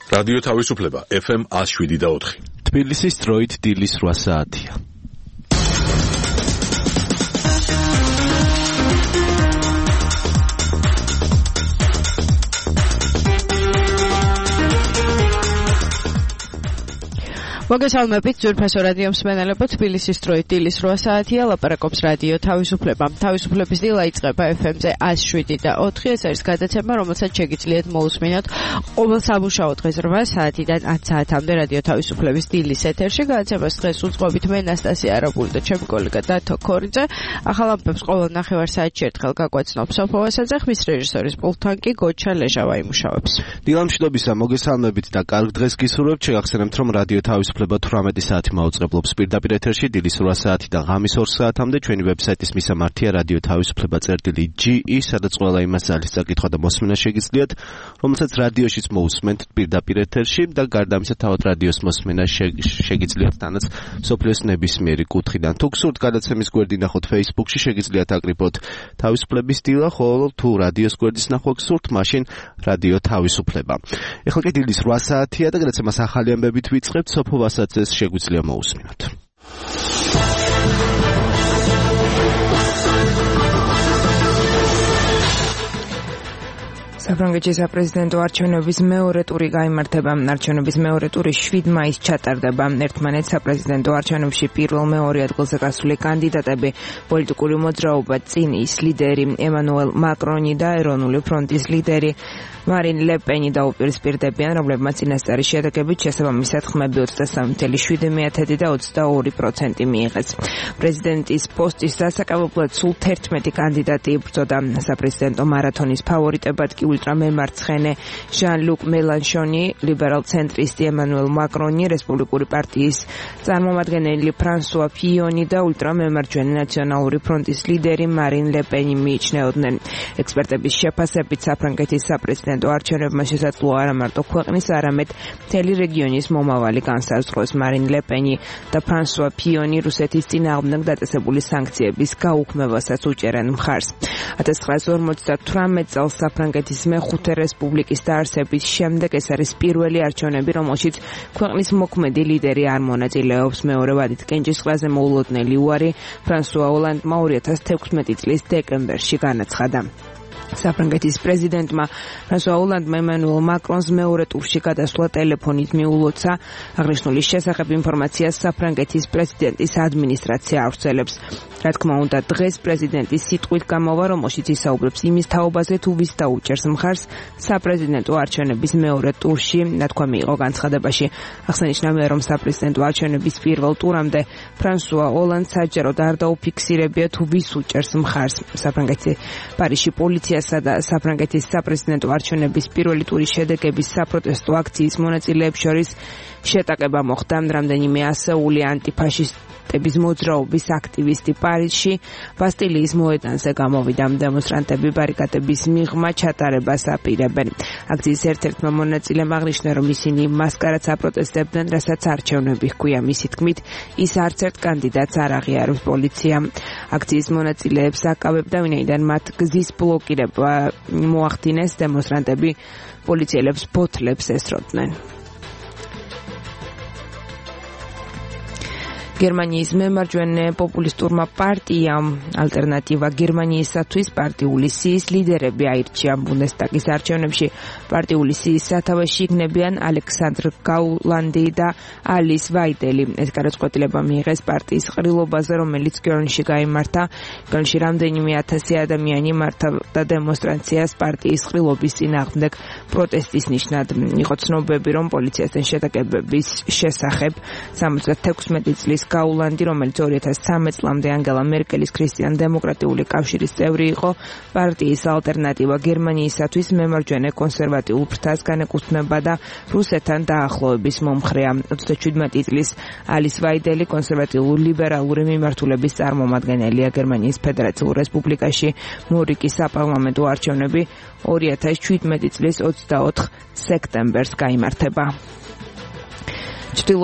რადიო თავისუფლება FM 107.4. თბილისის დროით დილის 8 საათია. მოგესალმებით ძვირფასო რადიო მსმენელებო, თბილისის დროით დილის 8 საათია, ლაპარაკობს რადიო თავისუფლება. თავისუფლების დილა იწყება FM-ზე 107.4. ეს არის გადაცემა, რომელსაც შეგიძლიათ მოусმინოთ ყოველ სამუშაო დღეს 8 საათიდან 10 საათამდე რადიო თავისუფლების დილის ეთერში. გადაცემას დღეს უძღვებით მე ნასტასია არაბული და ჩემი კოლეგა დათო ქორიძე. ახალ ამბებს ყოველ ნახევარ საათში ერთხელ გაგვაცნობს სოფო ვასაძე, ხმის რეჟისორის პულტთან კი გოჩა ლეჟავა იმუშავებს. დილა მშვიდობისა, მოგესალმებით და კარგ დღეს გისურვებთ. შეგახსენებთ, რომ რადიო თავისუფლება 18 საათი მაუწყებლობს პირდაპირ ეთერში, დილის 8 საათიდან ღამის 2 საათამდე ჩვენი ვებსაიტის მისამართია რადიო თავისუფლება.ge, სადაც ყველა იმას ძალის წაკითხვა და მოსმენა შეგიძლიათ, რომელსაც რადიოშიც მოусმენთ პირდაპირ ეთერში და გარდა ამისა თავად რადიოს მოსმენა შეგიძლიათ თანაც მსოფლიოს ნებისმიერი კუთხიდან. თუ გსურთ გადაცემის გვერდი ნახოთ Facebook-ში, შეგიძლიათ აკრიფოთ თავისუფლების დილა, ხოლო თუ რადიოს გვერდის ნახვა გსურთ, მაშინ რადიო თავისუფლება. ეხლა კი დილის 8 საათია და გადაცემას ახალი ამბებით ვიწყებთ. სოფო ვასაძეს შეგვიძლია მოусმინოთ. საფრანგეთის საპრეზიდენტო არჩევნების მეორე ტური გაიმართება. არჩევნების მეორე ტური 7 მაისს ჩატარდება. ერთმანეთს საპრეზიდენტო არჩევნებში პირველ მეორე ადგილზე გასული კანდიდატები, პოლიტიკური მოძრაობა წინის ლიდერი ემანუელ მაკრონი და ეროვნული ფრონტის ლიდერი მარინ ლე პენი დაუპირისპირდებიან, რომლებმაც წინასწარი შედეგებით შესაბამისად ხმები 23.7% და 22% მიიღეს. პრეზიდენტის პოსტის დასაკავებლად სულ 11 კანდიდატი იბრძოდა. საპრეზიდენტო მარათონის ფავორიტებად კი ულტრამემარცხენე ჟან-ლუკ მელანშონი, ლიბერალ-ცენტრისტი ემანუელ მაკრონი, რესპუბლიკური პარტიის წარმომადგენელი ფრანსუა ფიონი და ულტრამემარჯვენე ნაციონალური ფრონტის ლიდერი მარინ ლე პენი მიიჩნეოდნენ. ექსპერტების შეფასებით საფრანგეთის საპრეზიდენტო არჩევნებმა შესაძლოა არა მარტო ქვეყნის, არამედ მთელი რეგიონის მომავალი განსაზღვროს. მარინ ლე პენი და ფრანსუა ფიონი რუსეთის წინააღმდეგ დაწესებული სანქციების გაუქმებასაც უჭერენ მხარს. 1958 წელს საფრანგეთის მეხუთე რესპუბლიკის დაარსების შემდეგ ეს არის პირველი არჩევნები, რომელშიც ქვეყნის მოქმედი ლიდერი არ მონაწილეობს. მეორე ვადით კენჭისყრაზე მოულოდნელი უარი ფრანსუა ოლანდმა 2016 წლის დეკემბერში განაცხადა. საფრანგეთის პრეზიდენტმა ფრანსუა ოლანდმა ემანუელ მაკრონს მეორე ტურში გადასვლა ტელეფონით მიულოცა. აღნიშნული შესახებ ინფორმაციას საფრანგეთის პრეზიდენტის ადმინისტრაცია ავრცელებს. რა თქმა უნდა, დღეს პრეზიდენტის სიტყვით გამოვა, რომელშიც ისაუბრებს იმის თაობაზე, თუ ვის დაუჭერს მხარს საპრეზიდენტო არჩევნების მეორე ტურში, ნათქვამი იყო განცხადებაში. აღსანიშნავია, რომ საპრეზიდენტო არჩევნების პირველ ტურამდე ფრანსუა ოლანდს საჯაროდ არ დაუფიქსირებია, თუ ვის უჭერს მხარს. საფრანგეთის პარიზში პოლიციასა და საფრანგეთის საპრეზიდენტო არჩევნების პირველი ტურის შედეგების საპროტესტო აქციის მონაწილეებს შორის შეტაკება მოხდა. რამდენიმე ასეული ანტიფაშისტების მოძრაობის აქტივისტი პარიზში ბასტილიის მოედანზე გამოვიდა. დემონსტრანტები ბარიკადების მიღმა ჩატარებას აპირებენ. აქციის ერთ-ერთმა მონაწილემ აღნიშნა, რომ ისინი მასკარადს აპროტესტებდნენ, რასაც არჩევნები ჰქვია. მისი თქმით, ის არც ერთ კანდიდატს არ აღიარებს პოლიცია. აქციის მონაწილეებს აკავებდა, ვინაიდან მათ გზის ბლოკირება მოახდინეს. დემონსტრანტები პოლიციელებს ბოთლებს ესროდნენ. გერმანიის მემარჯვენე პოპულისტურმა პარტიამ ალტერნატივა გერმანიისათვის პარტიული სიის ლიდერები აირჩია. ბუნდესტაგის არჩევნებში პარტიული სიის სათავეში იქნებიან ალექსანდრ გაულანდი და ალის ვაიდელი. ეს გადაწყვეტილება მიიღეს პარტიის ყრილობაზე, რომელიც კელნში გაიმართა. კელნში რამდენიმე ათასი ადამიანი მართავდა დემონსტრაციას პარტიის ყრილობის წინააღმდეგ პროტესტის ნიშნად. იყო ცნობები, რომ პოლიციასთან შეტაკებების შესახებ 76 წლის გაულანდი, რომელიც 2013 წლამდე ანგელა მერკელის ქრისტიან-დემოკრატიული კავშირის წევრი იყო, პარტიის ალტერნატივა გერმანიისათვის მემარჯვენე კონსერვატიულ ფრთას განეკუთვნება და რუსეთთან დაახლოების მომხრეა. 27 წლის ალის ვაიდელი კონსერვატიული ლიბერალური მიმართულების წარმომადგენელია. გერმანიის ფედერაციულ რესპუბლიკაში მორიკის საპარლამენტო არჩევნები 2017 წლის 24 სექტემბერს გაიმართება. ჩრდილოეთ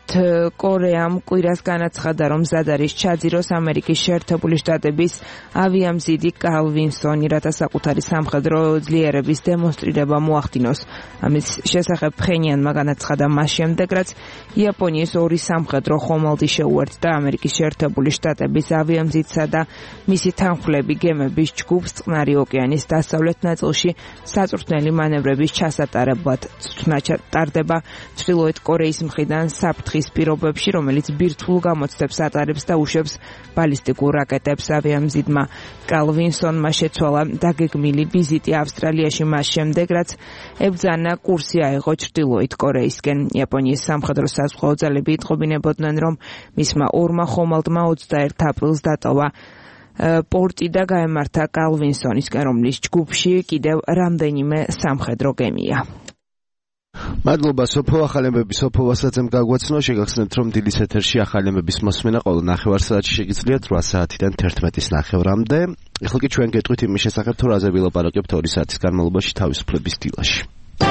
კორეამ კვირას განაცხადა, რომ მზად არის ჩაძიროს ამერიკის შეერთებული შტატების ავიამზიდი კალვინსონი, რათა საკუთარი სამხედრო ძლიერების დემონსტრირება მოახდინოს. ამის შესახებ ფხენიანმა განაცხადა მას შემდეგ, რაც იაპონიის ორი სამხედრო ხომალდი შეუერთდა ამერიკის შეერთებული შტატების ავიამზიდსა და მისი თანხმლები გემების ჯგუფს წყნარი ოკეანის დასავლეთ ნაწილში საწვრთნელი მანევრების ჩასატარებლად. ცვლა ჩატარდება ჩრდილოეთ კორეის მხრიდან საფრთხის პირობებში, რომელიც ბირთვულ გამოცდებს ატარებს და უშვებს ბალისტიკურ რაკეტებს. ავიამზიდმა კალვინსონმა შეცვალა დაგეგმილი ვიზიტი ავსტრალიაში მას შემდეგ, რაც ებრძანა კურსი აიღო ჩრდილოეთ კორეისკენ. იაპონიის სამხედრო საზღვაო ძალები იტყობინებოდნენ, რომ მისმა ორმა ხომალდმა 21 აპრილს დატოვა პორტი და გაემართა კალვინსონისკენ, რომლის ჯგუფში კიდევ რამდენიმე სამხედრო გემია. მადლობა სოფო, ახალემების სოფოვასაც გაგვაცნო. შეგახსენებთ, რომ დილის ეთერში ახალემების მოსმენა ყოველ ნახევარსაათში შეგიძლიათ 8 საათიდან 11:30-მდე. ეხლა კი ჩვენ გეტყვით იმის შესახებ, თუ რაზე ვილაპარაკებთ 2 საათის განმავლობაში თავისუფლების დილაში.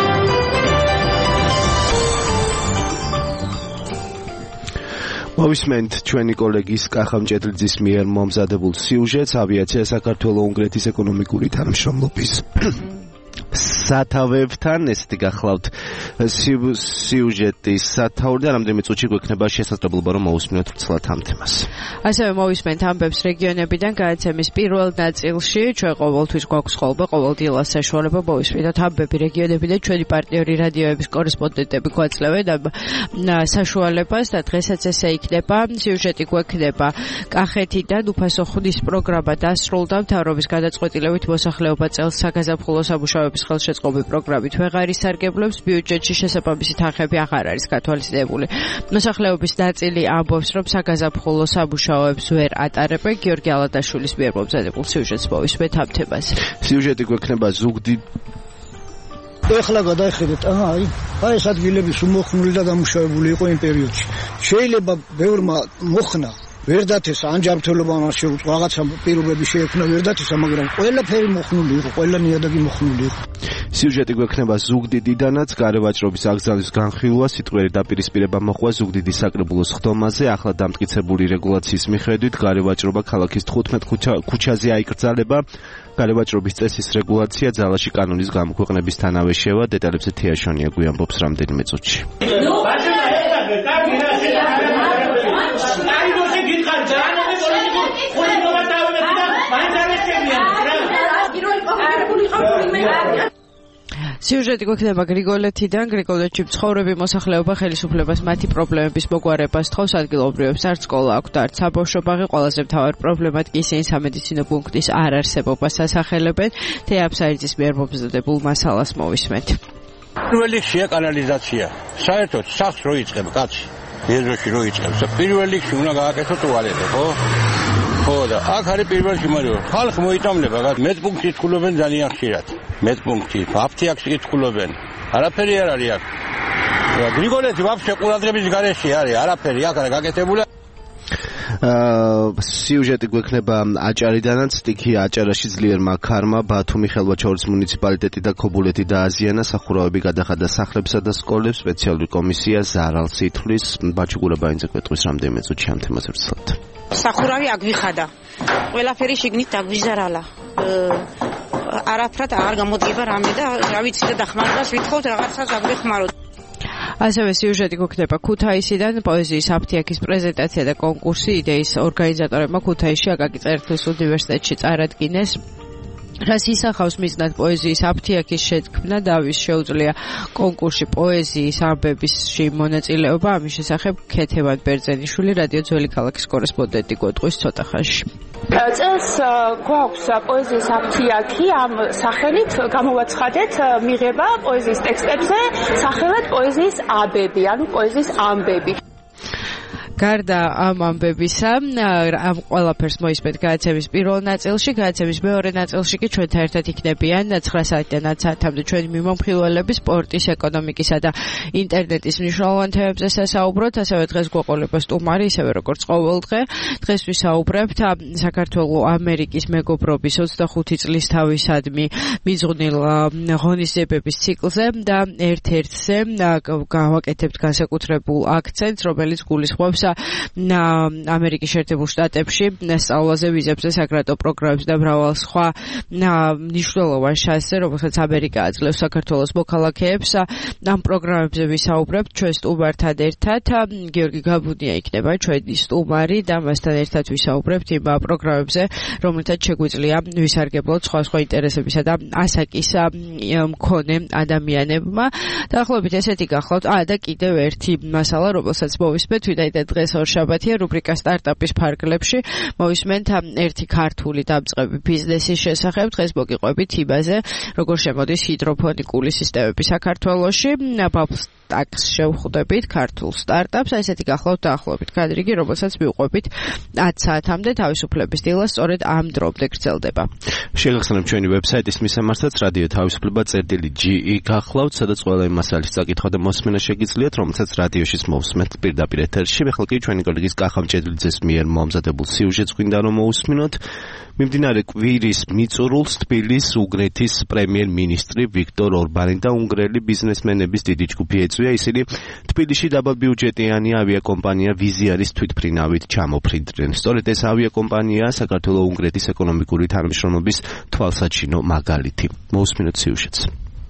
მოვისმენთ ჩვენი კოლეგის კახა მჭედლიძის მიერ მომზადებულ სიუჟეტს. ავიაცია საქართველო-უნგრეთის ეკონომიკური თანამშრომლობის სათავეებთან, ესეთი გახლავთ სიუჟეტის სათაური და რამდენიმე წუთში გვექნება შესაძლებლობა, რომ მოვისმინოთ ვრცლად ამ თემას. ასევე მოვისმენთ ამბებს რეგიონებიდან გადაცემის პირველ ნაწილში. ჩვენ ყოველთვის გვაქვს ხოლმე ყოველ დილას საშუალება მოვისმინოთ ამბები რეგიონებიდან. ჩვენი პარტნიორი რადიოების კორესპონდენტები გვაძლევენ ამ საშუალებას და დღესაც ესე იქნება. სიუჟეტი გვექნება კახეთიდან. უფასო ხნის პროგრამა დასრულდა. მთავრობის გადაწყვეტილებით მოსახლეობა წელს საგაზაფხულო სამუშაოების ხელშეწყობის პროგრამით ვეღარ ისარგებლებს. ბიუჯეტში შესაბამისი თანხები აღარ არის გათვალისწინებული. მოსახლეობის ნაწილი ამბობს, რომ საგაზაფხულო სამუშაოებს ვერ ატარებენ. გიორგი ალადაშვილის მიერ მომზადებულ სიუჟეტს მოვისმენთ ამ თემაზე. სიუჟეტი გვექნება ზუგდი. ეხლა გადაიხედეთ, აი ეს ადგილები სულ მოხმული და დამუშავებული იყო იმ პერიოდში. შეიძლება ბევრმა მოხნა ვერ დათესა, ან ჯანმრთელობა მას შეუწყო, რაღაცა პირობები შეექმნა ვერ დათესა, მაგრამ ყველაფერი მოხმული იყო, ყველა ნიადაგი მოხმული იყო. სიუჟეტი გვექნება ზუგდიდიდანაც. გარევაჭრობის აკრძალვის განხილვა, სიტყვიერი დაპირისპირება მოხდა ზუგდიდის საკრებულოს ხდომაზე. ახლა დამტკიცებული რეგულაციის მიხედვით გარევაჭრობა ქალაქის 15 ქუჩაზე აიკრძალება. გარევაჭრობის წესის რეგულაცია ძალაში კანონის გამოქვეყნებისთანავე შევა. დეტალებზე თეაშონია გვიამბობს რამდენიმე წუთში. სიუჟეტი გვექნება გრიგოლეთიდან. გრიგოლეთში მცხოვრები მოსახლეობა ხელისუფლებას მათი პრობლემების მოგვარებას თხოვს. ადგილობრივებს არც სკოლა აქვთ, არც საბავშვო ბაღი. ყველაზე მთავარ პრობლემად კი ისინი სამედიცინო პუნქტის არ არსებობას ასახელებენ. თეაფსაიძის მიერ მომზადებულ მასალას მოვისმენთ. პირველ რიგშია კანალიზაცია. საერთოდ სახლს რო იწყებ კაცი, ეზოში რო იწყებს, პირველ რიგში უნდა გააკეთო ტუალეტი, ხო? ხო და აქ არის პირველ რიგში, მაგრამ ხალხი მოიტამლება, მეტპუნქტში თხულობენ ძალიან ხშირად. მეტპუნქტში, აფთიაქში თხულობენ. არაფერი არ არის აქ. გრიგოლეთი ვაფშე ყურადღების გარეშე არის, არაფერი აქ არ გაკეთებული. სიუჟეტი გვექნება აჭარიდანაც. სტიქი აჭარაში ძლიერმა ქარმა ბათუმი ხელვაჩაურის მუნიციპალიტეტი და ქობულეთი დააზიანა. სახურავები გადახადა სახლებსა და სკოლებს. სპეციალური კომისია ზარალს ითვლის. ბაჩუგურაბაინძე გვეტყვის რამდენიმე წუთში ამ თემაზე ვრცლად. სახურავი აგვიხადა. ყველაფერი შიგნით დაგვიზარალა. არაფრად არ გამოდგება რამე და რა ვიცი და დახმარებას ვითხოვთ რაღაცას აგვიხმაროთ. ასევე სიუჟეტი გვექნება ქუთაისიდან. პოეზიის აფთიაქის პრეზენტაცია და კონკურსი იდეის ორგანიზატორებმა ქუთაისში აკაკი წერეთლის უნივერსიტეტში წარადგინეს. რას ისახავს მიზნად პოეზიის აფთიაქის შეთქმნა და ვის შეუძლია კონკურსში პოეზიის ამბებისში მონაწილეობა. ამის შესახებ ქეთევან ბერძენიშვილი რადიო ძველი ქალაქის კორესპონდენტი გვეტყვის ცოტა ხანში. წელს გვაქვს პოეზიის აფთიაქი ამ სახელით გამოვაცხადეთ მიღება პოეზიის ტექსტებზე სახელად პოეზიის აბები, ანუ პოეზიის ამბები. გარდა ამ ამბებისა, ამ ყველაფერს მოისმენთ გადაცემის პირველ ნაწილში, გადაცემის მეორე ნაწილში კი ჩვენთან ერთად იქნებიან 9 საათიდან 10 საათამდე ჩვენი მიმომხილველები სპორტის, ეკონომიკისა და ინტერნეტის მნიშვნელოვან თემებზე სასაუბროთ, ასევე დღეს გვეყოლება სტუმარი, ისევე როგორც ყოველდღე. დღეს ვისაუბრებთ საქართველოს ამერიკის მეგობრობის 25 წლის თავისადმი მიძღვნილ ღონისძიებების ციკლზე და ერთ-ერთზე გავაკეთებთ განსაკუთრებულ აქცენტს, რომელიც გულისხმობს ამერიკის შეერთებულ შტატებში სწავლაზე, ვიზებზე, საგრანტო პროგრამებზე და მრავალ სხვა მნიშვნელოვან შანსზე, რომელსაც ამერიკა აძლევს საქართველოს მოქალაქეებს. ამ პროგრამებზე ვისაუბრებთ ჩვენ სტუმართან ერთად. გიორგი გაბუნია იქნება ჩვენი სტუმარი და მასთან ერთად ვისაუბრებთ იმ პროგრამებზე, რომელთაც შეგვიძლია ვისარგებლოთ სხვა ინტერესებისა და ასაკის მქონე ადამიანებმა. დაახლოებით ესეთი გახლავთ. და კიდევ ერთი მასალა, რომელსაც მოვისმენთ, ვიდრე დღეს ორშაბათია, რუბრიკა სტარტაპის ფარგლებში მოვისმენთ ერთი ქართული დამწყები ბიზნესის შესახებ. დღეს მოგიყვებით იმაზე, როგორ შემოდის ჰიდროფონიკული სისტემები საქართველოში. ბაბლსტაკს შევხვდებით ქართულ სტარტაპს. ესეთი გახლავთ დაახლოებით კადრიგი, რომელსაც მივყვებით 10 საათამდე თავისუფლების დილა სწორედ ამ დრომდე გრძელდება. შეგახსენებთ ჩვენი ვებსაიტის მისამართაც რადიო თავისუფლება.ge გახლავთ, სადაც ყველა იმ მასალის წაკითხვა და მოსმენა შეგიძლიათ, რომელსაც რადიოშიც მოვსმენთ პირდაპირ ეთერში. ახლა კი ჩვენი კოლეგის კახა მჭედლიძეს მიერ მომზადებულ სიუჟეტს გვინდა რომ მოусმინოთ. მიმდინარე კვირის მიწურულს თბილისის უნგრეთის პრემიერ-მინისტრი ვიქტორ ორბანი და უნგრელი ბიზნესმენების დიდი ჯგუფი ეწვია. ისინი თბილისში დაბალბიუჯეტიანი ავიაკომპანია ვიზიარის თვითმფრინავით ჩამოფრინდნენ. სწორედ ეს ავიაკომპანია საქართველოს-უნგრეთის ეკონომიკური თანამშრომლობის თვალსაჩინო მაგალითი. მოусმინოთ სიუჟეტს.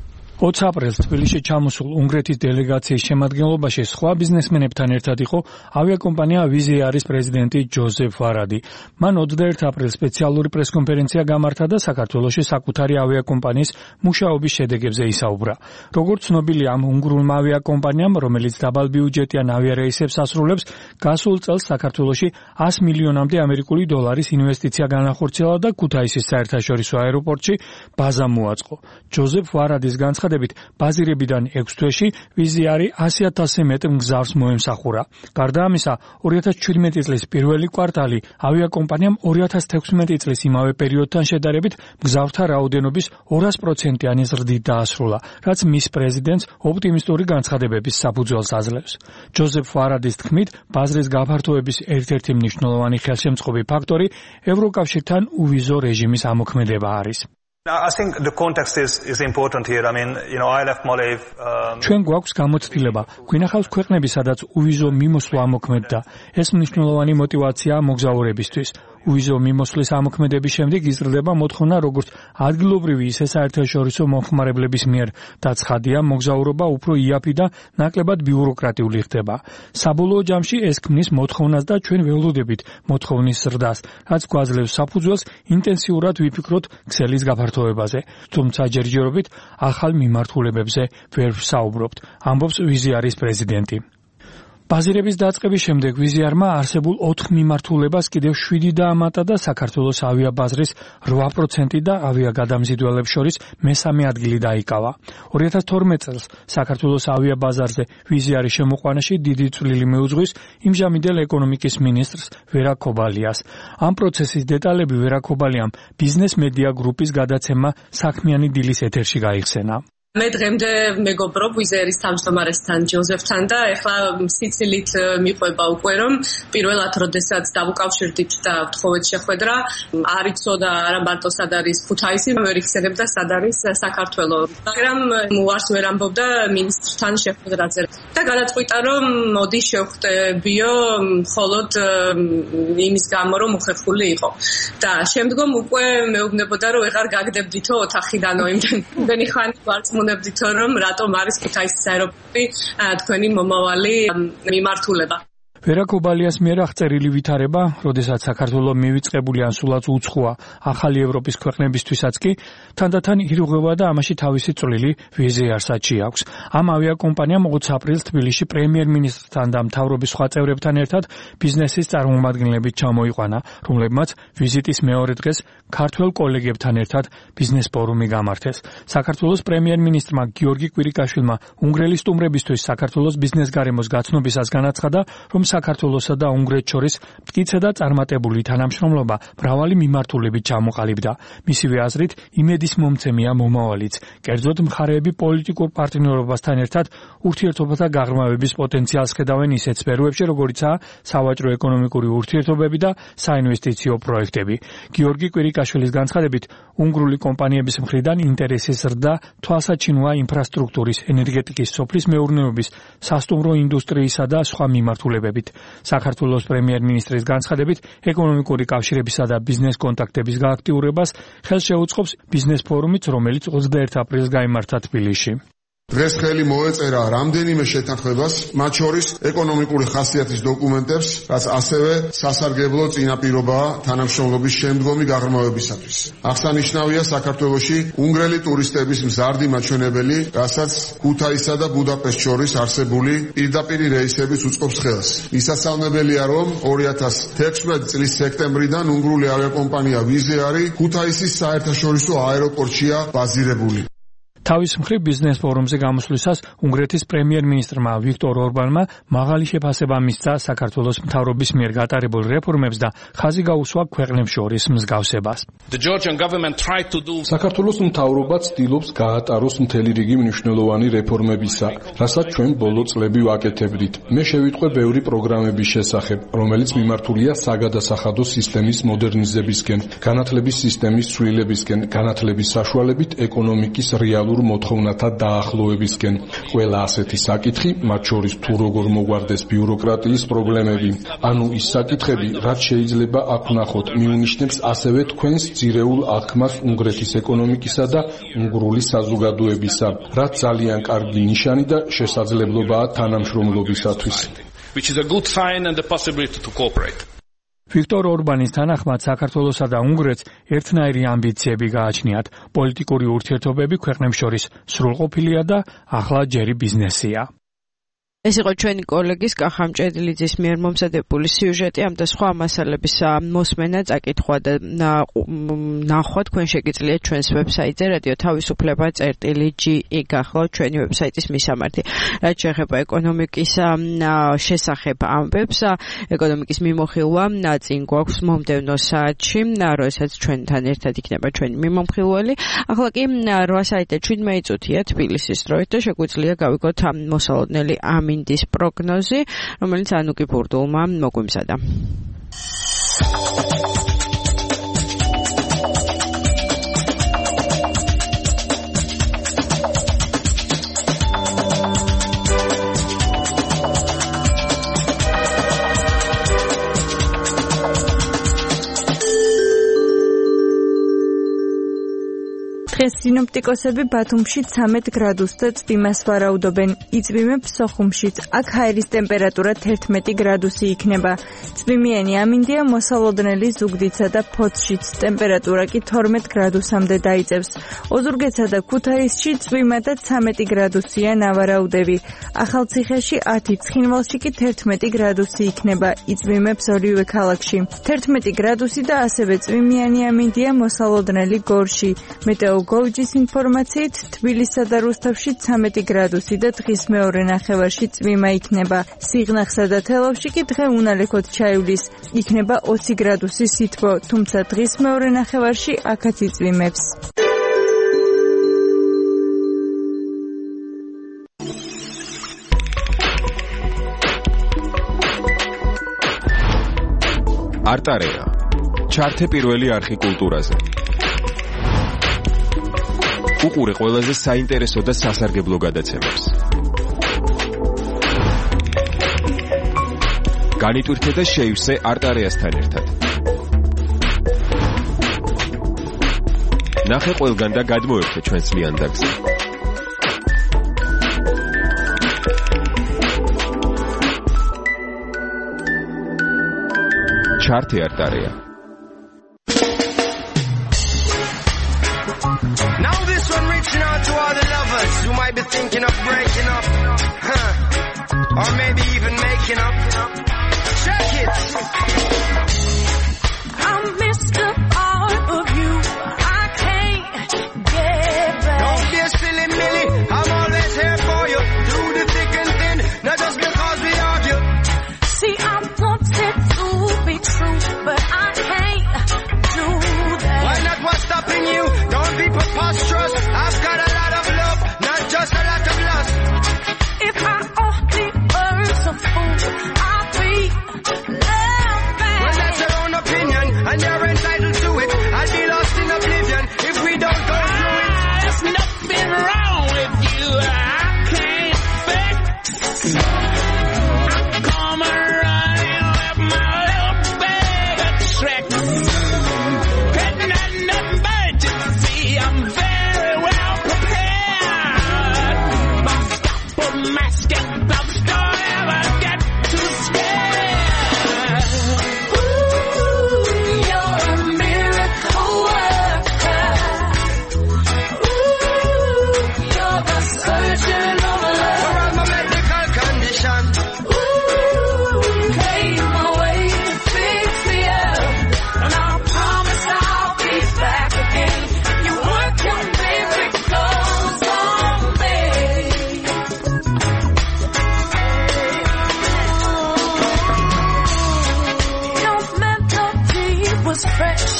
20 აპრილს თბილისში ჩამოსულ უნგრეთის დელეგაციის შემადგენლობაში სხვა ბიზნესმენებთან ერთად იყო ავიაკომპანია ვიზიარის პრეზიდენტი ჯოზეფ ვარადი. მან 21 აპრილს სპეციალური პრესკონფერენცია გამართა და საქართველოში საკუთარი ავიაკომპანიის მუშაობის შედეგებზე ისაუბრა. როგორც ცნობილია, ამ უნგრულმა ავიაკომპანიამ, რომელიც დაბალბიუჯეტიან ავიარეისებს ასრულებს, გასულ წელს საქართველოში 100 მილიონამდე ამერიკული დოლარის ინვესტიცია განახორციელა და ქუთაისის საერთაშორისო აეროპორტში ბაზა მოაწყო. ჯოზეფ ვარადის ბაზირებიდან 6 თვეში ვიზიარი 100,000-ზე მეტ მგზავრს მოემსახურა. გარდა ამისა, 2017 წლის პირველი კვარტალი ავიაკომპანიამ 2016 წლის იმავე პერიოდთან შედარებით მგზავრთა რაოდენობის 200%-იანი ზრდით დაასრულა, რაც მის პრეზიდენტს ოპტიმისტური განცხადებების საფუძველს აძლევს. ჯოზეფ ვარადის თქმით, ბაზრის გაფართოების ერთ-ერთი მნიშვნელოვანი ხელშემწყობი ფაქტორი ევროკავშირთან უვიზო რეჟიმის ამოქმედება არის. I think the context is important here. I mean, ILF Molev ჩვენ გვაქვს გამოცდილება. გვინახავს ქვეყნები, სადაც უვიზო მიმოსვლა ამოქმედდა. ეს მნიშვნელოვანი мотиваცია მოგზაურებისთვის. უვიზო მიმოსვლის ამოქმედების შემდეგ იზრდება მოთხოვნა როგორც ადგილობრივი, ისე საერთაშორისო მომხმარებლების მიერ და ცხადია, მოგზაურობა უფრო იაფი და ნაკლებად ბიუროკრატიული ხდება. საბოლოო ჯამში ეს ქმნის მოთხოვნას და ჩვენ ველოდებით მოთხოვნის ზრდას, რაც გვაძლევს საფუძველს ინტენსიურად ვიფიქროთ ქსელის გაფართოებაზე. თუმცა ჯერჯერობით ახალ მიმართულებებზე ვერ ვსაუბრობთ, ამბობს ვიზიარის პრეზიდენტი. ბაზირების დაწყების შემდეგ ვიზიარმა არსებულ 4 მიმართულებას კიდევ 7 დაამატა და საქართველოს ავიაბაზრის 8% და ავიაგადამზიდველებს შორის მესამე ადგილი დაიკავა. 2012 წელს საქართველოს ავიაბაზარზე ვიზიარის შემოყვანაში დიდი წვლილი მიუძღვის იმჟამინდელ ეკონომიკის მინისტრს ვერა ქობალიას. ამ პროცესის დეტალები ვერა ქობალიამ ბიზნეს მედია გრუპის გადაცემა საქმიანი დილის ეთერში გაიხსენა. მე დღემდე მეგობრობ ვიზიარის თავმჯდომარესთან ჯოზეფთან და ეხლა სიცილით მიყვება უკვე რომ პირველად როდესაც დავუკავშირდით და ვთხოვეთ შეხვედრა არ იცოდა არა მარტო სად არის ქუთაისი, ვერ იხსენებდა სად არის საქართველო, მაგრამ უარს ვერ ამბობდა მინისტრთან შეხვედრაზე და გადაწყვიტა რომ მოდი შევხვდებიო მხოლოდ იმის გამო რომ უხერხული იყო და შემდგომ უკვე მეუბნებოდა რომ ეღარ გაგდებდითო ოთახიდანო იმდენი ხანი ვარც მუნებდით რომ რატომ არის ქუთაისის აეროპორტი თქვენი მომავალი მიმართულება. ვერა ქობალიას მიერ აღწერილი ვითარება, როდესაც საქართველოს მივიწყებული ან სულაც უცხოა ახალი ევროპის ქვეყნებისთვისაც კი თანდათან ირღვევა და ამაში თავისი წვლილი ვიზიარსაც აქვს. ამ ავიაკომპანიამ 20 აპრილს თბილისში პრემიერ-მინისტრთან და მთავრობის სხვა წევრებთან ერთად ბიზნესის წარმომადგენლებით ჩამოიყვანა, რომლებმაც ვიზიტის მეორე დღეს ქართველ კოლეგებთან ერთად ბიზნეს ფორუმი გამართეს. საქართველოს პრემიერ-მინისტრმა გიორგი კვირიკაშვილმა უნგრელი სტუმრებისთვის საქართველოს ბიზნეს გარემოს გაცნობისას განაცხადა, რომ საქართველოსა და უნგრეთს შორის მტკიცე და წარმატებული თანამშრომლობა მრავალი მიმართულებით ჩამოყალიბდა. მისივე აზრით, იმედის მომცემია მომავალიც. კერძოდ, მხარეები პოლიტიკურ პარტნიორობასთან ერთად ურთიერთობათა გაღრმავების პოტენციალს ხედავენ ისეთ სფეროებში, როგორიცაა სავაჭრო-ეკონომიკური ურთიერთობები და საინვესტიციო პროექტები. გიორგი კვირიკაშვილის განცხადებით, უნგრული კომპანიების მხრიდან ინტერესის ზრდა თვალსაჩინოა ინფრასტრუქტურის, ენერგეტიკის, სოფლის მეურნეობის, სასტუმრო ინდუსტრიისა და სხვა მიმართულებებით. საქართველოს პრემიერ-მინისტრის განცხადებით, ეკონომიკური კავშირებისა და ბიზნეს კონტაქტების გააქტიურებას ხელს შეუწყობს ბიზნეს ფორუმიც, რომელიც 21 აპრილს გაიმართა თბილისში. დღეს ხელი მოეწერა რამდენიმე შეთანხმებას, მათ შორის ეკონომიკური ხასიათის დოკუმენტებს, რაც ასევე სასარგებლო წინაპირობაა თანამშრომლობის შემდგომი გაღრმავებისათვის. აღსანიშნავია საქართველოში უნგრელი ტურისტების მზარდი მაჩვენებელი, რასაც ქუთაისსა და ბუდაპეშტს შორის არსებული პირდაპირი რეისების უწყობს ხელს. მისასალმებელია, რომ 2016 წლის სექტემბრიდან უნგრული ავიაკომპანია ვიზე არის ქუთაისის საერთაშორისო აეროპორტშია ბაზირებული. თავის მხრივ ბიზნეს ფორუმზე გამოსვლისას უნგრეთის პრემიერ-მინისტრმა ვიქტორ ორბანმა მაღალი შეფასება მისცა საქართველოს მთავრობის მიერ გატარებულ რეფორმებს და ხაზი გაუსვა ქვეყნებს შორის მსგავსებას. საქართველოს მთავრობა ცდილობს გაატაროს მთელი რიგი მნიშვნელოვანი რეფორმებისა, რასაც ჩვენ ბოლო წლები ვაკეთებდით. მე შევიტყვე ბევრი პროგრამების შესახებ, რომელიც მიმართულია საგადასახადო სისტემის მოდერნიზებისკენ, განათლების სისტემის ცვლილებისკენ, განათლების საშუალებით ეკონომიკის რეალურ მოთხოვნათა დაახლოებისკენ. ყველა ასეთი საკითხი, მათ შორის თუ როგორ მოგვარდეს ბიუროკრატიის პრობლემები, ანუ ის საკითხები, რაც შეიძლება აქ ვნახოთ, მიუნიშნებს ასევე თქვენს ძირეულ აღქმას უნგრეთის ეკონომიკისა და უნგრული საზოგადოებისა, რაც ძალიან კარგი ნიშანი და შესაძლებლობაა თანამშრომლობისათვის. ვიქტორ ორბანის თანახმად საქართველოსა და უნგრეთს ერთნაირი ამბიციები გააჩნიათ. პოლიტიკური ურთიერთობები ქვეყნებს შორის სრულყოფილია და ახლა ჯერი ბიზნესია. ეს იყო ჩვენი კოლეგის კახამ ჭედლიძის მიერ მომზადებული სიუჟეტი, ამ და სხვა მასალების მოსმენა, წაკითხვა და ნახვა თქვენ შეგიძლიათ ჩვენს ვებსაიტზე radio-თავისუფლება.ge გახლავთ ჩვენი ვებსაიტის მისამართი. რაც შეეხება ეკონომიკის შესახებ ამბებს, ეკონომიკის მიმოხილვა წინ გვაქვს მომდევნო საათში, როდესაც ჩვენთან ერთად იქნება ჩვენი მიმომხილველი. ახლა კი 8 საათი 17 წუთია თბილისის დროით და შეგვიძლია გავიგოთ მოსალოდნელი ამინდის პროგნოზი, რომელიც ანუკი ბურდულმა მოგვიმზადა. დღეს სინოპტიკოსები ბათუმში 13 გრადუსს და წვიმას ვარაუდობენ. იწვიმებს სოხუმშიც. აქ ჰაერის ტემპერატურა 11 გრადუსი იქნება. წვიმიანი ამინდია მოსალოდნელი ზუგდიდსა და ფოთშიც. ტემპერატურა კი 12 გრადუსამდე დაიწევს. ოზურგეთსა და ქუთაისში წვიმა და 13 გრადუსია ნავარაუდები. ახალციხეში 10, ცხინვალში კი 11 გრადუსი იქნება. იწვიმებს ორივე ქალაქში. 11 გრადუსი და ასევე წვიმიანი ამინდია მოსალოდნელი გორში. გოუჯის ინფორმაციით თბილისსა და რუსთავში 13 გრადუსი და დღის მეორე ნახევარში წვიმა იქნება. სიღნაღსა და თელავში კი დღე უნალექოდ ჩაივლის, იქნება 20 გრადუსი სითბო, თუმცა დღის მეორე ნახევარში აქაც იწვიმებს. არტარეა. ჩართე პირველი არხი კულტურაზე. უყურე ყველაზე საინტერესო და სასარგებლო გადაცემებს. განიტვირთე და შეივსე არტარეასთან ერთად. ნახე ყველგან და გადმოერთე ჩვენს ლიანდაგზე. ჩართე არტარეა. Now this one reaching out to all the lovers who might be thinking of breaking up, or maybe even making up. Check it. I missed a part of you. I can't get back. Don't be a silly Millie. I'm always here for you through the thick and thin. Not just because we argue. See,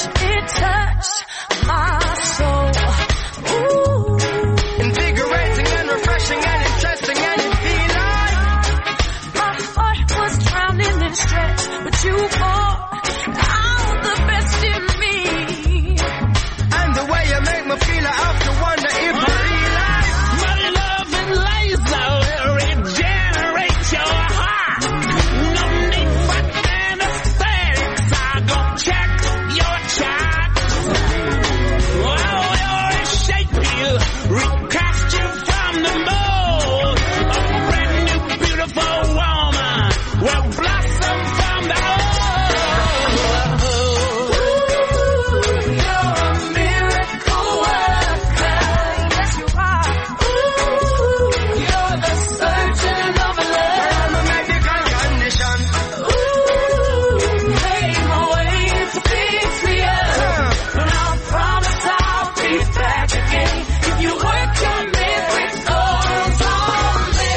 it touched my soul. Ooh. Invigorating and refreshing and interesting, and you feel like my heart was drowning in stress, but you brought out the best in me. And the way you make me feel, I have to wonder if I realize my love and laser will regenerate your heart. No need for anesthetics, I gon' check your chart. Oh, you're a shape you, recast you from the mold. A brand new beautiful woman will blossom from the old. Ooh, you're a miracle worker. Yes, you are. Ooh, you're the surgeon of love. I'm a medical condition. Ooh, make my way to fix me up. And I promise I'll be back again if you work your miracles on me.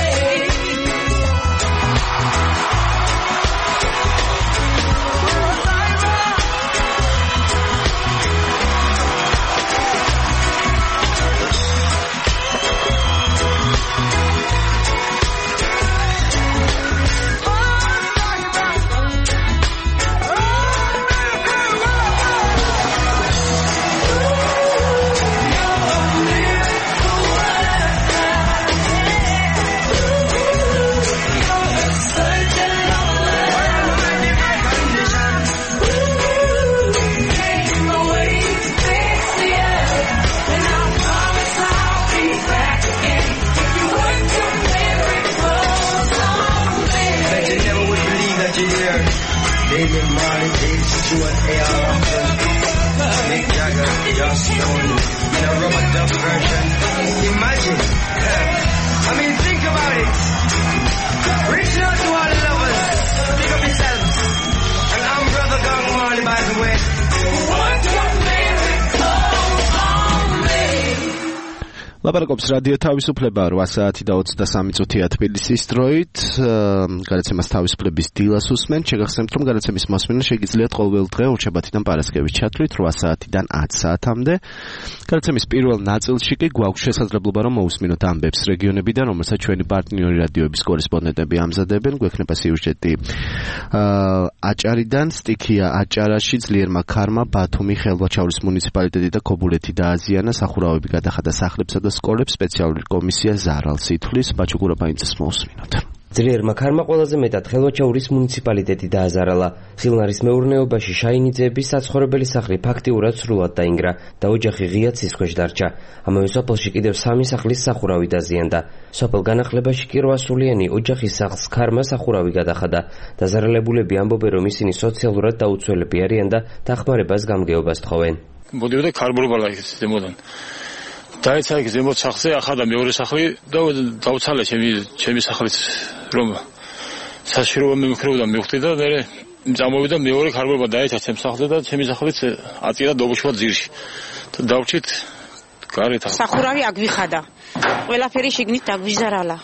Bet you never would believe that you hear David Marley, Dave Stewart, A.R. Rahman, Mick Jagger, Joss Stone, in a rubber dub version. Imagine. I mean, think about it. Reaching out to all the lovers. Pick up yourselves. And I'm Brother Gang Marley, by the way. Work your miracles on me. ლაპარაკობს რადიო თავისუფლება 8 საათი და 23 წუთია თბილისის დროით. გადაცემას თავისუფლების დილას უსმენთ. შეგახსენებთ, რომ გადაცემის მოსმენა შეგიძლიათ ყოველ დღე ორშაბათიდან პარასკევის ჩათვლით 8 საათიდან 10 საათამდე. გადაცემის პირველ ნაწილში კი გვაქვს შესაძლებლობა, რომ მოусმინოთ ამბებს რეგიონებიდან, რომელსაც ჩვენი პარტნიორი რადიოების კორესპონდენტები ამზადებენ. გვექნება სიუჟეტი აჭარიდან, სტიქია აჭარაში, ძლიერმა ქარმა, ბათუმი, ხელვაჩაურის მუნიციპალიტეტი და ქობულეთი დააზიანა, სახურავები გადახადა სახლებსა და სკოლებს, სპეციალური კომისია ზარალს ითვლის. ბაჩუგურაბაინცის მოусმინოთ. ძლიერმა ქარმა ყველაზე მეტად ხელვაჩაურის მუნიციპალიტეტი დააზარალა. ხილნარის მეურნეობაში შაინიძეების საცხოვრებელი სახლი ფაქტიურად სრულად დაინგრა და ოჯახი ღია ცის ქვეშ დარჩა. ამავე სოფელში კიდევ 3 სახლის სახურავი დაზიანდა. სოფელ განახლებაში კი 8 სულიანი ოჯახის სახლს ქარმა სახურავი გადახადა. დაზარალებულები ამბობენ, რომ ისინი სოციალურად დაუცველები არიან და დახმარებას გამგეობას თხოვენ. მოდიოდა ქარბურბალა ის ზემოდან. დაეცა იქ ზემოთ სახლზე ახადა მეორე სახლი და დაუცალე ჩემი სახლიც რომ საშირო მემხრეოდან მივხვდი და მე წამოვიდა მეორე ქარბურბა დაეცა ჩემ სახლზე და ჩემი სახლიც აწირა დობუშვა ძირში და დავჭით გარეთ სახურავი აგვიხადა ყველაფერი შიგნით დაგვიზარალა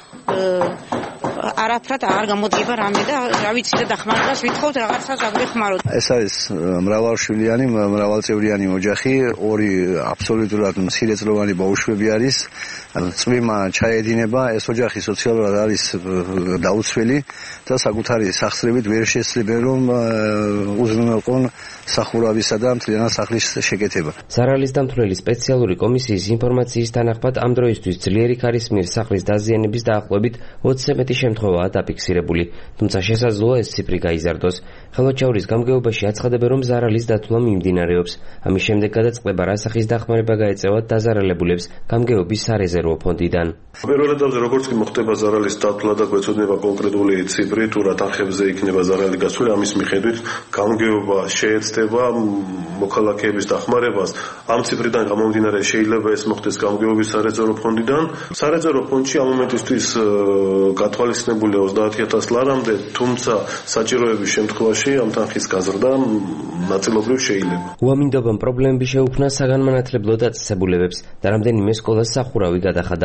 არაფრად არ გამოდგება რამე და რა ვიცი და დახმარებას ვითხოვთ რაღაცას აგვეხმაროთ. ეს არის მრავალშვილიანი, მრავალწევრიანი ოჯახი, ორი აბსოლუტურად მცირეწლოვანი ბავშვები არის. წვიმა ჩაედინება, ეს ოჯახი სოციალურად არის დაუცველი და საკუთარი სახსრებით ვერ შეცლებენ რომ უზრუნველყონ სახურავისა და მთლიანად სახლის შეკეთება. ზარალის დამთვლელი სპეციალური კომისიის ინფორმაციის თანახმად ამ დროისთვის ძლიერი ქარის მიერ სახლის დაზიანების დაახლოებით 20-ზე მეტი შემთხვევაა დაფიქსირებული, თუმცა შესაძლოა ეს ციფრი გაიზარდოს. ხელვაჩაურის გამგეობაში აცხადებენ, რომ ზარალის დათვლა მიმდინარეობს. ამის შემდეგ გადაწყდება, რა სახის დახმარება გაეწევათ დაზარალებულებს გამგეობის სარეზერვო ფონდიდან. პირველ ეტაპზე როგორც კი მოხდება ზარალის დათვლა და გვეცოდება კონკრეტული ციფრი, თუ რა თანხებზე იქნება ზარალი გასული, ამის მიხედვით გამგეობა შეეცდება მოქალაქეების დახმარებას. ამ ციფრიდან გამომდინარე შეიძლება ეს მოხდეს გამგეობის სარეზერვო ფონდიდან. სარეზერვო ფონდში ამ მომენტისთვის გათვალისწინებულია 30,000 ლარამდე, თუმცა საჭიროების შემთხვევაში ამ თანხის გაზრდა ნაწილობრივ შეიძლება. უამინდობამ პრობლემები შეუქმნა საგანმანათლებლო დაწესებულებებს და რამდენიმე სკოლას სახურავი გადახადა.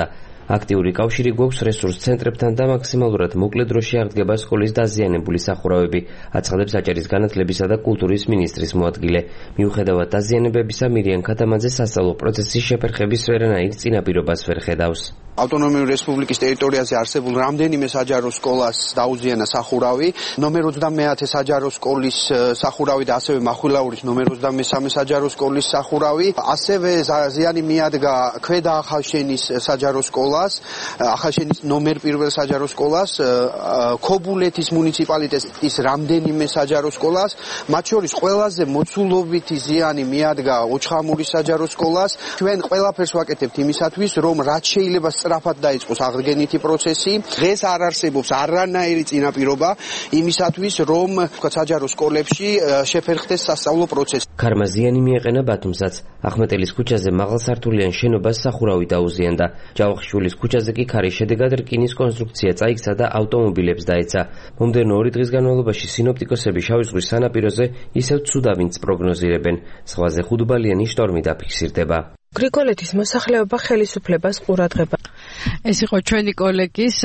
აქტიური კავშირი გვაქვს რესურს ცენტრებთან და მაქსიმალურად მოკლე დროში აღდგება სკოლის დაზიანებული სახურავები, აცხადებს აჭარის განათლებისა და კულტურის მინისტრის მოადგილე. მიუხედავად დაზიანებებისა, მირიან ქათამაძე სასწავლო პროცესის შეფერხების ვერანაირ წინაპირობას ვერ ხედავს. ავტონომიური რესპუბლიკის ტერიტორიაზე არსებულ რამდენიმე საჯარო სკოლას დაუზიანა სახურავი, ნომერ 30 საჯარო სკოლის სახურავი და ასევე მახვილაურის ნომერ 23 საჯარო სკოლის სახურავი, ასევე ზიანი მიადგა ქვედა ახალშენის საჯარო სკოლას, ახალშენის ნომერ 1 საჯარო სკოლას, ქობულეთის მუნიციპალიტეტის რამდენიმე საჯარო სკოლას, მათ შორის ყველაზე მოცულობითი ზიანი მიადგა ოჩხამურის საჯარო სკოლას. ჩვენ ყველაფერს ვაკეთებთ იმისათვის, რომ რაც შეიძლება სწრაფად დაიწყოს აღდგენითი პროცესი. დღეს არ არსებობს არანაირი წინაპირობა იმისათვის, რომ საჯარო სკოლებში შეფერხდეს სასწავლო პროცესი. ქარმაზიანი მიეყენა ბათუმსაც. ახმეტელის ქუჩაზე მაღალსართულიან შენობას სახურავი დაუზიანდა. ჯავახიშვილის ქუჩაზე კი ქარის შედეგად რკინის კონსტრუქცია წაიქცა და ავტომობილებს დაეცა. მომდევნო 2 დღის განმავლობაში სინოპტიკოსები შავი ზღვის სანაპიროზე ისევ ცუდავინს პროგნოზირებენ. ზღვაზე ხუთბალიანი შტორმი დაფიქსირდება. გრიგოლეთის მოსახლეობა ხელისუფლებას ყურადღება. ეს იყო ჩვენი კოლეგის,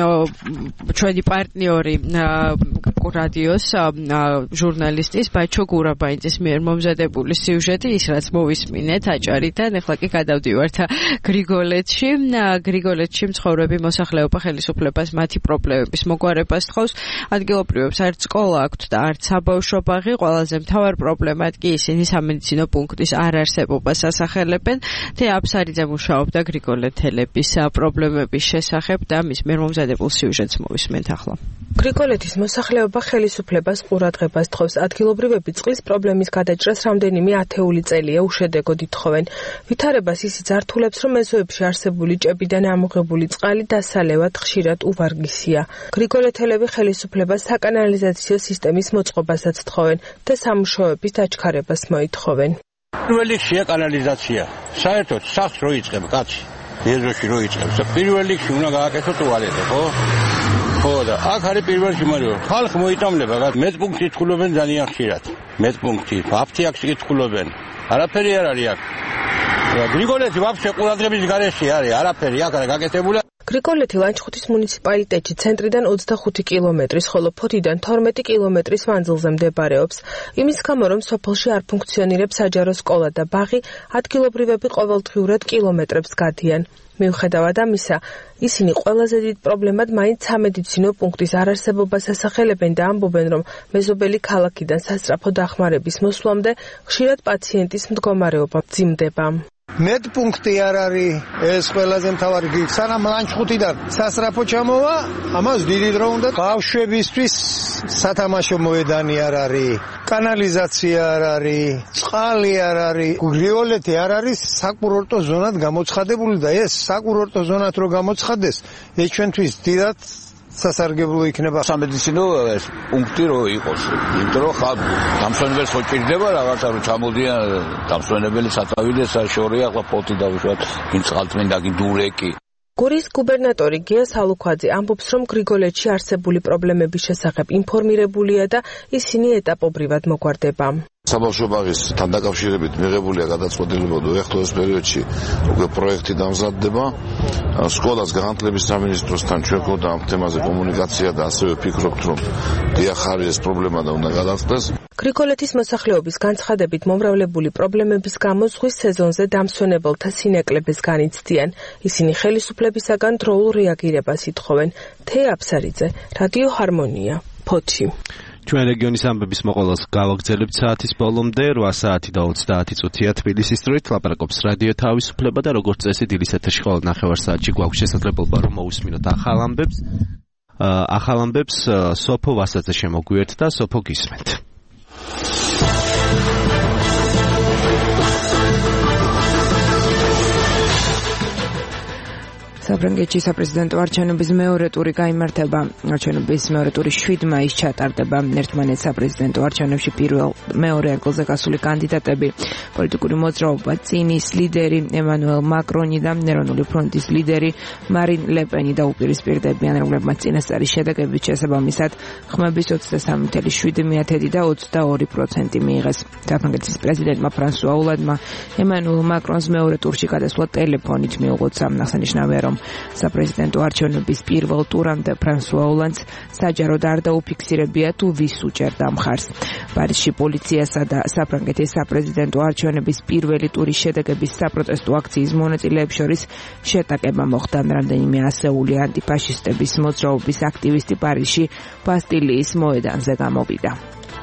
ჩვენი პარტნიორი რადიოს ჟურნალისტის ბაჩო გურაბაინძის მიერ მომზადებული სიუჟეტი, ის რაც მოვისმინეთ აჭარიდან. ეხლა კი გადავდივართ გრიგოლეთში. გრიგოლეთში მცხოვრები მოსახლეობა ხელისუფლებას მათი პრობლემების მოგვარებას თხოვს. ადგილობრივებს არც სკოლა აქვთ და არც საბავშვო ბაღი. ყველაზე მთავარ პრობლემად კი ისინი სამედიცინო პუნქტის არარსებობას ასახელებენ. თეა აფსარიძე მუშაობდა გრიგოლეთელების პრობლემების შესახებ და მის მიერ მომზადებულ სიუჟეტს მოვისმენთ ახლა. გრიგოლეთის მოსახლეობა ხელისუფლებას ყურადღებას თხოვს. ადგილობრივები წყლის პრობლემის გადაჭრას რამდენიმე ათეული წელია უშედეგოდ ითხოვენ. ვითარებას ისიც ართულებს, რომ მეზოებში არსებული ჭებიდან ამოღებული წყალი დასალევად ხშირად უვარგისია. გრიგოლეთელები ხელისუფლებას საკანალიზაციო სისტემის მოწყობასაც თხოვენ და სამუშაოების დაჩქარებას მოითხოვენ. პირველი რიგშია კანალიზაცია. საერთოდ სახს რო იწყებ კაცი, ეზოში რო იწყებს, პირველ რიგში უნდა გააკეთო ტუალეტი, ხო? ხო და აქ არის პირველ რიგში, მაგრამ ხალხი მოიტამლება, მეტპუნქტი თხულობენ ძალიან ხშირად. მეტპუნქტი, აფთიაქში თხულობენ. არაფერი არ არის აქ. გრიგოლეთი ვაფშე ყურადღების გარეშე არის, არაფერი აქ არ გაკეთებულა. გრიგოლეთი ლანჩხუთის მუნიციპალიტეტში ცენტრიდან 25 კილომეტრის, ხოლო ფოთიდან 12 კილომეტრის მანძილზე მდებარეობს. იმის გამო, რომ სოფელში არ ფუნქციონირებს საჯარო სკოლა და ბაღი, ადგილობრივები ყოველდღიურად კილომეტრებს გადიან. მიუხედავად ამისა, ისინი ყველაზე დიდ პრობლემად მაინც სამედიცინო პუნქტის არარსებობას ასახელებენ და ამბობენ, რომ მეზობელი ქალაქიდან სასწრაფო დახმარების მოსვლამდე ხშირად პაციენტის მდგომარეობა მძიმდება. მეტპუნქტი არ არის, ეს ყველაზე მთავარი. სანამ ლანჩხუთიდან სასწრაფო ჩამოვა, ამას დიდი დრო უნდა. ბავშვებისთვის სათამაშო მოედანი არ არის, კანალიზაცია არ არის, წყალი არ არის. გრიგოლეთი არ არის საკურორტო ზონად გამოცხადებული და ეს საკურორტო ზონად რო გამოცხადდეს, ეს ჩვენთვის დიდად სასარგებლო იქნება. სამედიცინო პუნქტი რო იყოს, იმიტომ რომ ხა დამსვენებელს ხო ჭირდება რაღაცა რომ ჩამოდიან დამსვენებელი საწავიდე საშორია, ახლა პოტი დავუშვათ, გინ წყალწმინდა, გინ დურეკი. გურიის გუბერნატორი გია სალუქვაძე ამბობს, რომ გრიგოლეთში არსებული პრობლემების შესახებ ინფორმირებულია და ისინი ეტაპობრივად მოგვარდება. საბავშვო ბაღისთან დაკავშირებით მიღებულია გადაწყვეტილება და ეხლოს პერიოდში უკვე პროექტი დამზადდება. სკოლას განათლების სამინისტროსთან ჩვენ გვქონდა ამ თემაზე კომუნიკაცია და ასევე ვფიქრობთ, რომ დიახ არის ეს პრობლემა და უნდა გადაწყვეტეს. გრიგოლეთის მოსახლეობის განცხადებით მომრავლებული პრობლემების გამო ზღვის სეზონზე დამსვენებელთა სინეკლების განიცდიან. ისინი ხელისუფლებისაგან დროულ რეაგირებას ითხოვენ. თეა აფსარიძე, რადიო ჰარმონია, ფოთი. ჩვენ რეგიონის ამბების მოყოლას გავაგრძელებთ საათის ბოლომდე 8 საათი და 30 წუთია თბილისის დროით. ლაპარაკობს რადიო თავისუფლება და როგორც წესი დილის ეთერში ყოველ ნახევარ საათში გვაქვს შესაძლებლობა რომ მოვისმინოთ ახალ ამბებს. სოფო ვასაძე შემოგვიერთდა, სოფო გისმენთ. საფრანგეთში საპრეზიდენტო არჩევნების მეორე ტური გაიმართება. არჩევნების მეორე ტური 7 მაისს ჩატარდება. ერთმანეთს საპრეზიდენტო არჩევნებში მეორე ადგილზე გასული კანდიდატები, პოლიტიკური მოძრაობა წინის ლიდერი ემანუელ მაკრონი და ეროვნული ფრონტის ლიდერი მარინ ლეპენი დაუპირისპირდებიან, რომლებმაც წინასწარი შედეგებით შესაბამისად ხმების 23.7% და 22% მიიღეს. საფრანგეთის პრეზიდენტმა ფრანსუა ოლანდმა ემანუელ მაკრონს მეორე ტურში გადასვლა ტელეფონით მიუღოცა. აღსანიშნავია, რომ საპრეზიდენტო არჩევნების პირველ ტურამდე ფრანსუა ოლანდს საჯაროდ არ დაუფიქსირებია თუ ვის უჭერდა მხარს. პარიზში პოლიციასა და საფრანგეთის საპრეზიდენტო არჩევნების პირველი ტურის შედეგების საპროტესტო აქციის მონაწილეებს შორის შეტაკება მოხდა. რამდენიმე ასეული ანტიფაშისტების მოძრაობის აქტივისტი პარიზში ბასტილიის მოედანზე გამოვიდა.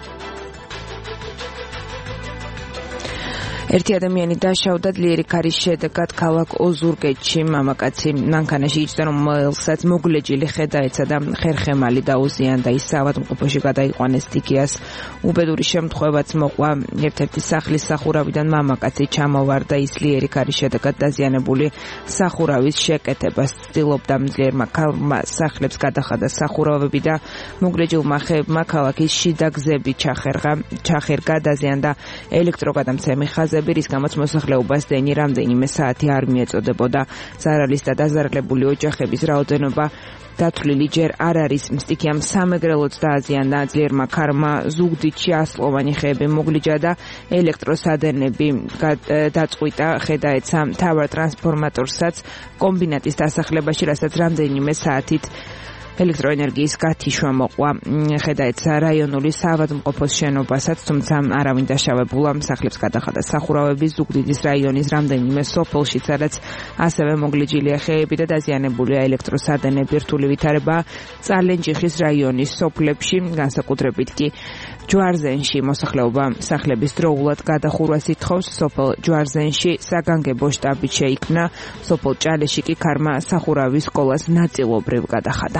ერთი ადამიანი დაშავდა ძლიერი ქარის შედეგად ქალაქ ოზურგეთში. მამაკაცი მანქანაში იჯდა, რომელსაც მოგლეჯილი ხედაეცა და ხერხემალი დაუზიანდა. ის საავადმყოფოში გადაიყვანეს სტიქიას. უბედური შემთხვევაც მოყვა. ერთ-ერთი სახლის სახურავიდან მამაკაცი ჩამოვარდა. ის ძლიერი ქარის შედეგად დაზიანებული სახურავის შეკეთებას ცდილობდა. მძლიერმა ქალმა სახლებს გადახადა სახურავები და მოგლეჯილმა ხეებმა ქალაქის შიდა გზები ჩახერგა, დაზიანდა ელექტროგადამცემი ხაზები, რის გამოც მოსახლეობას დენი რამდენიმე საათი არ მიეწოდებოდა. ზარალის და დაზარალებული ოჯახების რაოდენობა დათვლილი ჯერ არ არის. სტიქიამ სამეგრელოც დააზიანდა. ძლიერმა ქარმა ზუგდიდში ასლოვანი ხეები მოგლიჯა და ელექტროსადენები დაწყვიტა. ხედაეცა მთავარ ტრანსფორმატორსაც კომბინატის დასახლებაში, რასაც რამდენიმე საათით ელექტროენერგიის გათიშვა მოყვა. ხედაეცა რაიონული საავადმყოფოს შენობასაც, თუმცა არავინ დაშავებულა. სახლებს გადახადა სახურავები ზუგდიდის რაიონის რამდენიმე სოფელში, სადაც ასევე მოგლიჯილია ხეები და დაზიანებულია ელექტროსადენები. რთული ვითარება წალენჯიხის რაიონის სოფლებში, განსაკუთრებით კი ჯვარზენში. მოსახლეობა სახლების დროულად გადახურვას ითხოვს. სოფელ ჯვარზენში საგანგებო შტაბი შეიქმნა. სოფელ ჭალეში კი ქარმა სახურავის სკოლას ნაწილობრივ გადახადა.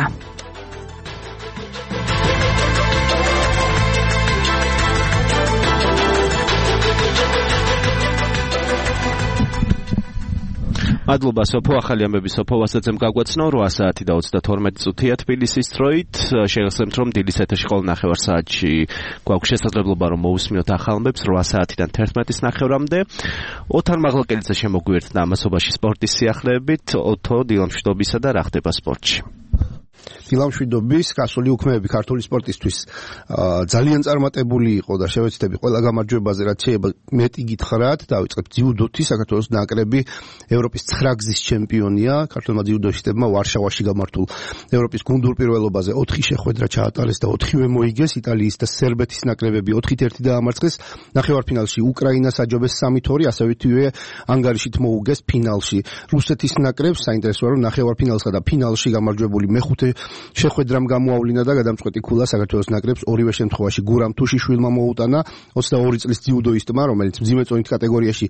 მადლობა სოფო, ახალი ამბები სოფო ვასაცემ გაგვაცნო 8 საათი და 32 წუთია თბილისის დროით. შეგახსენებთ, რომ დილის ეთერში ყოველ ნახევარ საათში გვაქვს შესაძლებლობა რომ მოვუსმინოთ ახალ ამბებს 8 საათიდან 11-ის ნახევრამდე. ოთარ მაღლაკელიძე შემოგვიერთდა ამასობაში სპორტის სიახლეებით. ოთო, დილამშვიდობისა და რა ხდება სპორტში? დილამშვიდობის, გასული უქმეები ქართული სპორტისთვის ძალიან წარმატებული იყო და შევეცდები ყველა გამარჯვებაზე, რაც შეიძლება მეტი გითხრათ. დავიწყებთ ძიუდოთი, საქართველოს ნაკრები ევროპის 9 გზის ჩემპიონია. ქართულმა ძიუდოისტებმა ვარშავაში გამართულ ევროპის გუნდურ პირველობაზე 4 შეხვედრა ჩაატარეს და 4-ვე მოიგეს. იტალიის და სერბეთის ნაკრებები 4-1 დაამარცხეს. ნახევარფინალში უკრაინას აჯობეს 3-2, ასევეთივე ანგარიშით მოუგეს ფინალში რუსეთის ნაკრებს. საინტერესოა, რომ ნახევარფინალსა და ფინალში გამარჯვებული მეხუთე შეხვედრამ გამოავლინა და გადამწყვეტი ქულა საქართველოს ნაკრებს ორივე შემთხვევაში გურამ თუშიშვილმა მოუტანა. 22 წლის ძიუდოისტმა, რომელიც მძიმე წონით კატეგორიაში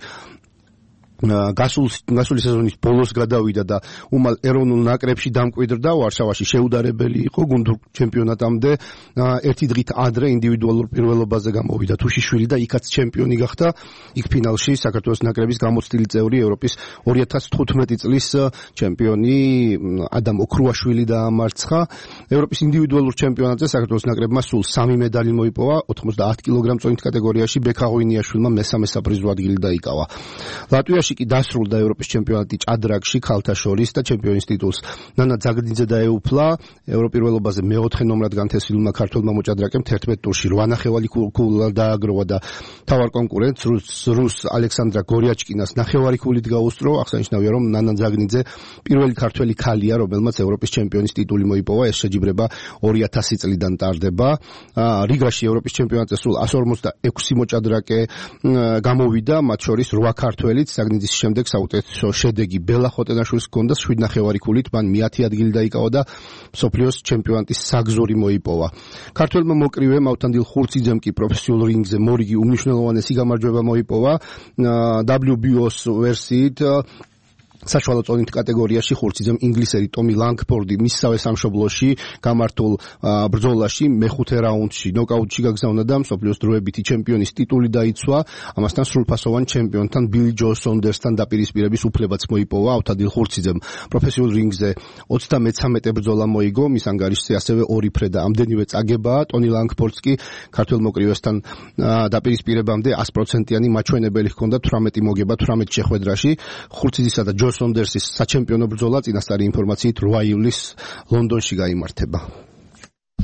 გასული სეზონის ბოლოს გადავიდა და უმალ ეროვნულ ნაკრებში დამკვიდრდა. ვარშავაში შეუდარებელი იყო გუნდურ ჩემპიონატამდე. ერთი დღით ადრე ინდივიდუალურ პირველობაზე გამოვიდა თუშიშვილი და იქაც ჩემპიონი გახდა. იქ ფინალში საქართველოს ნაკრების გამოცდილი წევრი ევროპის 2015 წლის ჩემპიონი ადამ ოქრუაშვილი დაამარცხა. ევროპის ინდივიდუალურ ჩემპიონატზე საქართველოს ნაკრებმა სულ 3 მედალი მოიპოვა. 90 კილოგრამ წონით კატეგორიაში ბექაღოინიაშვილმა მესამე საპრიზო ადგილი დაიკავა. ლატვიაში კი დასრულდა ევროპის ჩემპიონატი ჭადრაგში ქალთა შორის და ჩემპიონის ტიტულს ნანა ძაგნიძე დაეუფლა. ევროპირველობაზე მეოთხე ნომრად განთესლულმა ქართველმა მოჭადრაკემ 11 ტურში 8 ნახევარი ქულა დააგროვა და თავარ კონკურენტს რუს ალექსანდრა გორიაჩკინას ნახევარი ქულით გაუსწრო. აღსანიშნავია, რომ ნანა ძაგნიძე პირველი ქართველი ქალია, რომელმაც ევროპის ჩემპიონის ტიტული მოიპოვა. ეს შეჯიბრება 2000 წლიდან ტარდება. რიგაში ევროპის ჩემპიონატზე სულ 146 მოჭადრაკე გამოვიდა, მათ შორის 8 ქართველიც. ძის შემდეგ საუკეთესო შედეგი ბელა ხოტენაშვილს ჰქონდა 7 ნახევარი ქულით, მან მე-10 ადგილი დაიკავა და მსოფლიოს ჩემპიონატის საგზური მოიპოვა. ქართველმა მოკრივემ ავთანდილ ხურციძემ კი პროფესიულ რინგზე მორიგი უმნიშვნელოვანესი გამარჯვება მოიპოვა. WBO's ვერსიით საშუალო წონით კატეგორიაში ხურციძემ ინგლისელი ტომი ლანგფორდი მისსავე სამშობლოში გამართულ ბრძოლაში მეხუთე რაუნდში ნოკაუტში გაგზავნა და მსოფლიოს დროებითი ჩემპიონის ტიტული დაიცვა. ამასთან სრულფასოვან ჩემპიონთან ბილი ჯო სონდერსთან დაპირისპირების უფლებაც მოიპოვა. ავთანდილ ხურციძემ პროფესიულ რინგზე 33 ბრძოლა მოიგო, მის ანგარიშზე ასევე 2 ფრე და ამდენივე წაგებაა. ტონი ლანგფორდს კი ქართველ მოკრივესთან დაპირისპირებამდე 100%-იანი მაჩვენებელი ჰქონდა 18 მოგება 18 შეხვედრაში. ხურციძისა და ჯო სონდერსის საჩემპიონო ბრძოლა წინასწარი ინფორმაციით 8 ივლისს ლონდონში გაიმართება.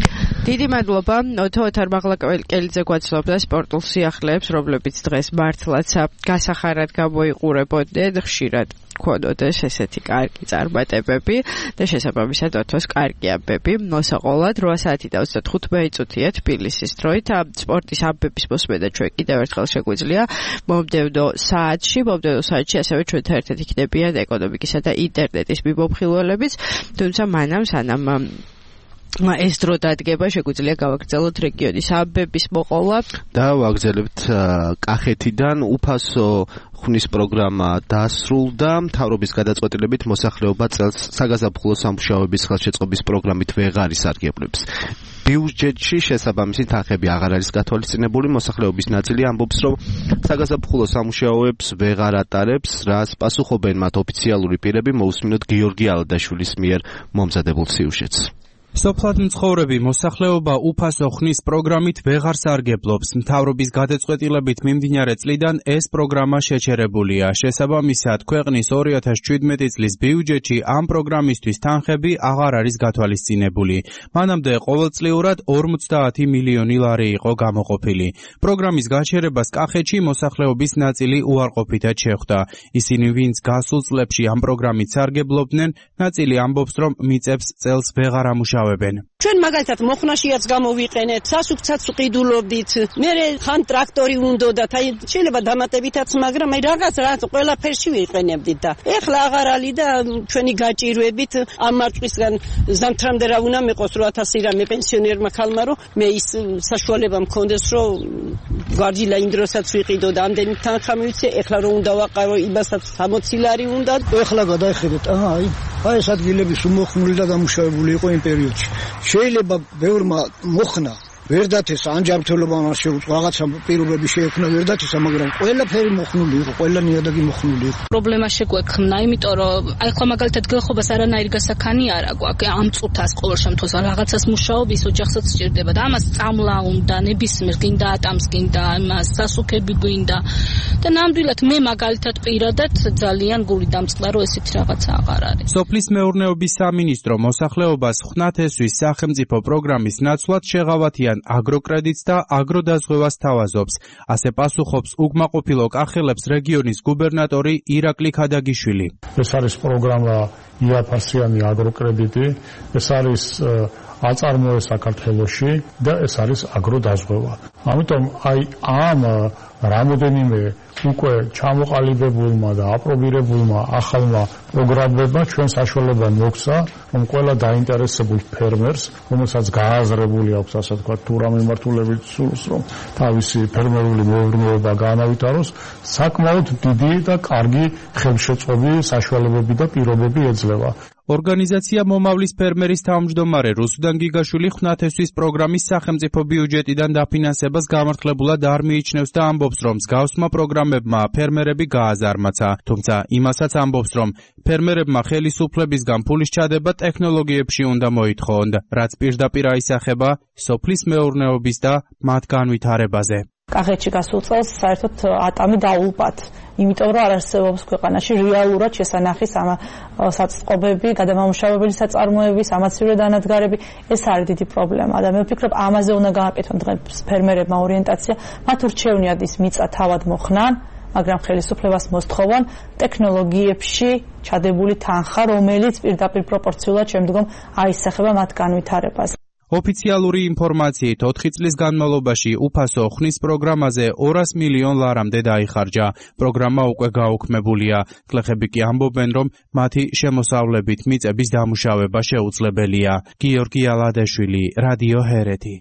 დიდი მადლობა ოთარ მაღლაკელიძე გვაცნობდა სპორტულ სიახლეებს, რომლებიც დღეს მართლაც გასახარად გამოიყურებოდნენ, ხშირად ქონოდეს ესეთი კარგი წარმატებები და შესაბამისად ოთოს კარგი ამბები მოსაყოლად 8 საათი და 35 წუთია თბილისის დროით. სპორტის ამბების მოსმენა ჩვენ კიდევ ერთხელ შეგვიძლია მომდევნო საათში ასევე ჩვენთან ერთად იქნებიან ეკონომიკისა და ინტერნეტის მიმოხილველებიც, თუმცა მანამ სანამ ეს დრო დადგება, შეგვიძლია გავაგრძელოთ რეგიონის ამბების მოყოლა და ვაგრძელებთ კახეთიდან. უფასო ხნის პროგრამა დასრულდა. მთავრობის გადაწყვეტილებით მოსახლეობა წელს საგაზაფხულო სამუშაოების ხელშეწყობის პროგრამით ვეღარ ისარგებლებს. ბიუჯეტში შესაბამისი თანხები აღარ არის გათვალისწინებული. მოსახლეობის ნაწილი ამბობს, რომ საგაზაფხულო სამუშაოებს ვეღარ ატარებს, რას პასუხობენ მათ ოფიციალური პირები. მოусმინოთ გიორგი ალადაშვილის მიერ მომზადებულ სიუჟეტს. სოფლად მცხოვრები მოსახლეობა უფასო ხნის პროგრამით ვეღარ სარგებლობს. მთავრობის გადაწყვეტილებით მიმდინარე წლიდან ეს პროგრამა შეჩერებულია. შესაბამისად, ქვეყნის 2017 წლის ბიუჯეტში ამ პროგრამისთვის თანხები აღარ არის გათვალისწინებული. მანამდე ყოველწლიურად 50 მილიონი ლარი იყო გამოყოფილი. პროგრამის გაჩერებას კახეთში მოსახლეობის ნაწილი უარყოფითად შეხვდა. ისინი, ვინც გასულ წლებში ამ პროგრამით სარგებლობდნენ, ნაწილი ამბობს, რომ მიწებს წელს ვეღარ ამუშავებენ. ჩვენ მაგალითად მოხნაშიაც გამოვიყენეთ, სასუქცაც ვყიდულობდით, მერე ხან ტრაქტორი უნდოდათ, აი შეიძლება დამატებითაც, მაგრამ აი რაღაც ყველაფერში ვიყენებდით და ეხლა აღარ არის და ჩვენი გაჭირვებით ამ მარწყისგან ზამთრამდე რა უნდა მეყოს 8000 რამე პენსიონერმა ქალმა, რომ მე ის საშუალება მქონდეს, რომ გვარჯილა იმ დროსაც ვიყიდო და ამდენი თანხა მივიცე, ეხლა რომ უნდა ვაყარო იმასაც 60 ლარი უნდა. ეხლა გადაიხედეთ, აი ეს ადგილები უმოხმული და დამუშავებული იყო იმ პერიოდში. შეიძლება ბევრმა მოხნა ვერ დათესა ანჯამრთელობამ არ შეუწყო რაღაცა პირობები შეექმნა ვერ დათესა, მაგრამ ყველაფერი მოხნული იყო, ყველა ნიადაგი მოხნული იყო. პრობლემა შეგვექმნა, იმიტომ რომ აი ხლა მაგალითად გელხობას არანაირი გასაქანი არ აქვს, ამ წუთას ყოველ შემთხვევაში რაღაცას მუშაობის ოჯახსაც სჭირდება და ამას წამლა უნდა, ნებისმიერ გინდა ატამს, გინდა ამას სასუქები გვინდა და ნამდვილად მე მაგალითად პირადად ძალიან გული დამწყდა, რომ ესეთი რაღაცა აღარ არის. სოფლის მეურნეობის სამინისტრო მოსახლეობას ხნათ ესვის სახელმწიფო პროგრამის ნაცვლად შეღავათიან აგროკრედიტს და აგროდაზღვევას თავაზობს. ასე პასუხობს უკმაყოფილო კახელებს რეგიონის გუბერნატორი ირაკლი ქადაგიშვილი. ეს არის პროგრამა იაფასიანი აგროკრედიტი, ეს არის აწარმოე საქართველოში და ეს არის აგროდაზღვევა. ამიტომ აი ამ რამოდენიმე უკვე ჩამოყალიბებულმა და აპრობირებულმა ახალმა პროგრამებმა ჩვენ საშუალება მოგცა, რომ ყველა დაინტერესებულ ფერმერს, რომელსაც გააზრებული აქვს, ასე ვთქვათ, თუ რა მიმართულებით სურს, რომ თავისი ფერმერული მეურნეობა გაანავითაროს, საკმაოდ დიდი და კარგი ხელშეწყობი საშუალებები და პირობები ეძლევა. ორგანიზაცია მომავლის ფერმერის თავმჯდომარე რუსუდან გიგაშვილი ხნათესვის პროგრამის სახელმწიფო ბიუჯეტიდან დაფინანსებას გამართლებულად არ მიიჩნევს და ამბობს, რომ მსგავსმა პროგრამებმა ფერმერები გააზარმაცა. თუმცა იმასაც ამბობს, რომ ფერმერებმა ხელისუფლებისგან ფულის ჩადება ტექნოლოგიებში უნდა მოითხოვონ, რაც პირდაპირ აისახება სოფლის მეურნეობის და მათ განვითარებაზე. კახეთში გასულ წელს საერთოდ ატამი დაულპათ, იმიტომ რომ არ არსებობს ქვეყანაში რეალურად შესანახი საწყობები, გადამამუშავებელი საწარმოების, ამაცივე დანადგარები. ეს არის დიდი პრობლემა და მე ვფიქრობ, ამაზე უნდა გააკეთონ დღეს ფერმერებმა ორიენტაცია, მათ ურჩევნიათ ის მიწა თავად მოხნან, მაგრამ ხელისუფლებას მოსთხოვონ ტექნოლოგიებში ჩადებული თანხა, რომელიც პირდაპირ პროპორციულად შემდგომ აისახება მათ განვითარებას. ოფიციალური ინფორმაციით 4 წლის განმავლობაში უფასო ხნის პროგრამაზე 200 მილიონ ლარამდე დაიხარჯა. პროგრამა უკვე გაუქმებულია. გლეხები კი ამბობენ, რომ მათი შემოსავლებით მიწების დამუშავება შეუძლებელია. გიორგი ალადაშვილი, რადიო ჰერეთი.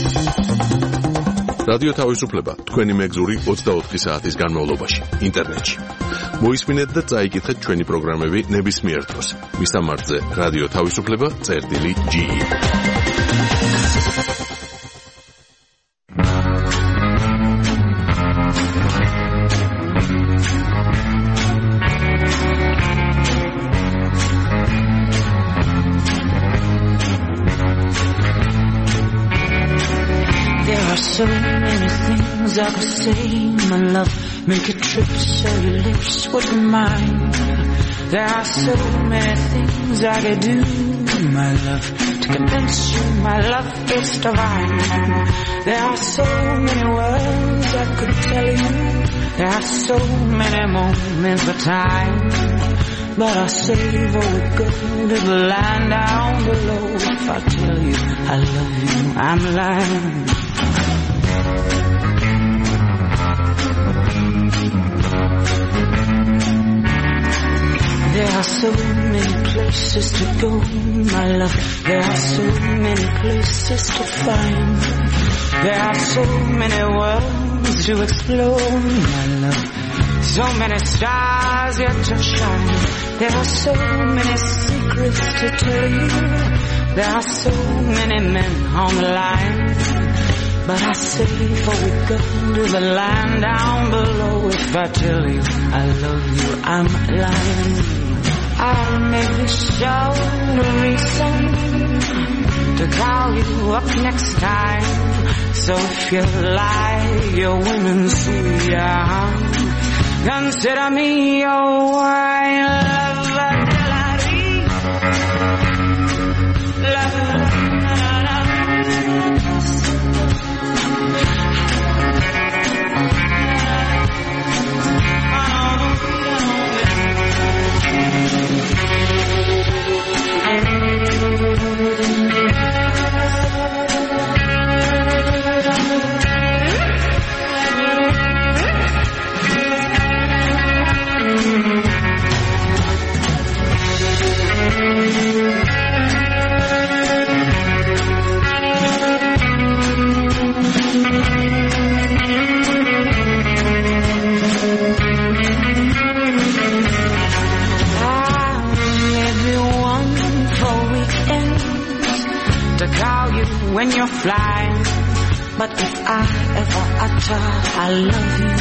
რადიო თავისუფლება თქვენი მეგზური 24 საათის განმავლობაში ინტერნეტში. მოისმინეთ და წაიკითხეთ ჩვენი პროგრამები ნებისმიერ დროს. მისამართზე რადიო თავისუფლება.ge. So many things I could say, my love, make a trip so your lips would remind. There are so many things I could do my love, to convince you my love is divine. There are so many words I could tell you, there are so many moments of time, but I'll save all the good to the land down below. If I tell you I love you, I'm lying. There are so many places to go, my love. There are so many places to find. There are so many worlds to explore, my love. So many stars yet to shine. There are so many secrets to tell you. There are so many men on the line, but I say before we go to the land down below, if I tell you I love you, I'm lying. I'll maybe show the reason to call you up next time. So if you like your women sweet, consider me your wine lover. When you're flying, but if I ever utter I love you,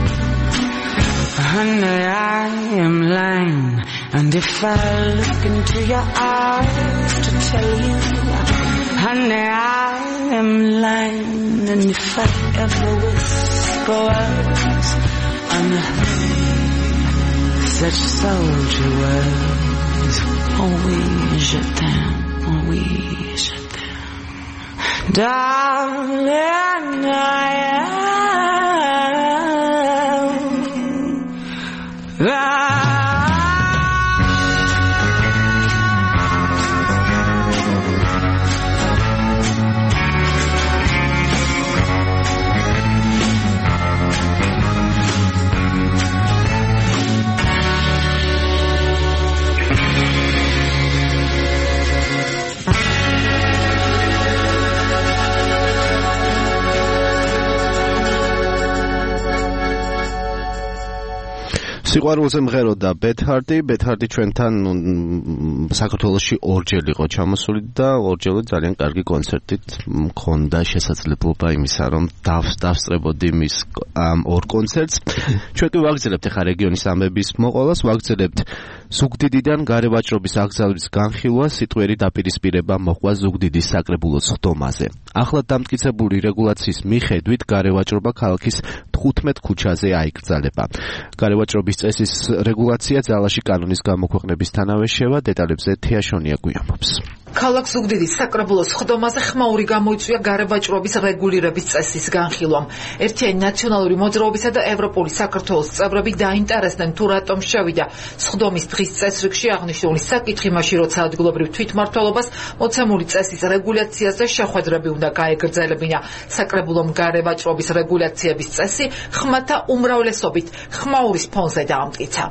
honey, I am lying. And if I look into your eyes to tell you, honey, I am lying. And if I ever whisper words unheard, such soldier words, oh oui, je t'aime, oh oui, je t'aime. Darling, I am სიყვარულზე მღეროდა ბეთჰარდი ჩვენთან საქართველოში ორჯერ იყო ჩამოსული და ორჯერ ძალიან კარგი კონცერტით მქონდა შესაძლებლობა იმისა, რომ დავსწრებოდი მის ორ კონცერტს. ჩვენ კი ვაგრძელებთ ახლა რეგიონის ამბების მოყოლას, ვაგრძელებთ ზუგდიდიდან გარევაჭრობის აკრძალვის განხილვა, სიტყვიერი დაპირისპირება მოყვა ზუგდიდის საკრებულოს ხდომაზე. ახლა დამტკიცებული რეგულაციის მიხედვით გარევაჭრობა ქალაქის 15 ქუჩაზე აიკრძალება. გარევაჭრობის წესის რეგულაცია ძალაში კანონის გამოქვეყნებისთანავე შევა. დეტალებზე თეაშონია გვიამბობს. ქალაქ ზუგდიდის საკრებულოს ხდომაზე ხმაური გამოიწვია გარევაჭრობის რეგულირების წესის განხილვამ. ერთიანი ნაციონალური მოძრაობისა და ევროპული საქართველოს წევრები დაინტერესდნენ თუ რატომ შევიდა ხდომის დღის წესრიგში აღნიშნული საკითხი, მაშინ როცა ადგილობრივ თვითმმართველობას მოცემული წესის რეგულაციაზე შეხვედრები უნდა გაეგრძელებინა. საკრებულომ გარევაჭრობის რეგულაციების წესი ხმათა უმრავლესობით ხმაურის ფონზე დაამტკიცა.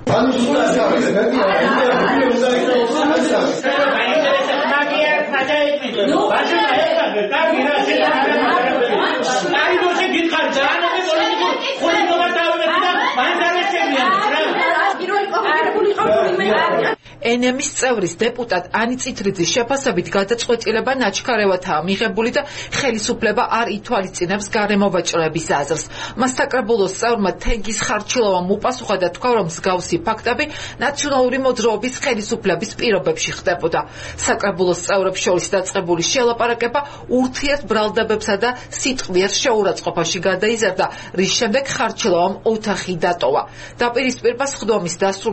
ენემის წევრის დეპუტატ ანი წითრიძის შეფასებით გადაწყვეტილება ნაჩქარევათაა მიღებული და ხელისუფლება არ ითვალისწინებს გარემოვაჭრების აზრს. მას საკრებულოს წევრმა თენგის ხარჩილოვამ უპასუხა და თქვა, რომ მსგავსი ფაქტები ნაციონალური მოძრაობის ხელისუფლების პირობებში ხდებოდა. საკრებულოს წევრებს შორის დაწყებული შელაპარაკება ურთიერთბრალდებებსა და სიტყვიერ შეურაცხყოფაში გადაიზარდა, რის შემდეგ ხარჩილოვამ ოთახი დატოვა. დაპირისპირებას ხდომის დასრულების შემდეგ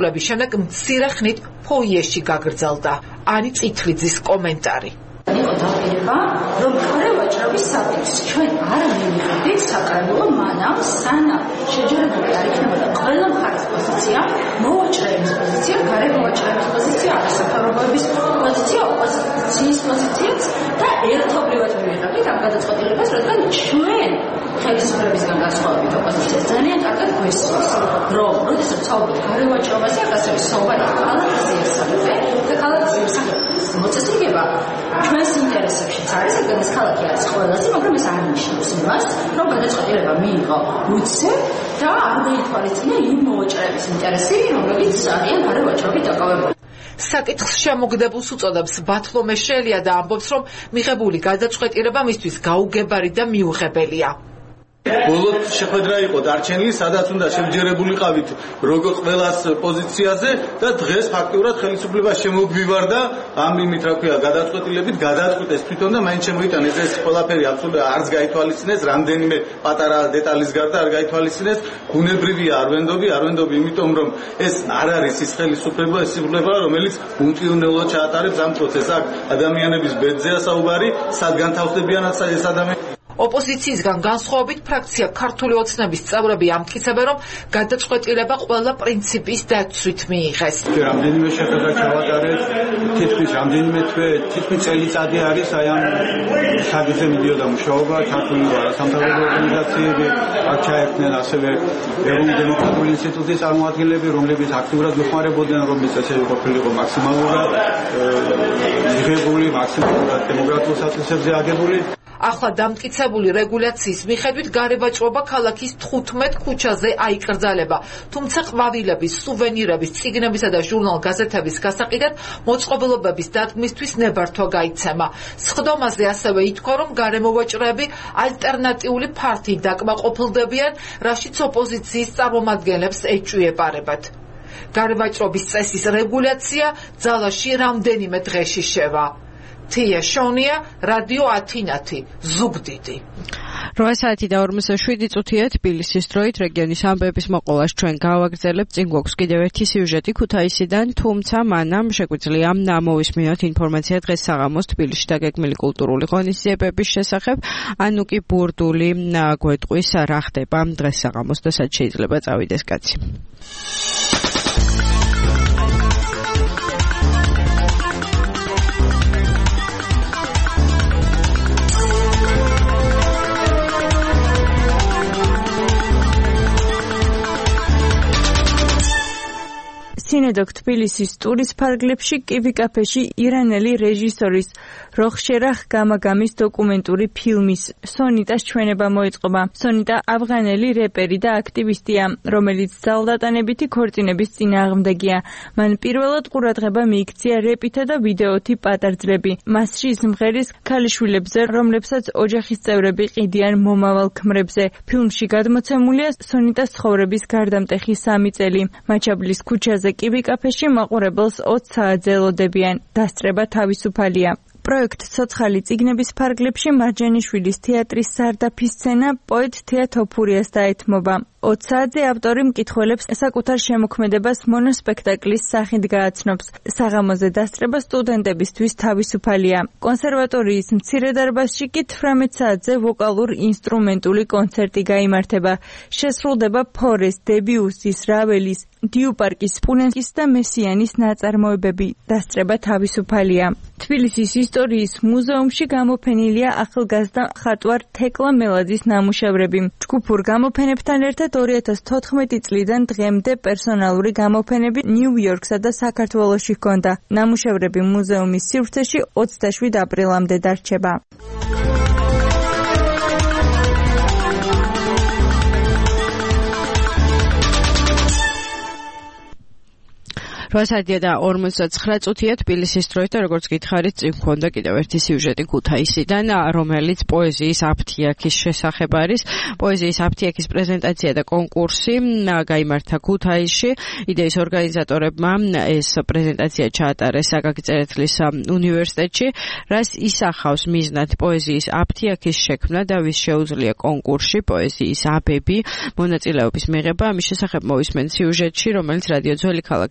შემდეგ მცირე ხნით ფოიეში გაგრძელდა. ანი წითლიძის კომენტარი. იყო დაპირება, რომ გარევაჭრობის საკითხს ჩვენ არ მივიღებდით საკრებულო მანამ, სანამ შეჯერებული არ იქნებოდა ყველა მხარის პოზიცია, მოვაჭრეების პოზიცია, გარემოვაჭრეების პოზიცია, არასაფრთხოების პოზიცია, ოპოზიციის პოზიციაც და ერთობლივად მივიღებდით ამ გადაწყვეტილებას, რადგან ჩვენ ხელისუფლებისგან განსხვავებით ოპოზიციას ძალიან კარგად გვესწროს, რომ როდესაც საუბრობთ გარევაჭრობაზე, ახასების საუბარი ქალაქის იერსახებე და ქალაქის იერსახების მოწესრიგება ჩვენს ინტერესებშიც არის, რადგან ეს ქალაქი არის ყველაზე, მაგრამ ეს არ ნიშნავს იმას, რომ გადაწყვეტილება მიიღო უცებ და არ გაითვალისწინა იმ მოვაჭრეების ინტერესი, რომლებიც არიან გარევაჭრობით დაკავებული. საკითხს შემოგდებულს უწოდებს ბათლომე შელია და ამბობს, რომ მიღებული გადაწყვეტილება მისთვის გაუგებარი და მიუღებელია. ბოლოდ შეხვედრა იყო დარჩენილი, სადაც უნდა შევჯერებულიყავით როგორ ყველას პოზიციაზე და დღეს ფაქტიურად ხელისუფლება შემოგვივარდა ამ იმით, რა ქვია, გადაწყვეტილებით გადაწყვეტეს თვითონ და მაინც შემოიტანეს ეს ყველაფერი აბსოლუტურად არც გაითვალისწინეს, რამდენიმე პატარა დეტალის გარდა არ გაითვალისწინეს. ბუნებრივია არ ვენდობი, იმიტომ რომ ეს არ არის ის ხელისუფლება, რომელიც უმტივნელოდ ჩაატარებს ამ პროცესს. აქ ადამიანების ბედზეა საუბარი, სადგან თავსდებიანად ეს ადამიანები. ოპოზიციისგან განსხვავებით ფრაქცია ქართული ოცნების წევრები ამტკიცებენ, რომ გადაწყვეტილება ყველა პრინციპის დაცვით მიიღეს. რამდენიმე შეხვედრა ჩავატარეთ, რამდენიმე წელიწადი არის აი ამ საკითხზე მიდიოდა მუშაობა, ქართული არასამთავრობო ორგანიზაციები, აქ ჩაერთნენ ასევე ეროვნული დემოკრატიული ინსტიტუტის წარმომადგენლები, რომლებიც აქტიურად მოხმარებოდნენ, რომ ეს წესები ყოფილიყო მაქსიმალურად მიღებული, მაქსიმალურად დემოკრატიულ საწესებზე აგებული. ახლა დამტკიცებული რეგულაციის მიხედვით გარევაჭრობა ქალაქის 15 ქუჩაზე აიკრძალება, თუმცა ყვავილების, სუვენირების, წიგნებისა და ჟურნალ-გაზეთების გასაყიდად მოწყობილობების დადგმისთვის ნებართვა გაიცემა. სხდომაზე ასევე ითქვა, რომ გარემოვაჭრეები ალტერნატიული ფართიით დაკმაყოფილდებიან, რაშიც ოპოზიციის წარმომადგენლებს ეჭვიებარებათ. გარევაჭრობის წესის რეგულაცია ძალაში რამდენიმე დღეში შევა. თია შონია, რადიო ათინათი, ზუგდიდი. 8 საათი და 47 წუთია თბილისის დროით რეგიონის ამბების მოყოლას ჩვენ გავაგრძელებთ. წინ გვაქვს კიდევ ერთი სიუჟეტი ქუთაისიდან, თუმცა მანამ შეგვიძლია მოვისმინოთ ინფორმაცია დღეს საღამოს თბილისში დაგეგმილი კულტურული ღონისძიებების შესახებ. ანუ კი ბურდული გვეტყვის რა ხდება დღეს საღამოს და სად შეიძლება წავიდეს კაცი. სინედოქ თბილისის ტურის ფარგლებში კივი კაფეში ირანელი რეჟისორის როხშერახ გამაგამის დოკუმენტური ფილმის სონიტას ჩვენება მოეწყობა. სონიტა ავღანელი რეპერი და აქტივისტია, რომელიც ძალდატანებითი ქორწინების წინააღმდეგია. მან პირველად ყურადღება მიიქცია რეპითა და ვიდეოთი პატარძლები. მასში სიმღერის ქალიშვილებზე, რომლებსაც ოჯახის წევრები ყიდიან მომავალ ქმრებზე. ფილმში გადმოცემულია სონიტას ცხოვრების გარდამტეხი 3 წელი. მაჩაბლის ქუჩაზე კივი კაფეში მაყურებელს 20 საათზე ელოდებიან. დასწრება თავისუფალია. პროექტ ცოცხალი წიგნების ფარგლებში მარჯანიშვილის თეატრის სარდაფი სცენა პოეტ თეა თოფურიას დაეთმობა. 20 საათზე ავტორი მკითხველებს საკუთარ შემოქმედებას მონოსპექტაკლის სახით გააცნობს. საღამოზე დასწრება სტუდენტებისთვის თავისუფალია. კონსერვატორიის მცირე დარბაზში კი 18 საათზე ვოკალურ ინსტრუმენტული კონცერტი გაიმართება. შესრულდება ფორეს, დებიუსის, რაველის, დიუპარკის, პუნენკის და მესიანის ნაწარმოებები. დასწრება თავისუფალია. თბილისის ისტორიის მუზეუმში გამოფენილია ახალგაზრდა მხატვარ თეკლა მელაძის ნამუშევრები. ჯგუფურ გამოფენებთან ერთად 2014 წლიდან დღემდე პერსონალური გამოფენები ნიუ-იორკსა და საქართველოში ჰქონდა. ნამუშევრები მუზეუმის სივრცეში 27 აპრილამდე დარჩება. 8 საათია და 49 წუთია თბილისის დროით და როგორც გითხარით, წინ გვქონდა კიდევ ერთი სიუჟეტი ქუთაისიდან, რომელიც პოეზიის აფთიაქის შესახებ არის. პოეზიის აფთიაქის პრეზენტაცია და კონკურსი გაიმართა ქუთაისში. იდეის ორგანიზატორებმა ეს პრეზენტაცია ჩაატარეს აკაკი წერეთლის უნივერსიტეტში, რაც ისახავს მიზნად პოეზიის აფთიაქის შექმნა და ვის შეუძლია კონკურსში პოეზიის აბები მონაწილეობის მიღება. ამის შესახებ მოვისმენთ სიუჟეტში, რომელიც რადიო ძველი ქალაქის კორესპონდენტი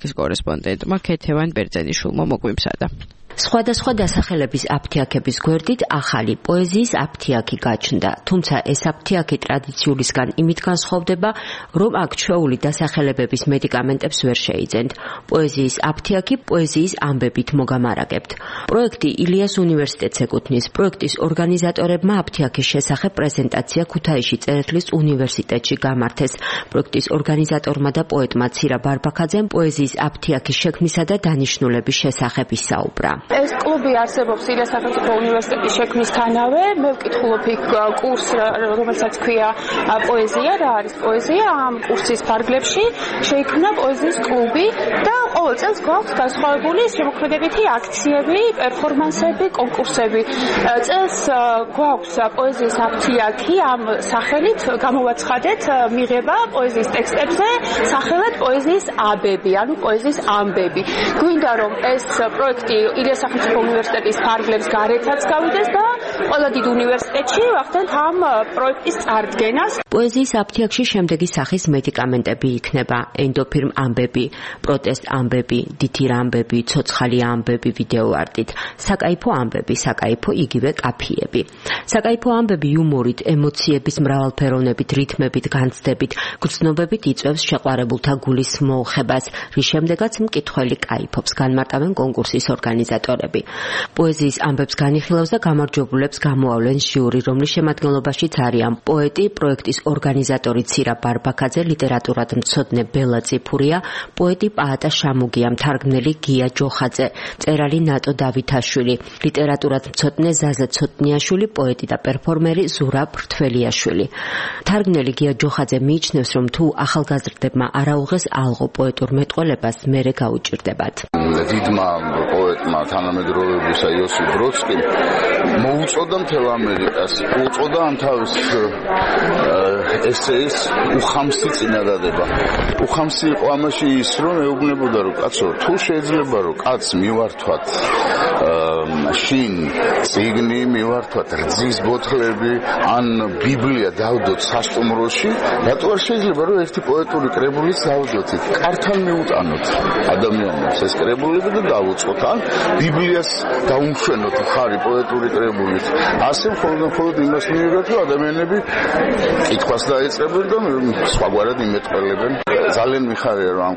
კორესპონდენტმა ქეთევან ბერძენიშვილმა მოგვიმსადა. სხვადასხვა დასახელების აფთიაქების გვერდით ახალი პოეზიის აფთიაქი გაჩნდა, თუმცა ეს აფთიაქი ტრადიციულისგან იმით განსხვავდება, რომ აქ ჩვეული დასახელებების მედიკამენტებს ვერ შეიძენთ. პოეზიის აფთიაქი პოეზიის ამბებით მოგამარაგებთ. პროექტი ილიას უნივერსიტეტს ეკუთვნის. პროექტის ორგანიზატორებმა აფთიაქის შესახებ პრეზენტაცია ქუთაისში წერეთლის უნივერსიტეტში გამართეს. პროექტის ორგანიზატორმა და პოეტმა ცირა ბარბაქაძემ პოეზიის აფთიაქის შექმნისა და დანიშნულების შესახებ ისაუბრა. ეს კლუბი არსებობს ილიას სახელმწიფო უნივერსიტეტის შექმნისთანავე. მე ვკითხულობ იქ კურსს, რომელსაც ქვია პოეზია, რა არის პოეზია. ამ კურსის ფარგლებში შეიქმნა პოეზიის კლუბი და ყოველ წელს გვაქვს განსხვავებული შემოქმედებითი აქციები, პერფორმანსები, კონკურსები. წელს გვაქვს პოეზიის აფთიაქი, ამ სახელით გამოვაცხადეთ მიღება პოეზიის ტექსტებზე სახელად პოეზიის აბები, ანუ პოეზიის ამბები. გვინდა რომ ეს პროექტი ილიას სახელმწიფო უნივერსიტეტის ფარგლებს გარეთაც გავიდეს და ყველა დიდ უნივერსიტეტში ვახდენთ ამ პროექტის წარდგენას. პოეზიის აფთიაქში შემდეგი სახის მედიკამენტები იქნება: ენდოფირმ ამბები, პროტესტ ამბები, დითირ ამბები, ცოცხალი ამბები ვიდეოარტით, საკაიფო ამბები, საკაიფო იგივე კაფიები. საკაიფო ამბები იუმორით, ემოციების მრავალფეროვნებით, რითმებით, განცდებით, გრძნობებით იწვევს შეყვარებულთა გულის მოუხებას, რის შემდეგაც მკითხველი კაიფობს, განმარტავენ კონკურსის ორგანიზატორები. პოეზიის ამბებს განიხილავს და გამარჯვებულებს გამოავლენ ჟიური, რომლის შემადგენლობაშიც არიან პოეტი, პროექტის ორგანიზატორი ცირა ბარბაქაძე, ლიტერატურად მცოდნე ბელა წიფურია, პოეტი პაატა შამუგია, მთარგმნელი გია ჯოხაძე, მწერალი ნატო დავითაშვილი, ლიტერატურად მცოდნე ზაზა ცოტნიაშვილი, პოეტი და პერფორმერი ზურაბ ფრთველიაშვილი. მთარგმნელი გია ჯოხაძე მიიჩნევს, რომ თუ ახალგაზრდებმა არაუღეს ალღო პოეტურ მეტყველებას, მერე გაუჭირდებათ. დიდმა პოეტმა თანამედროვეობისა იოსიფ ბროდსკიმ მოუწოდა მთელ ამერიკას, უწოდა ამ თავის ესეის უხამსი წინადადება. უხამსი იყო ამაში ის, რომ ეუბნებოდა, რომ კაცო, თუ შეიძლება რომ კაც მივართვათ შინ წიგნი მივართვათ, რძის ბოთლები, ან ბიბლია დავდოთ სასტუმროში, რატო არ შეიძლება რომ ერთი პოეტური კრებულიც დავდოთ, კართან მიუტანოთ ადამიანებს ეს კრებულები და დავუწყოთ, ან ბიბლიას დაუმშვენოთ ხარი პოეტური კრებულით. ასე მხოლოდ იმას მიიღეთ, რომ ადამიანები კითხვას დაეწყებენ და სხვაგვარად იმეტყველებენ. ძალიან მიხარია რომ ამ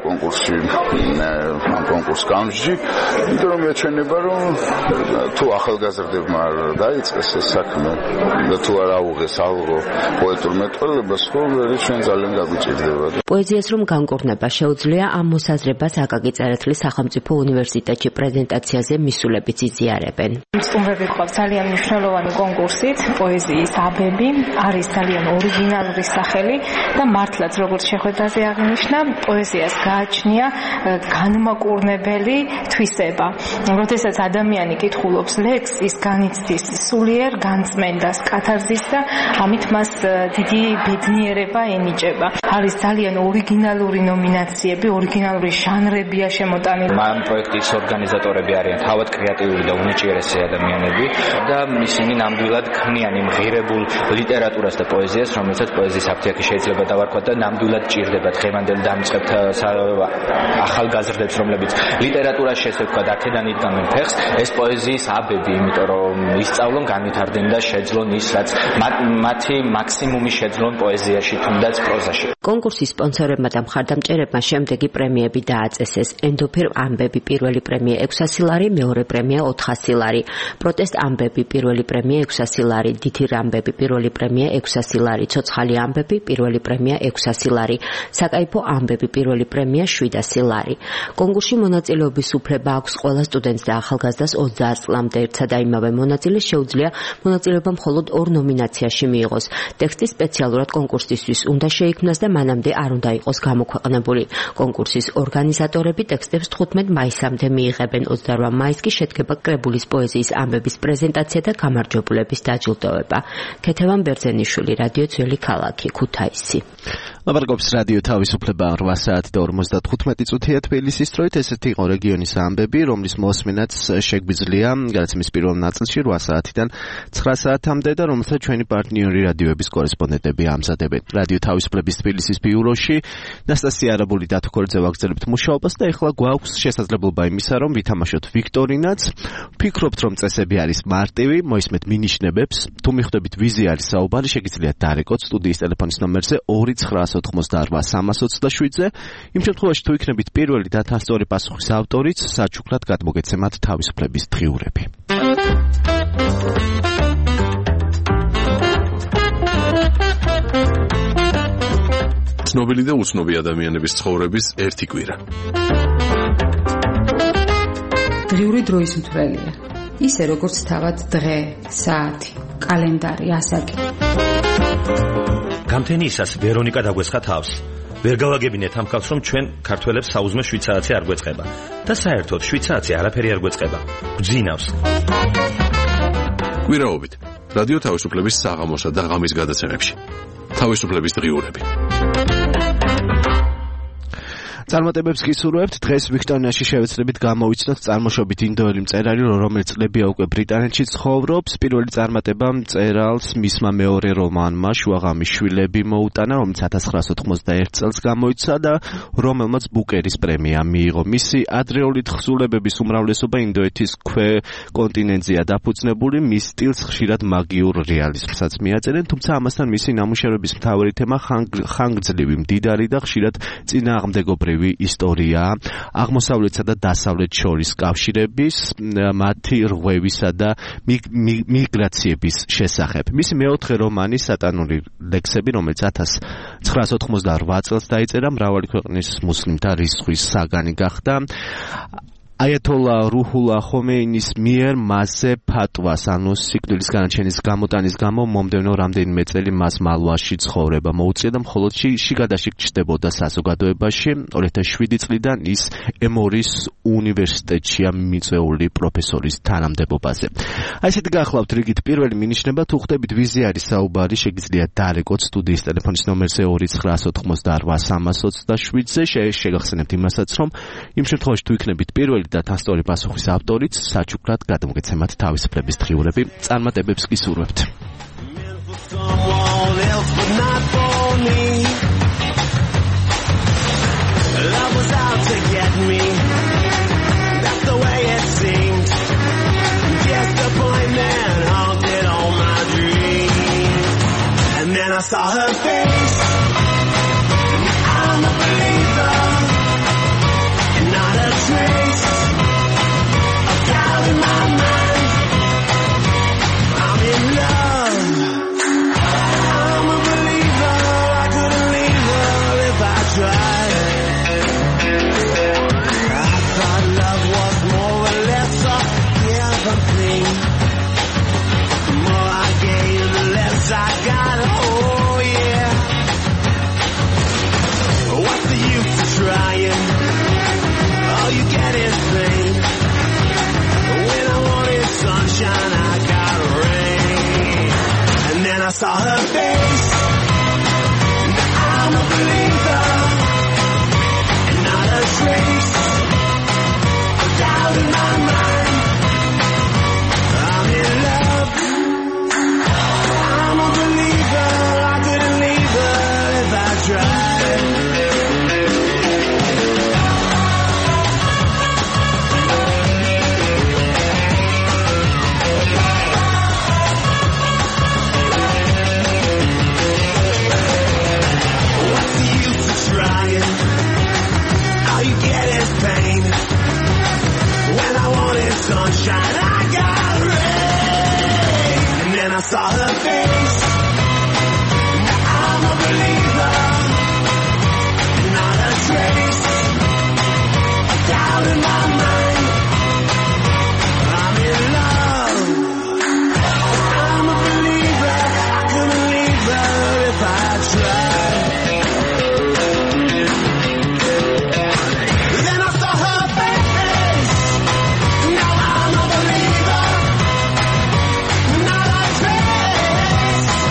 კონკურსს გამსჯი, იმიტომ რომ მეჩვენება რომ თუ ახალგაზრდებმა დაიწყეს ეს საქმე და თუ არ აუღეს ალღო პოეტურ მეტყველებას, ხოლმე ჩვენ ძალიან გაგვიჭირდება. პოეზიას რომ განკურნება შეუძლია, ამ მოსაზრებას აკაკი წერეთლის სახელმწიფო უნივერსიტეტში პრეზენტაციაზე მისულებიც იზიარებენ. სტუმრები გვყავს ძალიან მნიშვნელოვანი კონკურსით, პოეზიის აბები, არის ძალიან ორიგინალური სახელი და მართლაც როგორც შეხვედრაზე აღინიშნა, პოეზიას გააჩნია განმაკურნებელი თვისება. როდესაც ადამიანი კითხულობს ლექსს, ის განიცდის სულიერ განწმენდას, კათარზის და ამით მას დიდი ბედნიერება ენიჭება. არის ძალიან ორიგინალური ნომინაციები, ორიგინალური ჟანრებია შემოტანილი. ამ პროექტის ორგანიზატორები არიან თავად კრეატიული და უნიჭიერესი ადამიანები და ისინი ნამდვილად ქმნიან იმ ღირებულ ლიტერატურას და პოეზიას, რომელსაც პოეზიის აფთიაქი შეიძლება დავარქვათ და ნამდვილად ჭირდება დღევანდელ დამწყებთ ახალგაზრდებს, რომლებიც ლიტერატურას შესევქვათ, აქედან იდგამენ ფეხს, ეს პოეზიის აბები, იმიტომ რომ ისწავლონ, განვითარდნენ და შეძლონ ის, რაც მათი მაქსიმუმი შეძლონ პოეზიაში თუნდაც პროზაში. კონკურსის სპონსორებმა და მხარდამჭერებმა შემდეგი პრემიები დააწესეს: ენდოფირ ამბები პირველი პრემია 600 ლარი, მეორე პრემია 400 ლარი, პროტესტ ამბები პირველი პრემია 600 ლარი, დითირ ამბები პირველი პრემია 600 ლარი, ცოცხალი ამბები პირველი პრემია 600 ლარი, საკაიფო ამბები პირველი პრემია 700 ლარი. კონკურსში მონაწილეობის უფლება აქვს ყველა სტუდენტს და ახალგაზრდას 30 წლამდე. ერთსა და იმავე მონაწილეს შეუძლია მონაწილეობა მხოლოდ ორ ნომინაციაში მიიღოს. ტექსტი სპეციალურად კონკურსისთვის უნდა შეიქმნას და მანამდე არ უნდა იყოს გამოქვეყნებული. კონკურსის ორგანიზატორები ტექსტებს 15 მაისამდე მიიღებენ. 28 მაისს კი შედგება კრებულის პოეზიის ამბების პრეზენტაცია და გამარჯვებულების დაჯილდოება. ქეთევან ბერძენიშვილი, რადიო ძველი ქალაქი, ქუთაისი. ლაპარაკობს რადიო თავისუფლება 8 საათი და 55 წუთია თბილისის დროით. ესეთი იყო რეგიონის ამბები, რომლის მოსმენაც შეგვიძლია გადაცემის პირველ ნაწილში 8 საათიდან 9 საათამდე და რომელსაც ჩვენი პარტნიორი რადიოების კორესპონდენტები ამზადებენ. რადიო თავისუფლების თბილისის ბიუროში ნასტასია არაბული დათქორძე ვაგრძელებთ მუშაობას და ეხლა გვაქვს შესაძლებლობა იმისა, რომ ვითამაშოთ ვიქტორინაც. ვფიქრობთ, რომ წესები არის მარტივი, მოისმენთ მინიშნებებს. თუ მიხვდებით ვიზი არის საუბარი, შეგიძლიათ დარეკოთ სტუდიის ტელეფონის ნომერზე 2988327-ზე. იმ შემთხვევაში თუ იქნებით პირველი და თანასწორი პასუხის ავტორიც, საჩუქრად გადმოგეცემათ თავისუფლების დღიურები. ცნობილი და უცნობი ადამიანების ცხოვრების ერთი კვირა. დღიური დროის მთვრელია. ისე როგორც თავად დღე, საათი, კალენდარი, ასაკი. გამთენიისას ვერონიკა დაგვესხა თავს. ვერ გავაგებინეთ ამ ხალხს, რომ ჩვენ ქართველებს საუზმე 7 საათი არ გვეწყება და საერთოდ 7 საათი არაფერი არ გვეწყება. გვძინავს. კვირაობით რადიო თავისუფლების საღამოსა და ღამის გადაცემებში. თავისუფლების დღიურები. წარმატებებს გისურვებთ. დღეს ვიქტორინაში შევეცდებით გამოვიცნოთ წარმოშობით ინდოელი მწერალი, რომელიც წლებია უკვე ბრიტანეთში ცხოვრობს. პირველი წარმატება მწერალს მისმა მეორე რომანმა შუაღამის შვილები მოუტანა, რომელიც 1991 წელს გამოიცა და რომელმაც ბუკერის პრემია მიიღო. მისი ადრეული თხზულებების უმრავლესობა ინდოეთის ქვე-კონტინენტზეა დაფუძნებული, მის სტილს ხშირად მაგიურ რეალიზმსაც მიაწერენ, თუმცა ამასთან მისი ნამუშევრების მთავარი თემა ხანგრძლივი, მდიდარი და ხშირად წინააღმდეგობრივი ისტორია, აღმოსავლეთსა და დასავლეთს შორის კავშირების, მათი რღვევისა და მიგრაციების შესახებ. მისი მეოთხე რომანი სატანური ლექსები, რომელიც 1988 წელს დაიწერა, მრავალი ქვეყნის მუსლიმთა რისხვის საგანი გახდა. აიათოლა რუჰულა ხომეინის მიერ მასზე ფატვას, ანუ სიკვდილის განაჩენის გამოტანის გამო მომდევნო რამდენიმე წელი მას მალვაში ცხოვრება მოუწია და მხოლოდ შიგადაში ჩნდებოდა საზოგადოებაში. 2007 წლიდან ის ემორის უნივერსიტეტშია მიწვეული პროფესორის თანამდებობაზე. აი ესეთი გახლავთ რიგით პირველი მინიშნება. თუ ხვდებით ვიზი არის საუბარი, შეგიძლიათ დარეკოთ სტუდიის ტელეფონის ნომერზე 2988327-ზე. შეგახსენებთ იმასაც, რომ იმ შემთხვევაში თუ იქნებით პირველი და თანასწორი პასუხის ავტორიც, საჩუქრად გადმოგეცემათ თავისუფლების დღიურები. წარმატებებს გისურვებთ. Saw her face. I'm a believer, and not a trace of doubt in my mind. I'm in love. I'm a believer. I couldn't leave her if I tried. Sunshine, I got rain, and then I saw her face. Now I'm a believer, not a trace of doubt in my mind. I'm in love. I'm a believer. I couldn't leave her if I tried. Then I saw her face. Now I'm a believer, not a trace.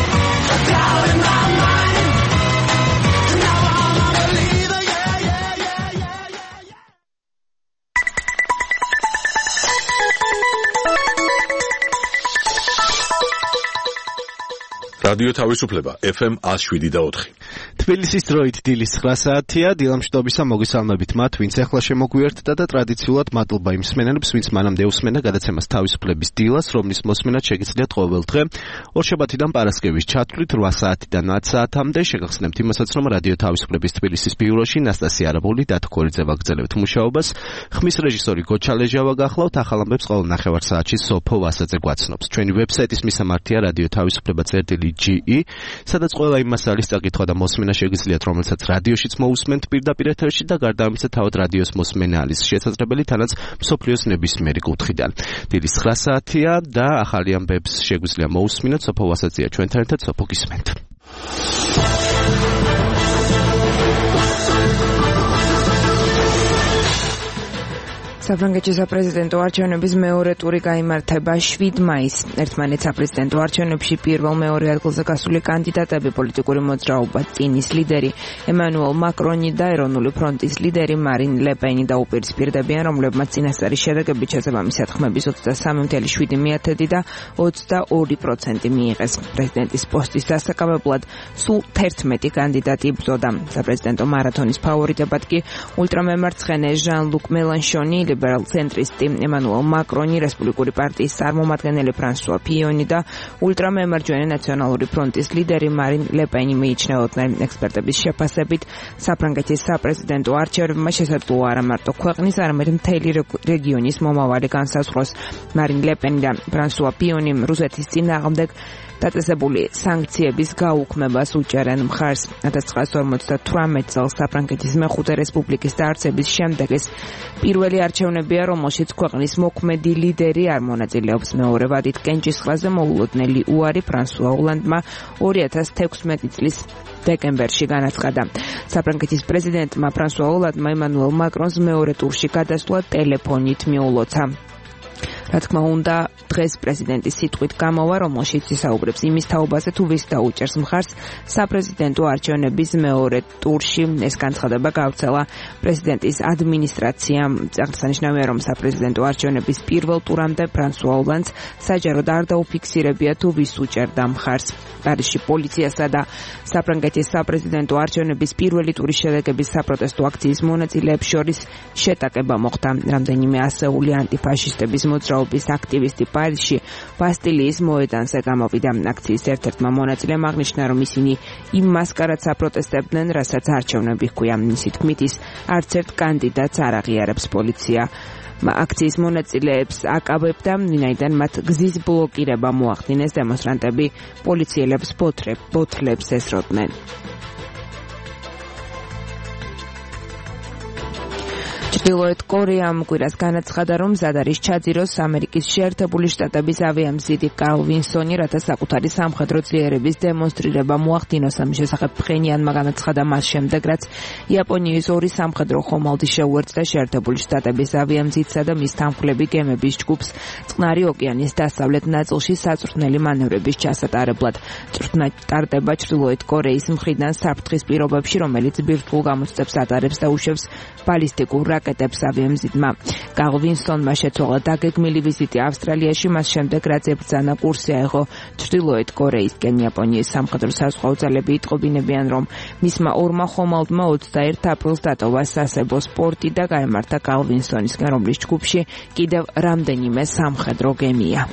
რადიო თავისუფლება FM 107.4. თბილისის დროით დილის 9 საათია. დილამშვიდობისა მოგესალმებით მათ, ვინც ახლა შემოგვიერთდა და ტრადიციულად მადლობა იმ მსმენელებს, ვინც მანამდე უსმენდა გადაცემას თავისუფლების დილას, რომლის მოსმენაც შეგიძლიათ ყოველ დღე ორშაბათიდან პარასკევის ჩათვლით 8 საათიდან 10 საათამდე. შეგახსენებთ იმასაც, რომ რადიო თავისუფლების თბილისის ბიუროში ნასტასია არაბული და თქორიძე ვაგრძელებთ მუშაობას. ხმის რეჟისორი გოჩა ლეჟავა გახლავთ. ახალ ამბებს ყოველ ნახევარ საათში სოფო ვასაძე გვაცნობს. ჩვენი ვებსაიტის მისამართია რადიო თავისუფლება.ge, სადაც ყველა იმ მასალის წაკითხვა და მოსმენა შეგიძლიათ, რომელსაც რადიოშიც მოусმენთ პირდაპირ ეთერში და გარდა ამისა თავად რადიოს მოსმენა არის შესაძლებელი თანაც მსოფლიოს ნებისმიერი კუთხიდან. დილის 9 საათია და ახალი ამბებს შეგვიძლია მოусმინოთ. სოფო ვასაძეა ჩვენთან ერთად. სოფო, გისმენთ. საფრანგეთის საპრეზიდენტო არჩევნების მეორე ტური გაიმართება 7 მაისს. ერთმანეთს საპრეზიდენტო არჩევნებში პირველ-მეორე ადგილზე გასული კანდიდატები პოლიტიკური მოძრაობა ტინის ლიდერი ემანუელ მაკრონი და ეროვნული ფრონტის ლიდერი მარინ ლე პენი დაუპირისპირდებიან, რომლებმაც წინასწარი შედეგებით შესაბამისად ხმების 23.7% და 22% მიიღეს. პრეზიდენტის პოსტის დასაკავებლად სულ 11 კანდიდატი იბრძოდა. საპრეზიდენტო მარათონის ფავორიტებად კი ულტრამემარცხენე ჟან-ლუკ მელანშონი, ლიბერალ ცენტრისტი ემანუელ მაკრონი, რესპუბლიკური პარტიის წარმომადგენელი ფრანსუა ფიონი და ულტრამემარჯვენე ნაციონალური ფრონტის ლიდერი მარინ ლე პენი მიიჩნეოდნენ. ექსპერტების შეფასებით, საფრანგეთის საპრეზიდენტო არჩევნებმა შესაძლოა არა მარტო ქვეყნის, არამედ მთელი რეგიონის მომავალი განსაზღვროს. მარინ ლე პენი და ფრანსუა ფიონი რუსეთის წინააღმდეგ დაწესებული სანქციების გაუქმებას უჭერენ მხარს. 1958 წელს საფრანგეთის მეხუთე რესპუბლიკის დაარსების შემდეგ ეს პირველი არჩევნებია, რომელშიც ქვეყნის მოქმედი ლიდერი არ მონაწილეობს. მეორე ვადით კენჭისყრაზე მოულოდნელი უარი ფრანსუა ოლანდმა 2016 წლის დეკემბერში განაცხადა. საფრანგეთის პრეზიდენტმა ფრანსუა ოლანდმა ემანუელ მაკრონს მეორე ტურში გადასვლა ტელეფონით მიულოცა. რა თქმა უნდა, დღეს პრეზიდენტის სიტყვით გამოვა, რომელშიც ისაუბრებს იმის თაობაზე, თუ ვის დაუჭერს მხარს საპრეზიდენტო არჩევნების მეორე ტურში. ეს განცხადება გავრცელა პრეზიდენტის ადმინისტრაციამ. აღსანიშნავია, რომ საპრეზიდენტო არჩევნების პირველ ტურამდე ფრანსუა ოლანდს საჯაროდ არ დაუფიქსირებია, თუ ვის უჭერდა მხარს. პარიზში პოლიციასა და საფრანგეთის საპრეზიდენტო არჩევნების პირველი ტურის შედეგების საპროტესტო აქციის მონაწილეებს შორის შეტაკება მოხდა. რამდენიმე ასეული ანტიფაშისტების მოძრაობის აქტივისტი პარიზში ბასტილიის მოედანზე გამოვიდა. აქციის ერთ-ერთმა მონაწილემ აღნიშნა, რომ ისინი იმ მასკარადს აპროტესტებდნენ, რასაც არჩევნები ჰქვია. მისი თქმით, ის არც ერთ კანდიდატს არ აღიარებს პოლიცია. აქციის მონაწილეებს აკავებდა, ვინაიდან მათ გზის ბლოკირება მოახდინეს. დემონსტრანტები პოლიციელებს ბოთლებს ესროდნენ. ჩრდილოეთ კორეამ კვირას განაცხადა, რომ მზად არის ჩაძიროს ამერიკის შეერთებული შტატების ავიამზიდი კარლ ვინსონი, რათა საკუთარი სამხედრო ძლიერების დემონსტრირება მოახდინოს. ამის შესახებ ფხენიანმა განაცხადა მას შემდეგ, რაც იაპონიის ორი სამხედრო ხომალდი შეუერთდა შეერთებული შტატების ავიამზიდსა და მის თანმხლები გემების ჯგუფს წყნარი ოკეანის დასავლეთ ნაწილში საწვრთნელი მანევრების ჩასატარებლად. წვრთნა ტარდება ჩრდილოეთ კორეის მხრიდან საფრთხის პირობებში, რომელიც ბირთვულ გამოცდებს ატარებს და უშვებს ბალისტიკურ რაკეტებს ავიამზიდმა. კარლ ვინსონმა შეცვალა დაგეგმილი ვიზიტი ავსტრალიაში, მას შემდეგ რაც ებრძანა კურსი აიღო ჩრდილოეთ კორეისკენ. იაპონიის სამხედრო საზღვაო ძალები იტყობინებიან, რომ მისმა ორმა ხომალდმა 21 აპრილს დატოვა სასებო სპორტი და გაემართა კარლ ვინსონისგან, რომლის ჯგუფში კიდევ რამდენიმე სამხედრო გემია.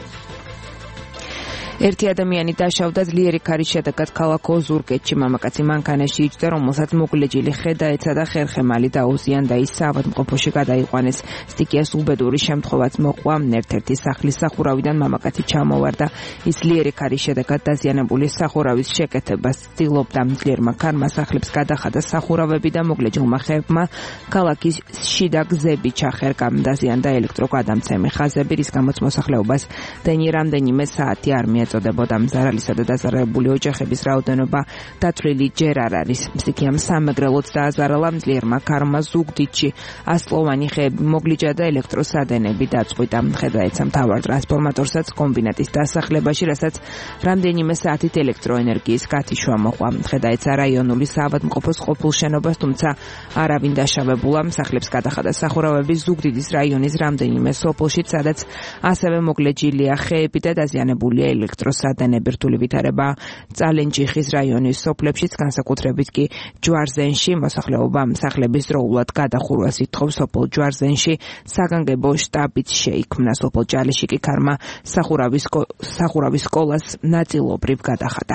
ერთი ადამიანი დაშავდა ძლიერი ქარის შედეგად ქალაქ ოზურგეთში. მამაკაცი მანქანაში იჯდა, რომელსაც მოგლეჯილი ხედა ეცა და ხერხემალი დაუზიანდა, ის საავადმყოფოში გადაიყვანეს. სტიქიას უბედური შემთხვევაც მოყვა. ერთ-ერთი სახლის სახურავიდან მამაკაცი ჩამოვარდა. ის ძლიერი ქარის შედეგად დაზიანებული სახურავის შეკეთებას ცდილობდა. ძლიერმა ქარმა სახლებს გადახადა სახურავები და მოგლეჯილმა ხერხმა ქალაქის შიდა გზები ჩახერგა. დაზიანდა ელექტროგადამცემი ხაზები, რის გამოც მოსახლეობას დენი რამდენიმე საათი არ მიეწოდა. მზარალისა და დაზარალებული ოჯახების რაოდენობა დათვლილი ჯერ არ არის. სტიქიამ სამეგრელოც დააზარალა. ძლიერმა ქარმა ზუგდიდში ასლოვანი ხეები მოგლიჯა და ელექტროსადენები დაწყვიტა. ხედაეცა მთავარ ტრანსფორმატორსაც კომბინატის დასახლებაში, რასაც რამდენიმე საათით ელექტროენერგიის გათიშვა მოყვა. ხედაეცა რაიონული საავადმყოფოს ყოფილ შენობას, თუმცა არავინ დაშავებულა. სახლებს გადახადა სახურავები ზუგდიდის რაიონის რამდენიმე სოფელში, სადაც ასევე მოგლეჯილია ხეები და დაზიანებულია ელექტროსადენები. ელექტროსადენები რთული ვითარება წალენჯიხის რაიონის სოფლებშიც, განსაკუთრებით კი ჯვარზენში. მოსახლეობამ სახლების დროულად გადახურვას ითხოვს. სოფელ ჯვარზენში საგანგებო შტაბიც შეიქმნა. სოფელ ჯალიშიკი ქარმა სახურავის სკოლას ნაწილობრივ გადახადა.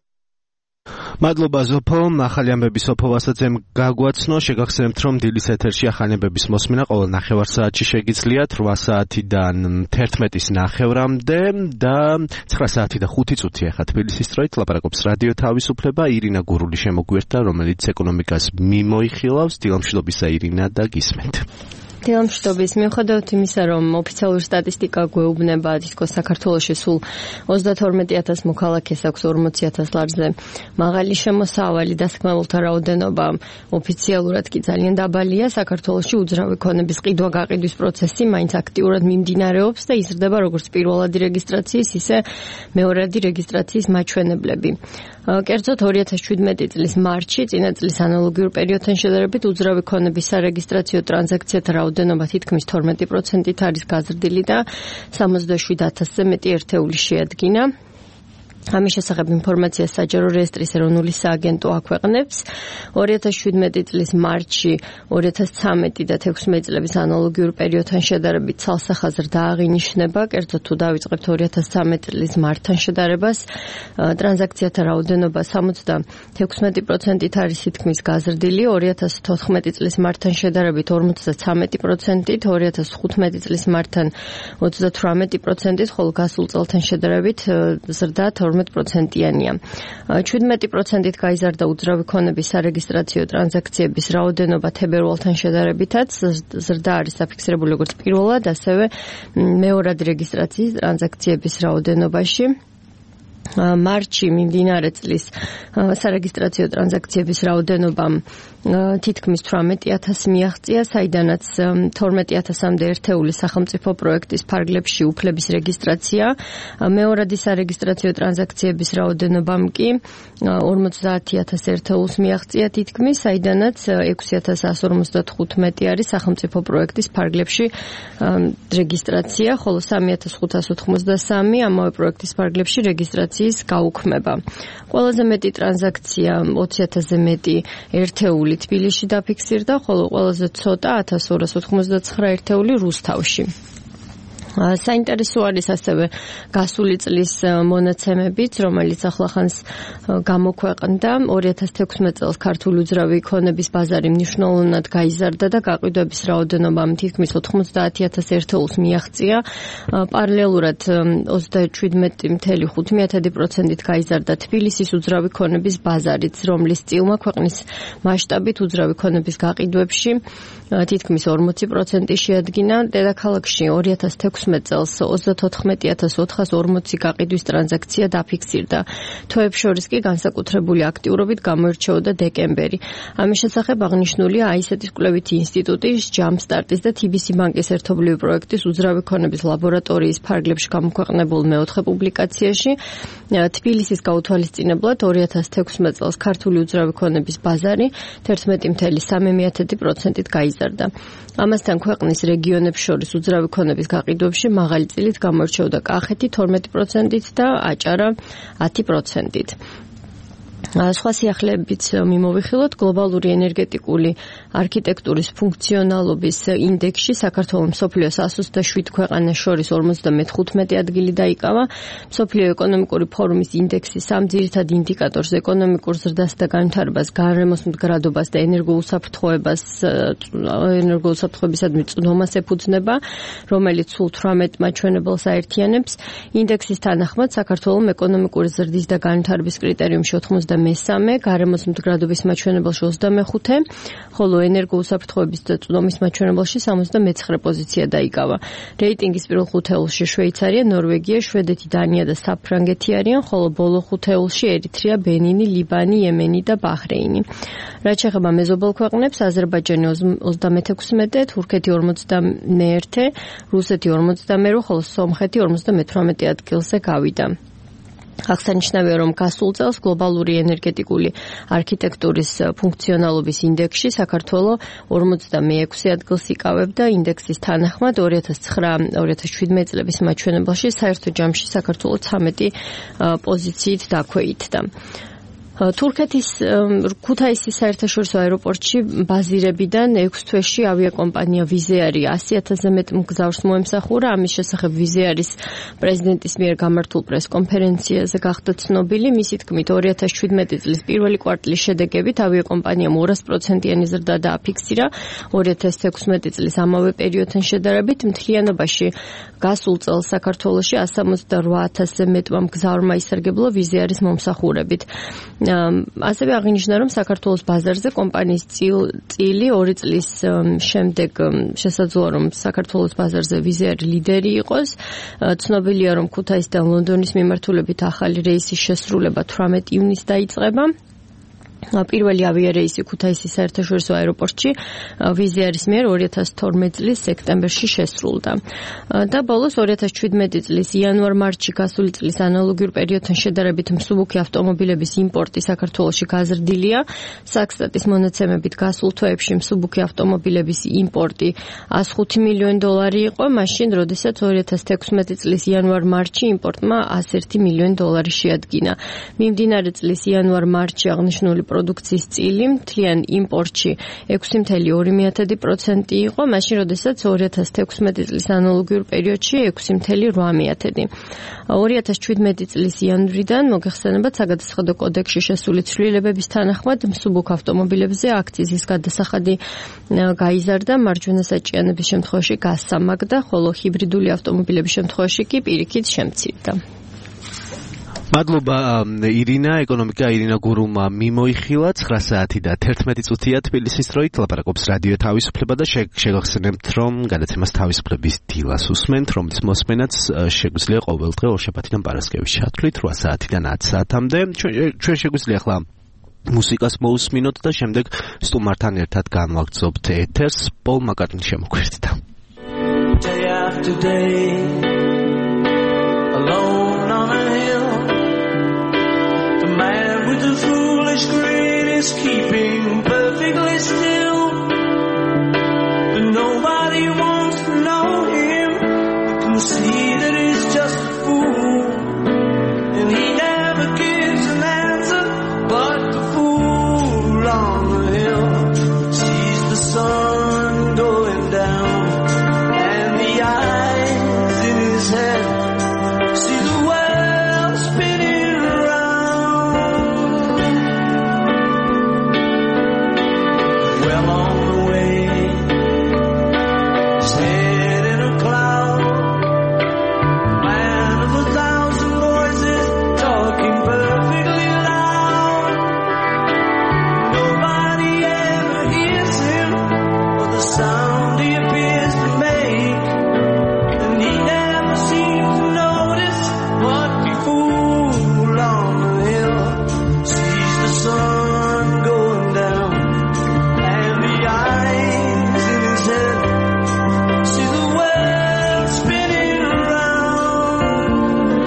მადლობა ზოფო, ახალი ამბები სოფო ვასაძემ გაგვაცნო. შეგახსენებთ, რომ დილის ეთერში ახალი ამბების მოსმენა ყოველ ნახევარ საათში შეგიძლიათ 8 საათიდან 11-ის ნახევრამდე და 9 საათი და 5 წუთი ახლა თბილისის დროით ლაპარაკობს რადიო თავისუფლება. ირინა გურული შემოგვიერთდა, რომელიც ეკონომიკას მიმოიხილავს. დილამშვიდობისა ირინა და გისმენთ. დილამშვიდობის. მიუხედავად იმისა, რომ ოფიციალური სტატისტიკა გვეუბნება, თითქოს საქართველოში სულ 32,000 მოქალაქეს აქვს 40,000 ლარზე მაღალი შემოსავალი, დასაქმებულთა რაოდენობა ოფიციალურად კი ძალიან დაბალია. საქართველოში უძრავი ქონების ყიდვა-გაყიდვის პროცესი მაინც აქტიურად მიმდინარეობს და იზრდება როგორც პირველადი რეგისტრაციის, ისე მეორადი რეგისტრაციის მაჩვენებლები. კერძოდ 2017 წლის მარტში, წინა წლის ანალოგიურ პერიოდთან შედარებით უძრავი ქონების სარეგისტრაციო ტრანზაქციათა რაოდენობა თითქმის 12%-ით არის გაზრდილი და 77,000-ზე მეტი ერთეული შეადგინა. ამის შესახებ ინფორმაციას საჯარო რეესტრის ეროვნული სააგენტო აქვეყნებს. 2017 წლის მარტში 2013 და 16 წლების ანალოგიურ პერიოდთან შედარებით ცალსა ხაზრდა აღინიშნება. კერძოდ თუ დავიწყებთ 2013 წლის მარტთან შედარებას, ტრანზაქციათა რაოდენობა 76%-ით არის თითქმის გაზრდილი. 2014 წლის მარტთან შედარებით 53%-ით, 2015 წლის მარტთან 38%-ით, ხოლო გასულ წელთან შედარებით ზრდა 12%-იანია. 17%-ით გაიზარდა უძრავი ქონების სარეგისტრაციო ტრანზაქციების რაოდენობა თებერვალთან შედარებითაც. ზრდა არის საფიქსირებული როგორც პირველად, ასევე მეორადი რეგისტრაციის ტრანზაქციების რაოდენობაში. მარტში მიმდინარე წლის სარეგისტრაციო ტრანზაქციების რაოდენობამ თითქმის 18,000 მიაღწია, საიდანაც 12,000-მდე ერთეული სახელმწიფო პროექტის ფარგლებში უფლების რეგისტრაცია. მეორადი სარეგისტრაციო ტრანზაქციების რაოდენობამ კი 50,000 ერთეულს მიაღწია თითქმის, საიდანაც 6,155 არის სახელმწიფო პროექტის ფარგლებში რეგისტრაცია, ხოლო 3,583 ამავე პროექტის ფარგლებში რეგისტრაციის გაუქმება. ყველაზე მეტი ტრანზაქცია 20,000-ზე მეტი ერთეული თბილისში დაფიქსირდა, ხოლო ყველაზე ცოტა 1,299 ერთეული რუსთავში. საინტერესო არის ასევე გასული წლის მონაცემებიც, რომელიც ახლახანს გამოქვეყნდა. 2016 წელს ქართული უძრავი ქონების ბაზარი მნიშვნელოვნად გაიზარდა და გაყიდვების რაოდენობამ თითქმის 90,000 ერთეულს მიაღწია. პარალელურად 27,5%-ით გაიზარდა თბილისის უძრავი ქონების ბაზარიც, რომლის წილმა ქვეყნის მასშტაბით უძრავი ქონების გაყიდვებში თითქმის 40% შეადგინა. დედაქალაქში 2016 წელს 34,440 გაყიდვის ტრანზაქცია დაფიქსირდა. თვეებს შორის კი განსაკუთრებული აქტიურობით გამოირჩეოდა დეკემბერი. ამის შესახებ აღნიშნულია აისეტის კვლევითი ინსტიტუტის, ჯამსტარტის და TBC ბანკის ერთობლივი პროექტის უძრავი ქონების ლაბორატორიის ფარგლებში გამოქვეყნებულ მეოთხე პუბლიკაციაში. თბილისის გაუთვალისწინებლად 2016 წელს ქართული უძრავი ქონების ბაზარი 11,3%-ით გაიზარდა. ამასთან ქვეყნის რეგიონებს შორის უძრავი ქონების გაყიდვებში მაღალი წილით გამოირჩეოდა კახეთი 12%-ით და აჭარა 10%-ით. სხვა სიახლეებიც მიმოვიხილოთ. გლობალური ენერგეტიკული არქიტექტურის ფუნქციონალობის ინდექსში საქართველოს მსოფლიოს 127 ქვეყანას შორის 55 ადგილი დაიკავა. მსოფლიო ეკონომიკური ფორუმის ინდექსის სამ ძირითად ინდიკატორს, ეკონომიკურ ზრდას და განვითარებას, გარემოს მდგრადობას და ენერგოუსაფრთხოებისადმი წვდომას ეფუძნება, რომელიც სულ 18 მაჩვენებელს აერთიანებს. ინდექსის თანახმად საქართველოს ეკონომიკური ზრდის და განვითარების კრიტერიუმში 93, გარემოს მდგრადობის მაჩვენებელში 25, ხოლო ენერგოუსაფრთხოების და წვდომის მაჩვენებელში 79 პოზიცია დაიკავა. რეიტინგის პირველ ხუთეულში შვეიცარია, ნორვეგია, შვედეთი, დანია და საფრანგეთი არიან, ხოლო ბოლო ხუთეულში ერიტრეა, ბენინი, ლიბანი, იემენი და ბაჰრეინი. რაც შეეხება მეზობელ ქვეყნებს, აზერბაიჯანი 56, თურქეთი 51, რუსეთი 52, ხოლო სომხეთი 58 ადგილზე გავიდა. აღსანიშნავია, რომ გასულ წელს გლობალური ენერგეტიკული არქიტექტურის ფუნქციონალობის ინდექსში საქართველო 46 ადგილს იკავებდა. ინდექსის თანახმად 2009-2017 წლების მაჩვენებელში საერთო ჯამში საქართველო 13 პოზიციით დაქვეითდა. თურქეთის ქუთაისის საერთაშორისო აეროპორტში ბაზირებიდან 6 თვეში ავიაკომპანია ვიზეარი 100,000-ზე მეტ მგზავრს მოემსახურა. ამის შესახებ ვიზეარის პრეზიდენტის მიერ გამართულ პრესკონფერენციაზე გახდა ცნობილი. მისი თქმით, 2017 წლის პირველი კვარტლის შედეგებით ავიაკომპანიამ 200%-იანი ზრდა დააფიქსირა 2016 წლის ამავე პერიოდთან შედარებით. მთლიანობაში გასულ წელს საქართველოში 168,000-ზე მეტმა მგზავრმა ისარგებლა ვიზეარის მომსახურებით. ასევე აღინიშნა, რომ საქართველოს ბაზარზე კომპანიის წილი 2 წლის შემდეგ შესაძლოა, რომ საქართველოს ბაზარზე ვიზეარი ლიდერი იყოს. ცნობილია, რომ ქუთაისიდან ლონდონის მიმართულებით ახალი რეისის შესრულება 18 ივნისს დაიწყება. პირველი ავიარეისი ქუთაისის საერთაშორისო აეროპორტში ვიზეარის მიერ 2012 წლის სექტემბერში შესრულდა. და ბოლოს 2017 წლის იანვარ-მარტში გასული წლის ანალოგიურ პერიოდთან შედარებით მსუბუქი ავტომობილების იმპორტი საქართველოში გაზრდილია. საქსტატის მონაცემებით გასულ თვეებში მსუბუქი ავტომობილების იმპორტი $105 მილიონი იყო, მაშინ, როდესაც 2016 წლის იანვარ-მარტში იმპორტმა $101 მილიონი შეადგინა. მიმდინარე წლის იანვარ-მარტში აღნიშნული პროდუქციის წილი მთლიან იმპორტში 6.2% იყო, მაშინ როდესაც 2016 წლის ანალოგიურ პერიოდში 6.8%. 2017 წლის იანვრიდან მოგეხსენებათ საგადასახადო კოდექსში შესული ცვლილებების თანახმად მსუბუქ ავტომობილებზე აქციზის გადასახადი გაიზარდა, მარჯვენა საჭიანების შემთხვევაში გასამაგდა, ხოლო ჰიბრიდული ავტომობილების შემთხვევაში კი პირიქით შემცირდა. მადლობა ირინა, ეკონომიკა ირინა გურუმმა მიმოიხილა 9 საათი და 11 წუთია თბილისის დროით ლაპარაკობს რადიო თავისუფლება და შეგახსენებთ, რომ გადაცემას თავისუფლების დილას უსმენთ, რომლის მოსმენაც შეგვიძლია ყოველდღე ორშაბათიდან პარასკევის ჩათვლით 8 საათიდან 10 საათამდე. ჩვენ შეგვიძლია ახლა მუსიკას მოусმინოთ და შემდეგ სტუმართან ერთად განვაგრძობთ ეთერს. პოლ მაკარტნი შემოგვერთდა. Day after day, alone on a hill, the man with the foolish grin is keeping perfectly still, but nobody wants to know him. You can see that he's just a fool, and he never gives an answer, but the fool on the hill sees the sun going down, and the eyes in his head see the world spinning around. Well on the way, his head in a cloud, man of 1,000 voices talking perfectly loud. Nobody ever hears him or the sound he appears to make, and he never seems to notice what the fool on the hill sees the sun going down, and the eyes in his head see the world spinning around.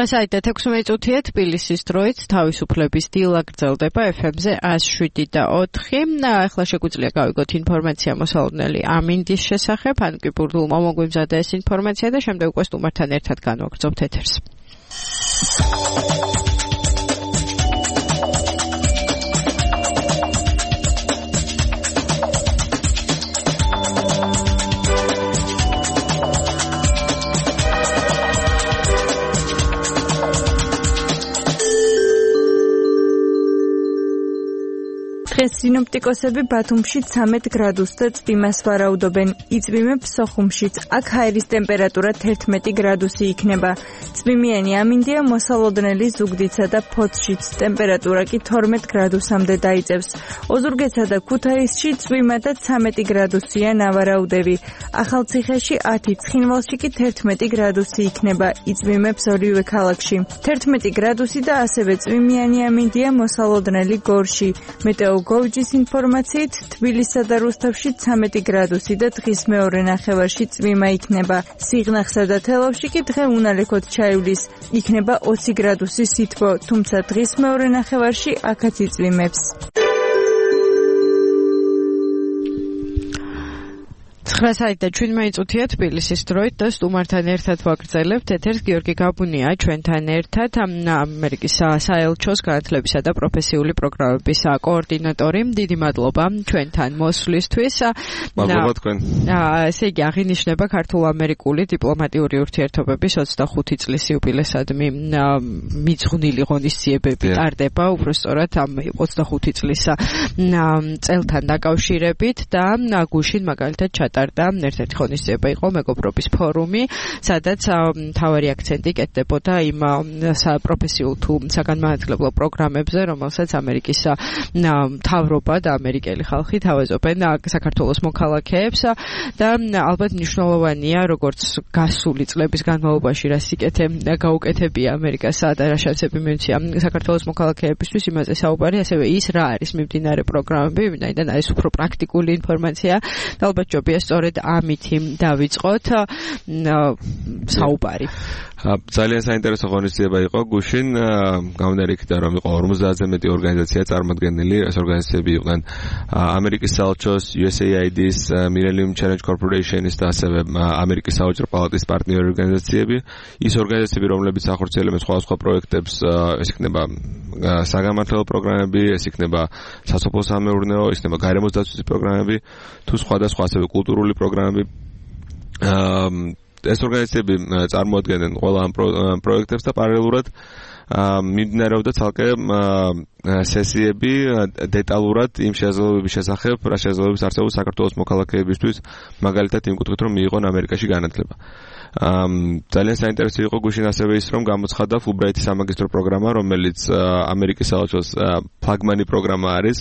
9:16 თბილისის დროით თავისუფლების დილა გრძელდება FM-ზე 107.4. ახლა შეგვიძლია გავიგოთ ინფორმაცია მოსალოდნელი ამინდის შესახებ, ან კი ბურდულმა მოგვიმზადა ეს ინფორმაცია და შემდეგ უკვე სტუმართან ერთად განვაგრძობთ ეთერს. დღეს სინოპტიკოსები ბათუმში 13 გრადუსს და წვიმას ვარაუდობენ. იწვიმებს სოხუმშიც. აქ ჰაერის ტემპერატურა 11 გრადუსი იქნება. წვიმიანი ამინდია მოსალოდნელი ზუგდიდსა და ფოთშიც. ტემპერატურა კი 12 გრადუსამდე დაიწევს. ოზურგეთსა და ქუთაისში წვიმა და 13 გრადუსია ნავარაუდები. ახალციხეში 10, ცხინვალში კი 11 გრადუსი იქნება. იწვიმებს ორივე ქალაქში. 11 გრადუსი და ასევე წვიმიანი ამინდია მოსალოდნელი გორში. გოჯის ინფორმაციით თბილისსა და რუსთავში 13 გრადუსი და დღის მეორე ნახევარში წვიმა იქნება. სიღნაღსა და თელავში კი დღე უნალექოდ ჩაივლის. იქნება 20 გრადუსი სითბო, თუმცა დღის მეორე ნახევარში აქაც იწვიმებს. 9:07 თბილისის დროით და სტუმართან ერთად ვაგრძელებთ ეთერს. გიორგი გაბუნია ჩვენთან ერთად, ამერიკის საელჩოს განათლებისა და პროფესიული პროგრამების კოორდინატორი. დიდი მადლობა ჩვენთან მოსვლისთვის. მადლობა თქვენ. ესე იგი აღინიშნება ქართულ-ამერიკული დიპლომატიური ურთიერთობების 25 წლის იუბილესადმი მიძღვნილი ღონისძიებები ტარდება, უბრალოდ ამ 25 წლის წელთან დაკავშირებით და გუშინ მაგალითად ჩატარდა ერთ-ერთი ღონისძიება იყო მეგობრობის ფორუმი, სადაც მთავარი აქცენტი კეთდებოდა იმ პროფესიულ თუ საგანმანათლებლო პროგრამებზე, რომელსაც ამერიკის მთავრობა და ამერიკელი ხალხი თავაზობენ საქართველოს მოქალაქეებს და ალბათ მნიშვნელოვანია, როგორც გასული წლების განმავლობაში რა სიკეთე გაუკეთებია ამერიკასა და რა შანსები მიუცია საქართველოს მოქალაქეებისთვის, იმაზე საუბარი, ასევე ის რა არის მიმდინარე პროგრამები, ვინაიდან ეს უფრო პრაქტიკული ინფორმაცია და ალბათ ჯობია სწორედ ამითი დავიწყოთ საუბარი. ძალიან საინტერესო ღონისძიება იყო გუშინ, გამომდინარე იქიდან რომ იყო 50-ზე მეტი ორგანიზაცია წარმოდგენილი. ეს ორგანიზაციები იყვნენ ამერიკის საელჩოს, USAID-ის, Millennium Challenge Corporation-ის და ასევე ამერიკის საოჯრო პალატის პარტნიორი ორგანიზაციები. ის ორგანიზაციები, რომლებიც ახორციელებენ სხვადასხვა პროექტებს, ეს იქნება საგანმანათლებლო პროგრამები, ეს იქნება სასოფლო-სამეურნეო, ეს იქნება გარემოს დაცვის პროგრამები, თუ სხვადასხვა ასევე კულტურული პროგრამები. ეს ორგანიზაციები წარმოადგენენ ყველა ამ პროექტებს და პარალელურად მიმდინარეობდა ცალკე სესიები დეტალურად იმ შესაძლებლობების შესახებ, რა შესაძლებლობების არსებობს საქართველოს მოქალაქეებისთვის, მაგალითად იმ კუთხით რომ მიიღონ ამერიკაში განათლება. ძალიან საინტერესო იყო გუშინ ასევე ის, რომ გამოცხადდა ფულბრაითის სამაგისტრო პროგრამა, რომელიც ამერიკის საელჩოს ფლაგმანი პროგრამა არის.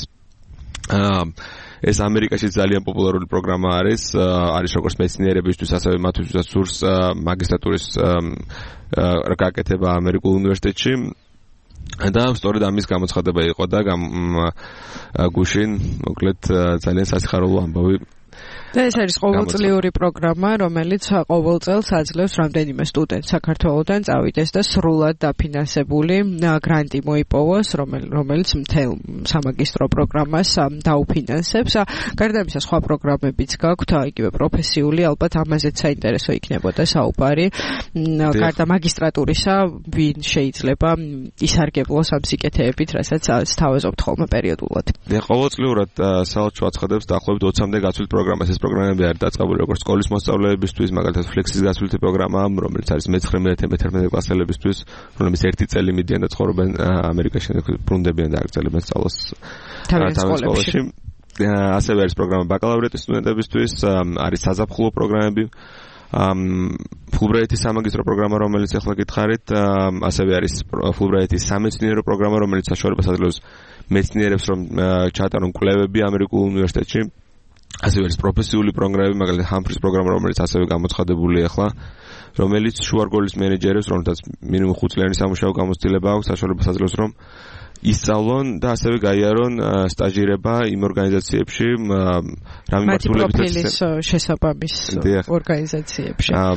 ეს ამერიკაში ძალიან პოპულარული პროგრამა არის როგორც მეცნიერებისთვის, ასევე მათთვისაც სურს მაგისტრატურის გაკეთება ამერიკულ უნივერსიტეტში. და სწორედ ამის გამოცხადება იყო და გუშინ მოკლედ ძალიან სასიხარულო ამბავი. და ეს არის ყოველწლიური პროგრამა, რომელიც ყოველ წელს აძლევს რამდენიმე სტუდენტს საქართველოდან წავიდეს და სრულად დაფინანსებული გრანტი მოიპოვოს, რომელიც მთელ სამაგისტრო პროგრამას დაუფინანსებს. გარდა ამისა, სხვა პროგრამებიც გაქვთ, იგივე პროფესიული, ალბათ ამაზეც საინტერესო იქნებოდა საუბარი. გარდა მაგისტრატურისა, ვინ შეიძლება ისარგებლოს ამ სიკეთეებით, რასაც თავაზობთ ხოლმე პერიოდულად. ყოველწლიურად საელჩო აცხადებს დაახლოებით 20-მდე გაცვლით პროგრამას. ეს პროგრამები არის დაწყებული როგორც სკოლის მოსწავლეებისთვის, მაგალითად ფლექსის გაცვლითი პროგრამა, რომელიც არის მე-19-11 კლასელებისთვის, რომლებიც ერთი წელი მიდიან და ცხოვრობენ ამერიკაში, ბრუნდებიან და აგრძელებენ სწავლას თავის სკოლაში. ასევე არის პროგრამა ბაკალავრიატის სტუდენტებისთვის, არის საზაფხულო პროგრამები, ფულბრაითის სამაგისტრო პროგრამა, რომელიც ახლა გითხარით, ასევე არის ფულბრაითის სამეცნიერო პროგრამა, რომელიც საშუალებას აძლევს მეცნიერებს, რომ ჩაატარონ კვლევები ამერიკულ უნივერსიტეტში. ასევე არის პროფესიული პროგრამები, მაგალითად ჰამფრის პროგრამა, რომელიც ასევე გამოცხადებულია ახლა, რომელიც შუარგოლის მენეჯერებს, რომელთაც მინიმუმ 5 წლიანი სამუშაო გამოცდილება აქვს, საშუალებას აძლევს, რომ ისწავლონ და ასევე გაიარონ სტაჟირება იმ ორგანიზაციებში, რამე მართულებით შესაბამის ორგანიზაციებში.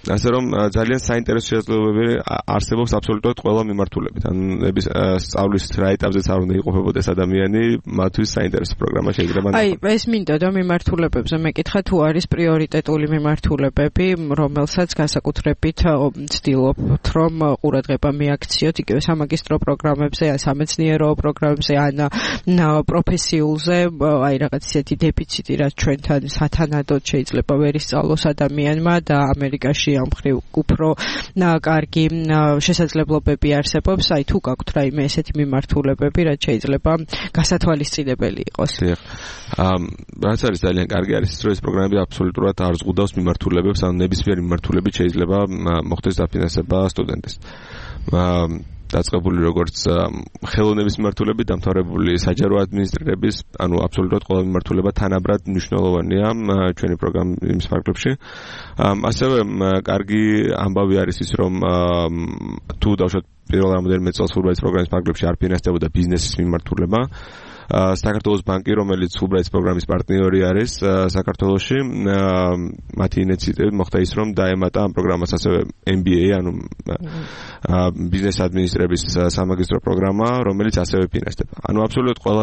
ასე რომ ძალიან საინტერესო შესაძლებლობები არსებობს აბსოლუტურად ყველა მიმართულებით. ან სწავლის რა ეტაპზეც არ უნდა იყოფებოდეს ადამიანი, მათთვის საინტერესო პროგრამა შეიძლება. აი, ეს მინდა და მიმართულებებზე მეკითხა თუ არის პრიორიტეტული მიმართულებები, რომელსაც განსაკუთრებით ვცდილობთ, რომ ყურადღება მიაქციოთ იგივე სამაგისტრო პროგრამებზე, ან სამეცნიერო პროგრამებზე, ან პროფესიულზე, აი რაღაც ისეთი დეფიციტი, რაც ჩვენთან სათანადოდ შეიძლება ვერ ისწავლოს ადამიანმა და ამერიკაში ამ მხრივ უფრო კარგი შესაძლებლობები არსებობს, აი თუ გაქვთ რაიმე ესეთი მიმართულებები, რაც შეიძლება გასათვალისწინებელი იყოს. რაც არის ძალიან კარგი არის ის, რომ ეს პროგრამები აბსოლუტურად არ ზღუდავს მიმართულებებს, ან ნებისმიერი მიმართულებით შეიძლება მოხდეს დაფინანსება სტუდენტის. დაწყებული როგორც ხელოვნების მიმართულებით დამთავრებული საჯარო ადმინისტრირების, ანუ აბსოლუტურად ყველა მიმართულება თანაბრად მნიშვნელოვანია ჩვენი პროგრამის ფარგლებში. ასევე კარგი ამბავი არის ის, რომ თუ დავუშვათ პირველ რამოდენიმე წელს ფულბრაიტის პროგრამის ფარგლებში არ ფინანსდებოდა ბიზნესის მიმართულება, საქართველოს ბანკი, რომელიც ფულბრაიტის პროგრამის პარტნიორი არის საქართველოში, მათი ინიციატივით მოხდა ის, რომ დაემატა ამ პროგრამას ასევე MBA, ანუ ბიზნეს ადმინისტრების სამაგისტრო პროგრამა, რომელიც ასევე ფინანსდება. ანუ აბსოლუტურად ყველა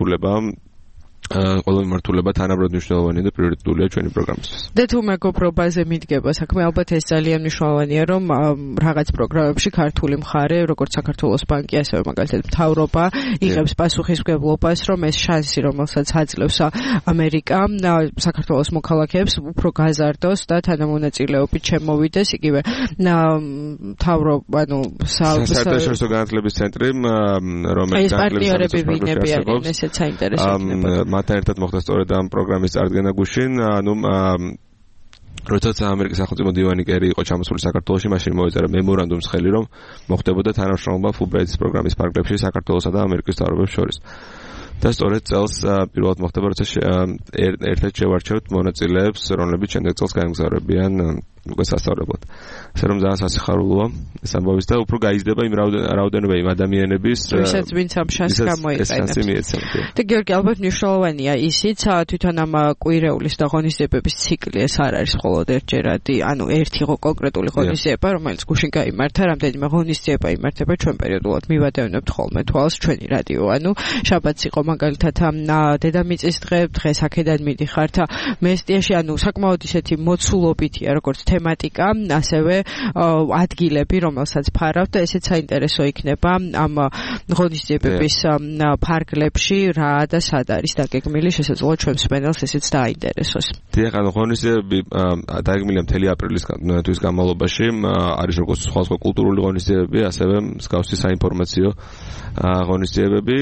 მიმართულება თანაბრად მნიშვნელოვანია და პრიორიტეტულია ჩვენი პროგრამისთვის. და თუ მეგობრობაზე მიდგება საქმე, ალბათ ეს ძალიან მნიშვნელოვანია, რომ რაღაც პროგრამებში ქართული მხარე, როგორც საქართველოს ბანკი, ასევე მაგალითად მთავრობა იღებს პასუხისმგებლობას, რომ ეს შანსი, რომელსაც აძლევს ამერიკა საქართველოს მოქალაქეებს, უფრო გაზარდოს და თანამონაწილეობით შემოვიდეს იგივე მთავრობა, საერთაშორისო განათლების ცენტრი, რომელიც პარტნიორები ვინები არიან, ესეც საინტერესო იქნება. მათთან ერთად მოხდა სწორედ ამ პროგრამის წარდგენა გუშინ, ანუ როდესაც ამერიკის სახელმწიფო დივანი კერი იყო ჩამოსული საქართველოში, მაშინ მოეწერა მემორანდუმს ხელი, რომ მოხდებოდა თანამშრომლობა ფულბრაიტის პროგრამის ფარგლებში საქართველოსა და ამერიკის მთავრობებს შორის. და სწორედ წელს პირველად მოხდება, როცა ერთად შევარჩევთ მონაწილეებს, რომლებიც შემდეგ წელს გაემგზავრებიან უკვე სასწავლებლად. ასე რომ ძალიან სასიხარულოა ეს ამბავი და უფრო გაიზრდება იმ რაოდენობა იმ ადამიანების, ვისაც ვინც ამ შანსს გამოიყენებს. და გიორგი, ალბათ მნიშვნელოვანია ისიც, თვითონ ამ კვირეულის და ღონისძიებების ციკლი ეს არ არის მხოლოდ ერთჯერადი, ანუ ერთი კონკრეტული ღონისძიება, რომელიც გუშინ გაიმართა, რამდენიმე ღონისძიება იმართება ჩვენ პერიოდულად მივადევნებთ ხოლმე თვალს ჩვენი რადიო, ანუ შაბათს იყო მაგალითად დედამიწის დღე, დღეს აქედან მიდიხართ მესტიაში, ანუ საკმაოდ ისეთი მოცულობითია როგორც თემატიკა, ასევე ადგილები, რომელსაც ფარავთ და ესეც საინტერესო იქნება ამ ღონისძიებების ფარგლებში რა და სად არის დაგეგმილი, შესაძლოა ჩვენ მსმენელს ესეც დააინტერესოს. დიახ, ანუ ღონისძიებები დაგეგმილია მთელი აპრილის თვის განმავლობაში, არის როგორც სხვა კულტურული ღონისძიებები, ასევე მსგავსი საინფორმაციო ღონისძიებები,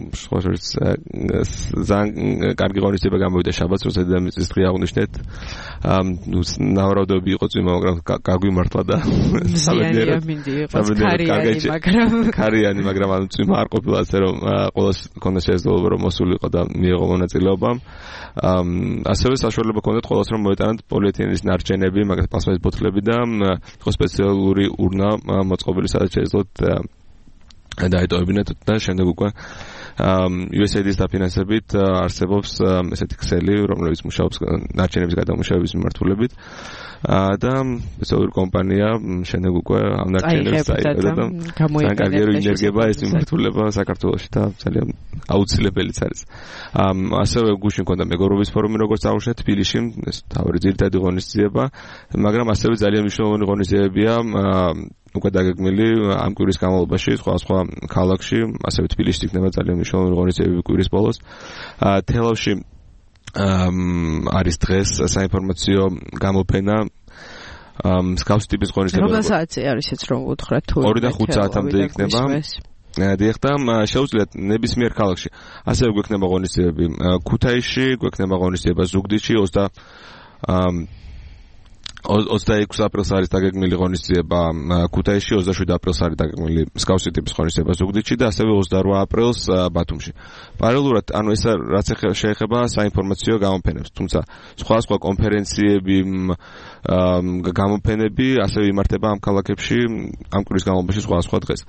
ძალიან კარგი ღონისძიება გამოვიდა შაბათს, როცა დედამიწის დღე აღნიშნეთ. ნავარაუდები იყო წვიმა, მაგრამ გაგვიმართლა და ქარიანი, მაგრამ ანუ წვიმა არ ყოფილა, ასე რომ ყველას ჰქონდა შესაძლებლობა რომ მოსულიყო და მიიღო მონაწილეობა. ასევე საშუალება ჰქონდათ ყველას რომ მოეტანათ პოლიეთილენის ნარჩენები, მაგალითად პლასმასის ბოთლები და იყო სპეციალური ურნა მოწყობილი, სადაც შეეძლოთ დაეტოვებინათ და შემდეგ უკვე USAID-ის დაფინანსებით არსებობს ესეთი ქსელი, რომელიც მუშაობს ნარჩენების გადამუშავების მიმართულებით და სპეციალური კომპანია შემდეგ უკვე ამ ნარჩენებს წაიღება და განკარგია რომ ინერგება ეს მიმართულება საქართველოში და ძალიან აუცილებელიც არის. ასევე გუშინ მქონდა მეგობრობის ფორუმი, როგორც აღნიშნეთ, თბილისში, ეს თავი ძირითადი ღონისძიება, მაგრამ ასევე ძალიან მნიშვნელოვანი ღონისძიებებია უკვე დაგეგმილი ამ კვირის განმავლობაში სხვა ქალაქში, ასევე თბილისში იქნება ძალიან მნიშვნელოვანი ღონისძიებები კვირის ბოლოს. თელავში არის დღეს საინფორმაციო გამოფენა მსგავს ტიპის ღონისძიება. რომელ საათზე არის ეს რომ უთხრათ თუ 2-დან 5 საათამდე იქნება. დიახ, და შეუძლიათ ნებისმიერ ქალაქში. ასევე გვექნება ღონისძიებები ქუთაისში, გვექნება ღონისძიება ზუგდიდში 26 აპრილს არის დაგეგმილი ღონისძიება ქუთაისში, 27 აპრილს არის დაგეგმილი მსგავსი ტიპის ღონისძიება ზუგდიდში და ასევე 28 აპრილს ბათუმში. პარალელურად, ანუ ეს რაც შეეხება საინფორმაციო გამოფენებს, თუმცა სხვა კონფერენციები, გამოფენები ასევე იმართება ამ ქალაქებში ამ კვირის განმავლობაში სხვა დღეს.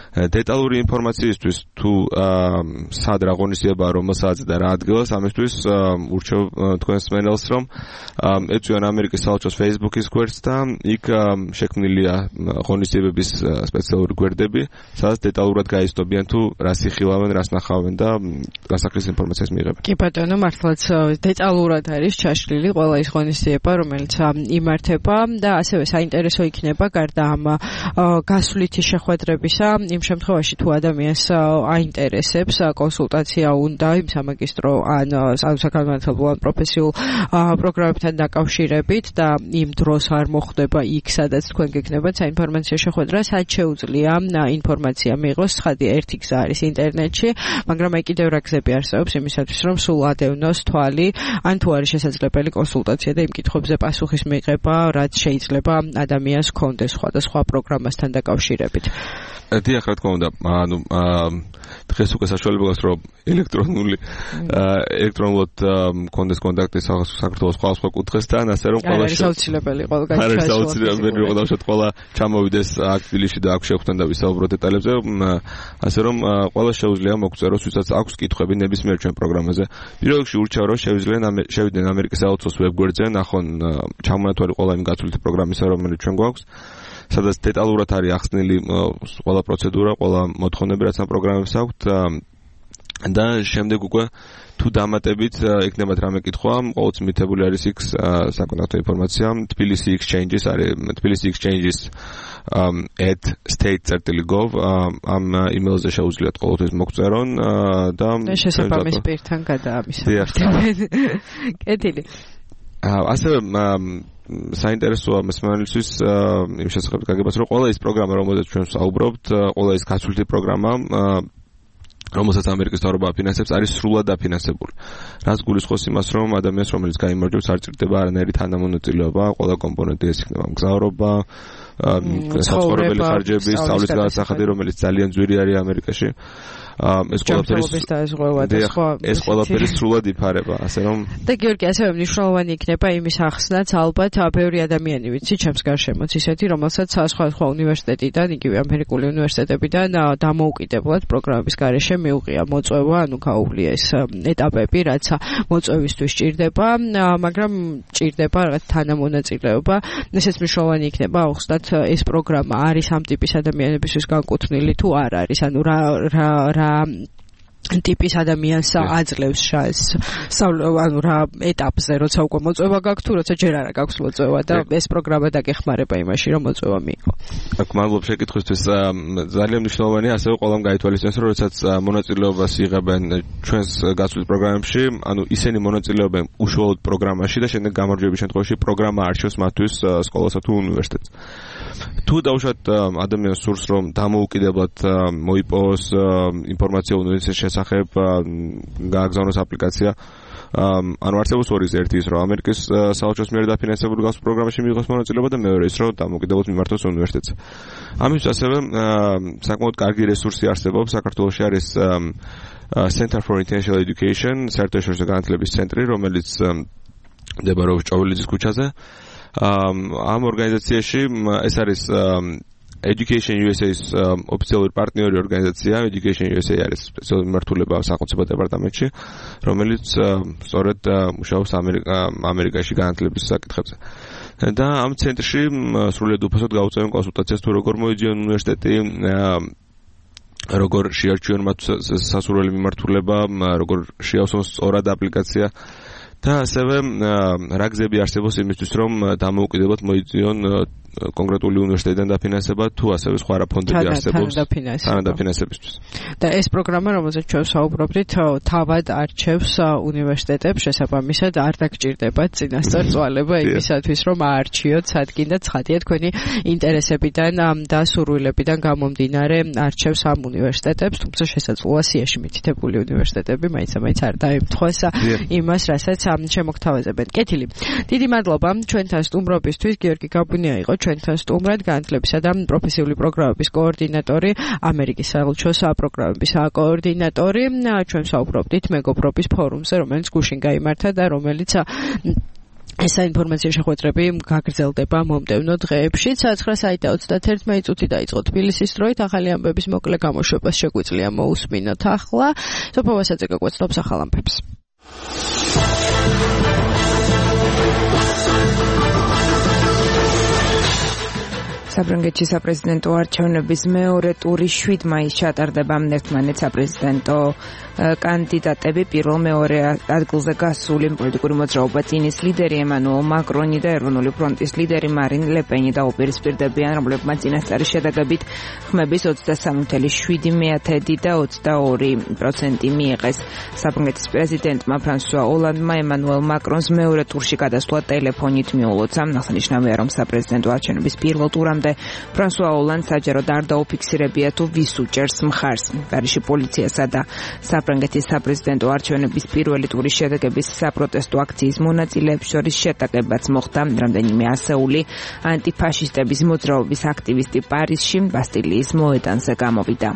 დეტალური ინფორმაციისთვის თუ სად რა ღონისძიებაა რომელსაც და რა ადგილას ამისთვის ურჩევ თქვენს მენელს რომ ეწვიან ამერიკის საელჩოს Facebook-ის გვერდს და იქ შექმნილია ღონისძიებების სპეციალური გვერდები, სადაც დეტალურად გაიზრდობიან თუ რას იხილავენ, რას ნახავენ და რა სახის ინფორმაციას მიიღებენ. კი ბატონო, მართლაც დეტალურად არის ჩაშლილი ყველა ის ღონისძიება, რომელიც იმართება და ასევე საინტერესო იქნება გარდა ამ გასვლითი შეხვედრებისა, იმ შემთხვევაში თუ ადამიანს აინტერესებს კონსულტაცია უნდა იმ სამაგისტრო ან საკანონმდებლო ან პროფესიულ პროგრამებთან დაკავშირებით და იმ დროს არ მოხდება იქ, სადაც თქვენ გეკნებათ საინფორმაციო შეხვედრა, სად შეუძლია ინფორმაცია მიიღოს, ცხადი ერთი გზა არის ინტერნეტში, მაგრამ აი კიდევ რა გზები არსებობს იმისათვის, რომ სულ ადევნოს თვალი, ან თუ არის შესაძლებელი კონსულტაცია და იმ კითხვებზე პასუხის მიღება, რაც შეიძლება ადამიანს ჰქონდეს სხვადასხვა პროგრამასთან დაკავშირებით. დიახ, რა თქმა უნდა, ანუ დღეს უკვე საშუალება გაქვს, რომ ელექტრონულად მქონდეს კონტაქტი საქართველოს სხვადასხვა კუთხესთან, ასე რომ ყველა არის აუცილებელი ყველა ჩამოვიდეს აქ თბილისში და აქ შევხვდეთ და ვისაუბროთ დეტალებზე, ასე რომ ყველა შეუძლია მოგწეროს, ვისაც აქვს კითხვები ნებისმიერ ჩვენ პროგრამაზე. პირველ რიგში ურჩევ, რომ შევიდნენ ამერიკის საელჩოს ვებგვერდზე, ნახონ ჩამონათვალი ყველა იმ გაცვლითი პროგრამისა, რომელიც ჩვენ გვაქვს. სადაც დეტალურად არის ახსნილი ყველა პროცედურა, ყველა მოთხოვნები, რაც ამ პროგრამებს აქვთ და შემდეგ უკვე თუ დამატებით იქნებათ რამე კითხვა, ყოველთვის მითებული არის იქ საკონტაქტო ინფორმაცია, თბილისი exchanges არის თბილისი exchanges @state.gov ამ იმეილზე შეუძლიათ ყოველთვის მოგწერონ და შესაბამის პირთან გადაამისახებენ. კეთილი. ასევე საინტერესოა მსმენელისთვის იმ შესახებ გაგებას, რომ ყველა ის პროგრამა, რომელზეც ჩვენ ვსაუბრობთ, ყველა ის გაცვლითი პროგრამა, რომელსაც ამერიკის მთავრობა აფინანსებს, არის სრულად დაფინანსებული. რაც გულისხმობს იმას, რომ ადამიანს, რომელიც გაიმარჯვებს, არ ჭირდება არანაირი თანამონაწილეობა, ყველა კომპონენტი ეს იქნება მგზავრობა, საცხოვრებელი ხარჯები, სწავლის გადასახადი, რომელიც ძალიან ძვირი არის ამერიკაში. ეს ყველაფერი სრულად იფარება, ასე რომ და გიორგი, ასევე მნიშვნელოვანი იქნება იმის ახსნაც, ალბათ ბევრი ადამიანი ვიცი ჩემს გარშემოც ისეთი, რომელსაც სხვადასხვა უნივერსიტეტიდან, იგივე ამერიკული უნივერსიტეტებიდან დამოუკიდებლად პროგრამების გარეშე მიუღია მოწვევა, ანუ გაუვლია ეს ეტაპები, რაც მოწვევისთვის ჭირდება, მაგრამ ჭირდება რაღაც თანამონაწილეობა. ესეც მნიშვნელოვანი იქნება ახსნათ, ეს პროგრამა არის ამ ტიპის ადამიანებისთვის განკუთვნილი თუ არ არის, ანუ რა ტიპის ადამიანს აძლევს ანუ რა ეტაპზე, როცა უკვე მოწვევა გაქვს, თუ როცა ჯერ არა გაქვს მოწვევა და ეს პროგრამა დაგეხმარება იმაში, რომ მოწვევა მიიღო. აქ მადლობა შეკითხვისთვის. ძალიან მნიშვნელოვანია ასევე ყველამ გაითვალისწინოს, რომ როდესაც მონაწილეობას იღებენ ჩვენს გაცვლით პროგრამებში, ანუ ისინი მონაწილეობენ უშუალოდ პროგრამაში და შემდეგ გამარჯვების შემთხვევაში პროგრამა არჩევს მათთვის სკოლასა თუ უნივერსიტეტს. თუ დავუშვათ ადამიანს სურს, რომ დამოუკიდებლად მოიპოვოს ინფორმაცია უნივერსიტეტის შესახებ, გააგზავნოს აპლიკაცია, ანუ არსებობს ორი გზა, ერთი ის, რომ ამერიკის საელჩოს მიერ დაფინანსებული გასულ პროგრამაში მიიღოს მონაწილეობა და მეორე ის, რომ დამოუკიდებლად მიმართოს უნივერსიტეტზე. ამისთვის ასევე საკმაოდ კარგი რესურსი არსებობს. საქართველოში არის Center for International Education, საერთაშორისო განათლების ცენტრი, რომელიც მდებარეობს ჭოვილიძის ქუჩაზე. ამ ორგანიზაციაში ეს არის Education USA-ს ოფიციალური პარტნიორი ორგანიზაცია. Education USA არის სპეციალური მიმართულება სახელმწიფო დეპარტამენტში, რომელიც სწორედ მუშაობს ამერიკაში განათლების საკითხებზე. და ამ ცენტრში სრულიად უფასოდ გაუწევენ კონსულტაციას თუ როგორ მოიძიონ უნივერსიტეტი, როგორ შეარჩიონ მათ სასურველი მიმართულება, როგორ შეავსონ სწორად აპლიკაცია და ასევე რა გზები არსებობს იმისთვის, რომ დამოუკიდებლად მოიძიონ კონკრეტული უნივერსიტეტიდან დაფინანსება, თუ ასევე სხვა რა ფონდები არსებობს თანადაფინანსებისთვის. და ეს პროგრამა, რომელზეც ჩვენ საუბრობთ, თავად არჩევს უნივერსიტეტებს, შესაბამისად არ დაგჭირდებათ წინასწარ წვალება იმისათვის, რომ აარჩიოთ სადგინდა ცხადია თქვენი ინტერესებიდან და სურვილებიდან გამომდინარე არჩევს ამ უნივერსიტეტებს, თუმცა შესაძლოა სიაში მითითებული უნივერსიტეტები მაინც არ დაემთხვას იმას, რასაც შემოგთავაზებენ. კეთილი. დიდი მადლობა ჩვენთან სტუმრობისთვის. გიორგი გაბუნია იყო ჩვენთან სტუმრად, განათლებისა და პროფესიული პროგრამების კოორდინატორი, ამერიკის საელჩოს პროგრამების კოორდინატორი. ჩვენ საუბრობდით მეგობრობის ფორუმზე, რომელიც გუშინ გაიმართა და რომელიც ეს საინფორმაციო შეხვედრები გაგრძელდება მომდევნო დღეებში. 9:21 წუთი დაიწყო თბილისის დროით. ახალი ამბების მოკლე გამოშვებას შეგვიძლია მოусმინოთ ახლა. სოფო ვასაძე გაგვეცნობს ახალ ამბებს. საფრანგეთში საპრეზიდენტო არჩევნების მეორე ტური 7 მაისს ჩატარდება. ერთმანეთს საპრეზიდენტო კანდიდატები პირველ-მეორე ადგილზე გასული პოლიტიკური მოძრაობა წინის ლიდერი ემანუელ მაკრონი და ეროვნული ფრონტის ლიდერი მარინ ლე პენი დაუპირისპირდებიან, რომლებმაც წინასწარი შედეგებით ხმების 23.7% და 22% მიიღეს. საფრანგეთის პრეზიდენტმა ფრანსუა ოლანდმა ემანუელ მაკრონს მეორე ტურში გადასვლა ტელეფონით მიულოცა. აღსანიშნავია, რომ საპრეზიდენტო არჩევნების პირველ ტურამდე ფრანსუა ოლანდს საჯაროდ არ დაუფიქსირებია თუ ვის უჭერს მხარს. პარიზში პოლიციასა და საფრანგეთის საპრეზიდენტო არჩევნების პირველი ტურის შედეგების საპროტესტო აქციის მონაწილეებს შორის შეტაკებაც მოხდა. რამდენიმე ასეული ანტიფაშისტების მოძრაობის აქტივისტი პარიზში ბასტილიის მოედანზე გამოვიდა.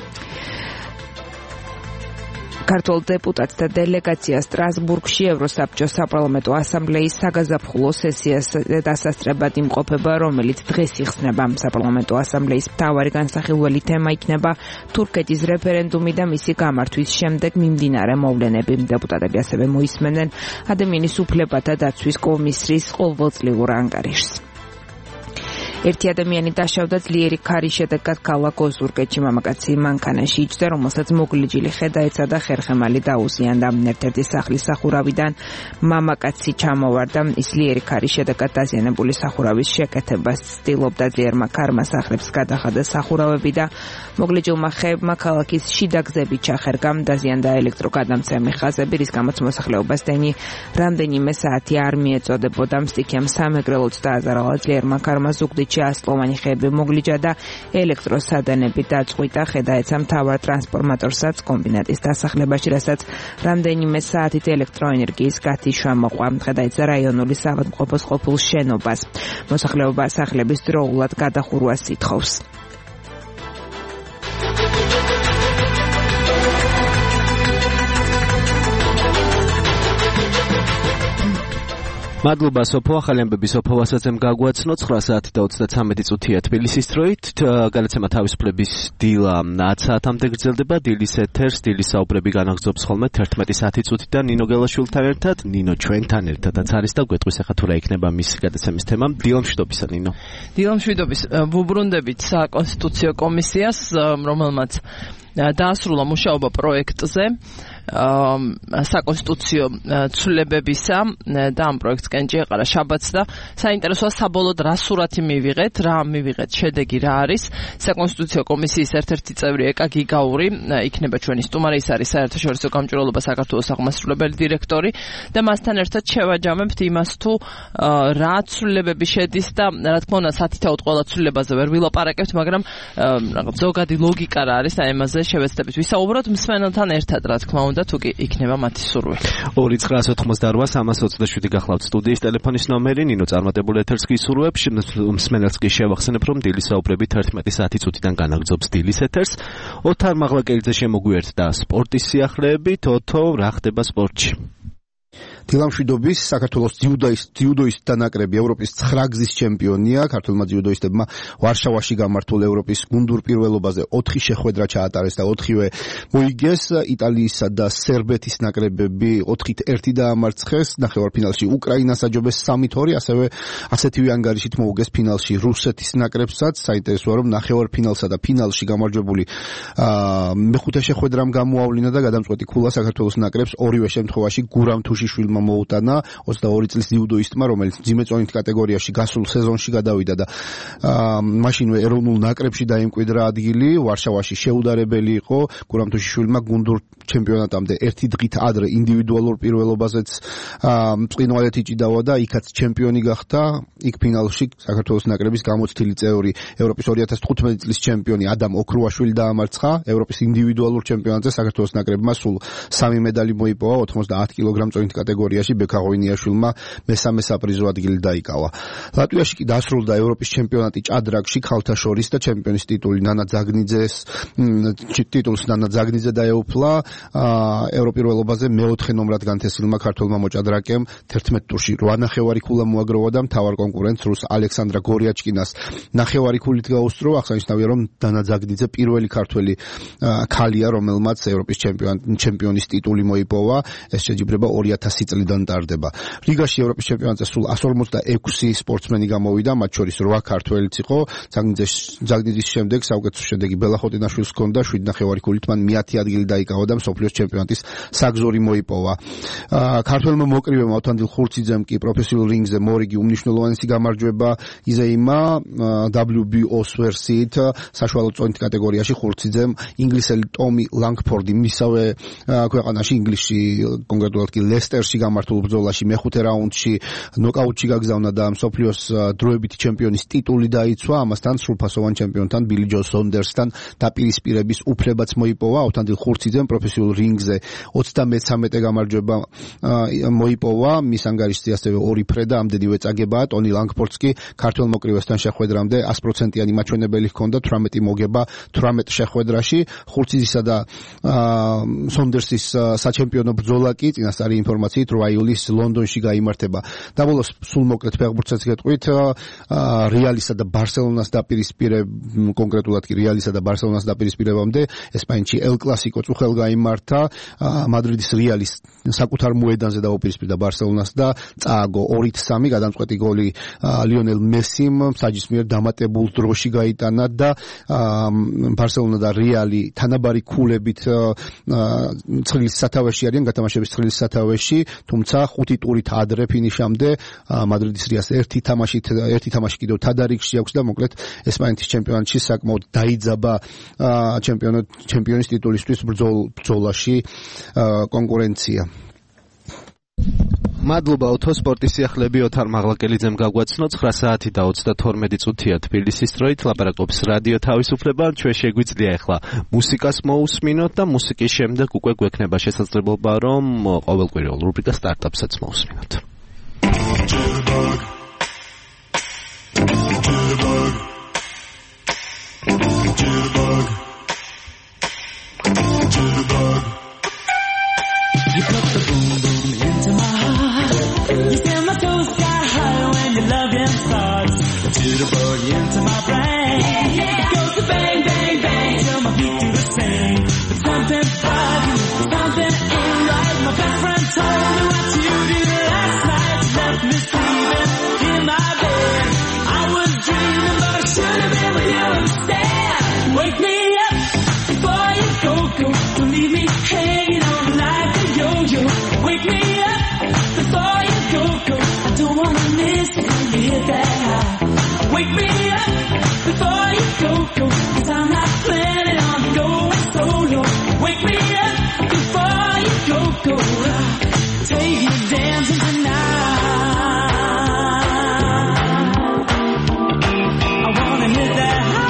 ქართულ დეპუტატთა დელეგაცია სტრასბურგში ევროსაბჭოს საპარლამენტო ასამბლეის საგაზაფხულო სესიას დასასწრებად იმყოფება, რომელიც დღეს იხსნება. საპარლამენტო ასამბლეის მთავარი განსახილველი თემა იქნება თურქეთის რეფერენდუმი და მისი გამართვის შემდეგ მიმდინარე მოვლენები. დეპუტატები ასევე მოისმენენ ადამიანის უფლებათა დაცვის კომისიის ყოველწლიურ ანგარიშს. ერთი ადამიანი დაშავდა ძლიერი ქარის შედეგად ქალაქ ოზურგეთში. მამაკაცი მანქანაში იჯდა, რომელსაც მოგლიჯილი ხედაეცა და ხერხემალი დაუზიანდა. ერთ-ერთი სახლის სახურავიდან მამაკაცი ჩამოვარდა. ის ძლიერი ქარის შედეგად დაზიანებული სახურავის შეკეთებას ცდილობდა. ძლიერმა ქარმა სახლებს გადახადა სახურავები და მოგლიჯილმა ხეებმა ქალაქის შიდა გზები ჩახერგა. დაზიანდა ელექტროგადამცემი ხაზები, რის გამოც მოსახლეობას დენი რამდენიმე საათი არ მიეწოდებოდა. მსიქემ სამეგრელოც დააზარალა. ძლიერმა ქარმა ზუგდიდში ასწლოვანი ხეები მოგლიჯა და ელექტროსადანები დაწყვიტა. ხედაეცა მთავარ ტრანსფორმატორსაც კომბინატის დასახლებაში, რასაც რამდენიმე საათით ელექტროენერგიის გათიშვა მოყვა. ხედაეცა რაიონული საავადმყოფოს ყოფილ შენობას. მოსახლეობა სახლების დროულად გადახურვას ითხოვს. მადლობა სოფო, ახალი ამბები სოფო ვასაძემ გაგვაცნო. 9:23 წუთია თბილისის დროით. გადაცემა თავისუფლების დილა 10 საათამდე გრძელდება. დილის ეთერს, დილის საუბრები განაგრძობს ხოლმე 11 წუთიდან ნინო გელაშვილთან ერთად. ნინო ჩვენთან ერთადაც არის და გვეტყვის ახლა თუ რა იქნება მისი გადაცემის თემა. დილამშვიდობისა ნინო. დილამშვიდობის. ვუბრუნდებით საკონსტიტუციო კომისიას, რომელმაც დაასრულა მუშაობა პროექტზე საკონსტიტუციო ცვლილებებისა და ამ პროექტს კენჭი ეყარა შაბათს და საინტერესოა საბოლოოდ რა სურათი მივიღეთ, რა მივიღეთ შედეგი რა არის. საკონსტიტუციო კომისიის ერთ-ერთი წევრი ეკა გიგაური იქნება ჩვენი სტუმარი, ის არის საერთაშორისო გამჭვირვალობა საქართველოს აღმასრულებელი დირექტორი და მასთან ერთად შევაჯამებთ იმას თუ რა ცვლილებები შედის და რა თქმა უნდა სათითაოდ ყველა ცვლილებაზე ვერ ვილაპარაკებთ, მაგრამ რაღაც ზოგადი ლოგიკა რა არის და ამაზე შევეცდებით ვისაუბროთ მსმენელთან ერთად, რა თქმა უნდა, თუ კი იქნება მათი სურვილი. 2988327 გახლავთ სტუდიის ტელეფონის ნომერი. ნინო წარმატებული ეთერს გისურვებს. მსმენელს კი შევახსენებ, რომ დილის საუბრები 11 წუთიდან განაგრძობს დილის ეთერს. ოთარ მაღლაკელიძე შემოგვიერთდა სპორტის სიახლეებით. ოთო, რა ხდება სპორტში? დილამშვიდობის. საქართველოს ძიუდოისტთა ნაკრები ევროპის 9 გზის ჩემპიონია. ქართველმა ძიუდოისტებმა ვარშავაში გამართულ ევროპის გუნდურ პირველობაზე 4 შეხვედრა ჩაატარეს და 4-ვე მოიგეს. იტალიისა და სერბეთის ნაკრებები 4-1 დაამარცხეს. ნახევარფინალში უკრაინას აჯობეს 3-2, ასევე ასეთივე ანგარიშით მოუგეს ფინალში რუსეთის ნაკრებსაც. საინტერესოა, რომ ნახევარფინალსა და ფინალში გამარჯვებული მეხუთე შეხვედრამ გამოავლინა და გადამწყვეტი ქულა საქართველოს ნაკრებს ორივე შემთხვევაში გურამ თუშიშვილმა მოუტანა 22 წლის ძიუდოისტმა, რომელიც ძიმეწონით კატეგორიაში გასულ სეზონში გადავიდა და მაშინვე ეროვნულ ნაკრებში დაიმკვიდრა ადგილი. ვარშავაში შეუდარებელი იყო. გურამ თუშიშვილმა გუნდურ ჩემპიონატამდე ერთი დღით ადრე ინდივიდუალურ პირველობაზეც მწვინვალეთ იჭიდავა და იქაც ჩემპიონი გახდა. იქ ფინალში საქართველოს ნაკრების გამოცდილი წევრი ევროპის 2015 წლის ჩემპიონი ადამ ოქრუაშვილი დაამარცხა. ევროპის ინდივიდუალურ ჩემპიონატზე საქართველოს ნაკრებმა სულ 3 მედალი მოიპოვა 90 კილოგრამ წონით კატეგორიაში. კატეგორიაში ბექა ღოინიაშვილმა მესამე საპრიზო ადგილი დაიკავა. ლატვიაში კი დასრულდა ევროპის ჩემპიონატი ჭადრაკში ქალთა შორის და ჩემპიონის ტიტულს ნანა ძაგნიძე დაეუფლა. ევროპირველობაზე მეოთხე ნომრად განთესილმა ქართველმა მოჭადრაკემ 11 ტურში 8 ნახევარი ქულა მოაგროვა და მთავარ კონკურენტს რუს ალექსანდრა გორიაჩკინას ნახევარი ქულით გაუსწრო. აღსანიშნავია, რომ დანა ძაგნიძე პირველი ქართველი ქალია, რომელმაც ევროპის ჩემპიონის ტიტული მოიპოვა. ეს შეჯიბრება 2000 წლიდან ტარდება. რიგაში ევროპის ჩემპიონატზე სულ 156 სპორტსმენი გამოვიდა, მათ შორის 8 ქართველიც იყო. ძაგნიძის შემდეგ საუკეთესო შედეგი ბელა ხოტინაშვილს ჰქონდა, 7 ნახევარი ქულით მან მე-10 ადგილი დაიკავა და მსოფლიოს ჩემპიონატის საგზური მოიპოვა. ქართველმა მოკრივემ ავთანდილ ხურციძემ კი პროფესიულ რინგზე მორიგი უმნიშვნელოვანესი გამარჯვება იზეიმა WBO's ვერსიით საშუალო წონით კატეგორიაში. ხურციძემ ინგლისელი ტომი ლანგფორდი მისავე ქვეყანაში ინგლისში, კონკრეტულად კი ლესტერში გამართულ ბრძოლაში მეხუთე რაუნდში ნოკაუტში გაგზავნა და მსოფლიოს დროებითი ჩემპიონის ტიტული დაიცვა. ამასთან სრულფასოვან ჩემპიონთან ბილი ჯო სონდერსთან დაპირისპირების უფლებაც მოიპოვა. ავთანდილ ხურციძემ პროფესიულ რინგზე 33 გამარჯვება მოიპოვა. მის ანგარიშზე ასევე 2 ფრე და ამდენივე წაგებაა. ტონი ლანგფორდს კი ქართველ მოკრივესთან შეხვედრამდე 100%-იანი მაჩვენებელი ჰქონდა, 18 მოგება 18 შეხვედრაში. ხურციძისა და სონდერსის საჩემპიონო ბრძოლა კი წინასწარი ინფორმაციით 8 ივლისს ლონდონში გაიმართება. და ბოლოს სულ მოკლედ ფეხბურთსაც გეტყვით, რეალისა და ბარსელონას კონკრეტულად კი რეალისა და ბარსელონას დაპირისპირებამდე ესპანეთში ელ კლასიკო წუხელ გაიმართა. მადრიდის რეალის საკუთარ მოედანზე დაუპირისპირდა ბარსელონას და წააგო 2-3 გადამწყვეტი გოლი ლიონელ მესიმ მსაჯის მიერ დამატებულ დროში გაიტანა და ბარსელონა და რეალი თანაბარი ქულებით ცხრილის სათავეში არიან, გათამაშების ცხრილის სათავეში, თუმცა 5 ტურით ადრე ფინიშამდე მადრიდის რეალს ერთი თამაში კიდევ თადარიგში აქვს და მოკლედ ესპანეთის ჩემპიონატში საკმაოდ დაიძაბა ჩემპიონის ტიტულისთვის ბრძოლაში კონკურენცია. მადლობა ავთოსპორტის სიახლეები ოთარ მაღლაკელიძემ გაგვაცნო. 9 საათი და 32 წუთია თბილისის დროით. ლაპარაკობს რადიო თავისუფლება. ჩვენ შეგვიძლია ახლა მუსიკას მოусმინოთ და მუსიკის შემდეგ უკვე გვექნება შესაძლებლობა, რომ ყოველკვირეულ რუბრიკა სტარტაპსაც მოусმინოთ. You put the boom boom into my heart. You send my toes sky high when your loving starts. Jitterbug into my brain. It goes to bang bang bang till my feet do the same. But something about you, something ain't right. My best friend told me what you did last night. You left me sleeping in my bed. I was dreaming, but I should have been with you instead. Wake me up before you go. Don't leave me hanging on like a yo-yo. Wake me up before you go. I don't wanna miss it when you hit that high. Wake me up before you go. 'Cause I'm not planning on going solo. Wake me up before you go. Take you dancing tonight. I wanna hit that high.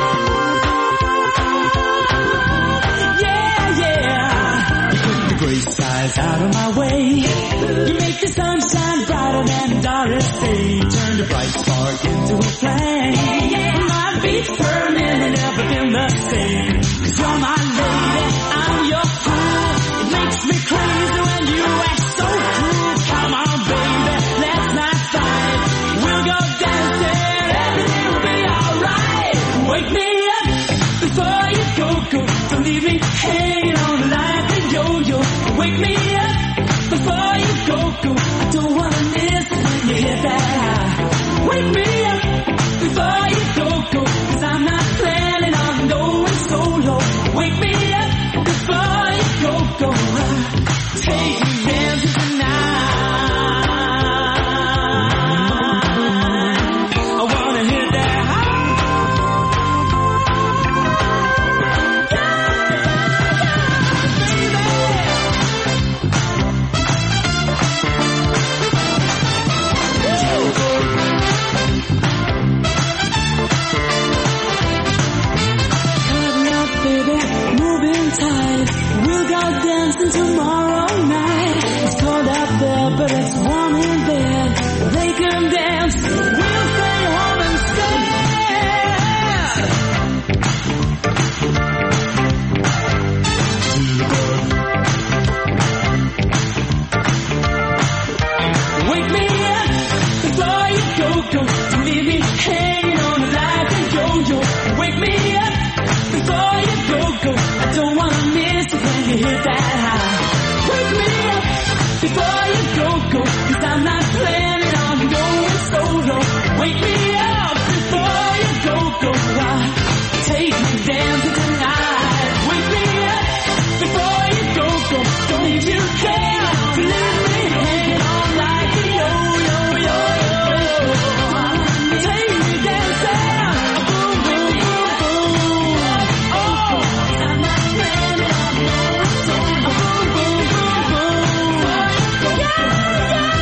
Gray skies out of my way. You make the sunshine brighter than Doris Day. Turn the bright spark into a flame. My beats per minute never been the same. 'Cause you're my lady, I'm your fool. It makes me crazy when you act so cruel. Come on, baby, let's not fight. We'll go dancing, everything will be alright. Wake me up before you go. Don't leave me hanging on like a yo-yo. Wake me up before you go. I don't wanna miss it when you hit that high. Wake me up before you go. 'Cause I'm not planning on going solo. Wake me up before you go. Take me dancing tonight. I wanna hit that high. We'll go dancing tomorrow night. It's cold out there, hit that high. Wake me up before you go, 'cause I'm not planning on going solo. Wake me up before you go. Take me dancing tonight. Wake me up before you go. Don't you care to let me hang on like a yo-yo-yo? Take me dancing, boom, boom, boom, boom. Oh, I'm not planning on going solo. Boom, boom, boom, boom. Yeah, yeah, yeah.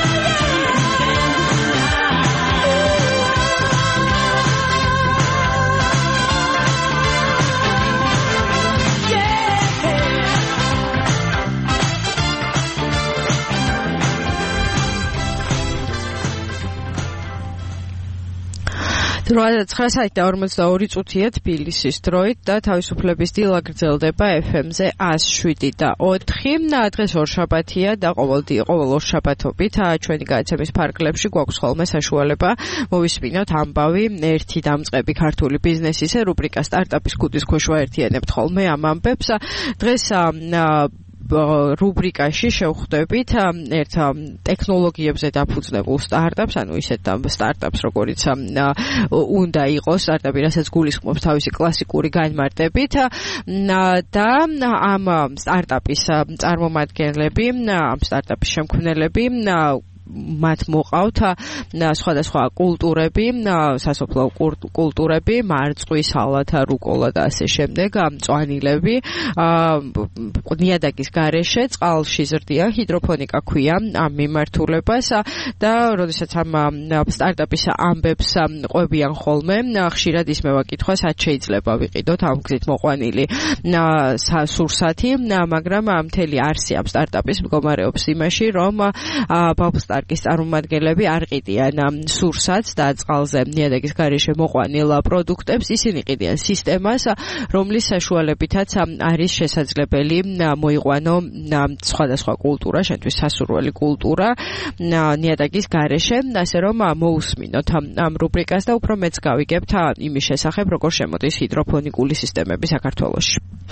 დროა 9:42 წუთია თბილისის დროით და თავისუფლების დილა გრძელდება FM-ზე 107.4. დღეს ორშაბათია და ყოველ ორშაბათობით ჩვენი გადაცემის ფარგლებში გვაქვს ხოლმე საშუალება მოვისმინოთ ამბავი ერთი დამწყები ქართული ბიზნესისა რუბრიკა სტარტაპის კუდის ქვეშ ვაერთიანებთ ხოლმე ამ ამბებს. დღეს რუბრიკაში შევხვდებით ერთ ტექნოლოგიებზე დაფუძნებულ სტარტაპს, ანუ ისეთ სტარტაპს, როგორიც უნდა იყოს სტარტაპი, რასაც გულისხმობს თავისი კლასიკური განმარტებით და ამ სტარტაპის წარმომადგენლები, ამ სტარტაპის შემქმნელები მათ მოყავთ სხვადასხვა კულტურები, სასოფლო კულტურები, მარწყვი, სალათა, რუკოლა და ასე შემდეგ, მწვანილები, ნიადაგის გარეშე წყალში ზრდია, ჰიდროფონიკა ქვია ამ მიმართულებას და როდესაც ამ სტარტაპის ამბებს ყვებიან ხოლმე, ხშირად ისმევა კითხვა, სად შეიძლება ვიყიდოთ ამ გზით მოყვანილი სურსათი, მაგრამ მთელი არსი ამ სტარტაპის მდგომარეობს იმაში, რომ ბაბსტარკის წარმომადგენლები არ ყიდიან სურსათს და წყალზე ნიადაგის გარეშე მოყვანილ პროდუქტებს, ისინი ყიდიან სისტემას, რომლის საშუალებითაც არის შესაძლებელი მოიყვანო სხვადასხვა კულტურა, შენთვის სასურველი კულტურა ნიადაგის გარეშე, ასე რომ მოусმინოთ ამ რუბრიკას და უფრო მეც გავიგებთ იმის შესახებ, როგორ შემოდის ჰიდროფონიკული სისტემები საქართველოში.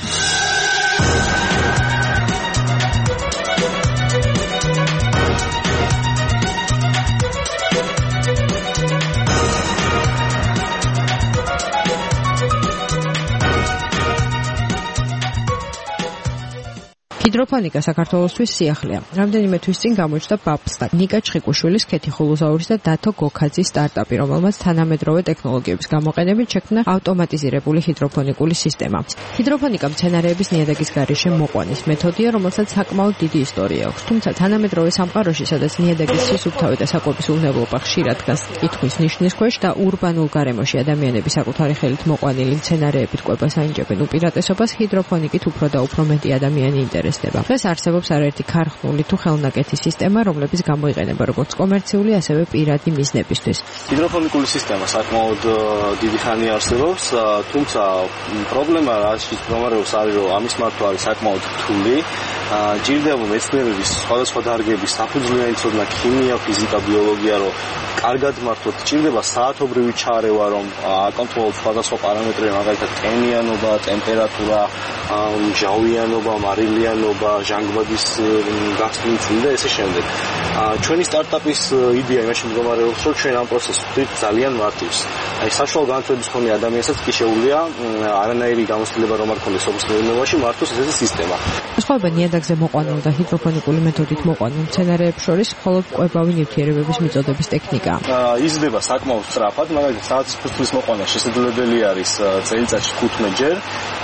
ჰიდროფონიკა საქართველოსთვის სიახლეა. რამდენიმე თვის წინ გამოჩნდა ბაბსტაკ, ნიკა ჩხიკუშვილის, ქეთი ხულუზაურის და დათო გოქაძის სტარტაპი, რომელმაც თანამედროვე ტექნოლოგიების გამოყენებით შექმნა ავტომატიზირებული ჰიდროფონიკული სისტემა. ჰიდროფონიკა მცენარეების ნიადაგის გარეშე მოყვანის მეთოდია, რომელსაც საკმაოდ დიდი ისტორია აქვს. თუმცა თანამედროვე სამყაროში, სადაც ნიადაგის სისუფთავი და საკვების უვნებლობა ხშირად დგას კითხვის ნიშნის ქვეშ და ურბანულ გარემოში ადამიანები საკუთარი ხელით მოყვანილი მცენარეებით კვებას ანიჭებენ უპირატესობას, ჰიდროფონიკით უფრო და უფრო მეტი ადამიანი ინტერესდება. დღეს არსებობს არაერთი ქარხნული თუ ხელნაკეთი სისტემა, რომლებიც გამოიყენება როგორც კომერციული, ასევე პირადი მიზნებისთვის. ჰიდროფონიკული სისტემა საკმაოდ დიდი ხანი არსებობს, თუმცა პრობლემა რაში მდგომარეობს არის, რომ ამის მართვა არის საკმაოდ რთული. ჭირდება მეცნიერების სხვადასხვა დარგების საფუძვლიანი ცოდნა, ქიმია, ფიზიკა, ბიოლოგია, რომ კარგად მართოთ, ჭირდება საათობრივი ჩარევა, რომ აკონტროლოთ სხვადასხვა პარამეტრები, მაგალითად ტენიანობა, ტემპერატურა, ჟავიანობა, მარილიანობა, ჟანგბადის გასწვრივ და ესე შემდეგ. ჩვენი სტარტაპის იდეა იმაში მდგომარეობს, რომ ჩვენ ამ პროცესს ვხდით ძალიან მარტივს. აი საშუალო განათლების მქონე ადამიანსაც კი შეუძლია არანაირი გამოცდილება რომ არ ქონდეს სოფლის მეურნეობაში მართოს ესეთი სისტემა. სხვაობა ნიადაგზე მოყვანილ და ჰიდროფონიკული მეთოდით მოყვანილ მცენარეებს შორის მხოლოდ კვებავი ნივთიერებების მიწოდების ტექნიკაა. იზრდება საკმაოდ სწრაფად, მაგალითად საათის ფუსტრის მოყვანა შესაძლებელი არის წელიწადში 15 ჯერ.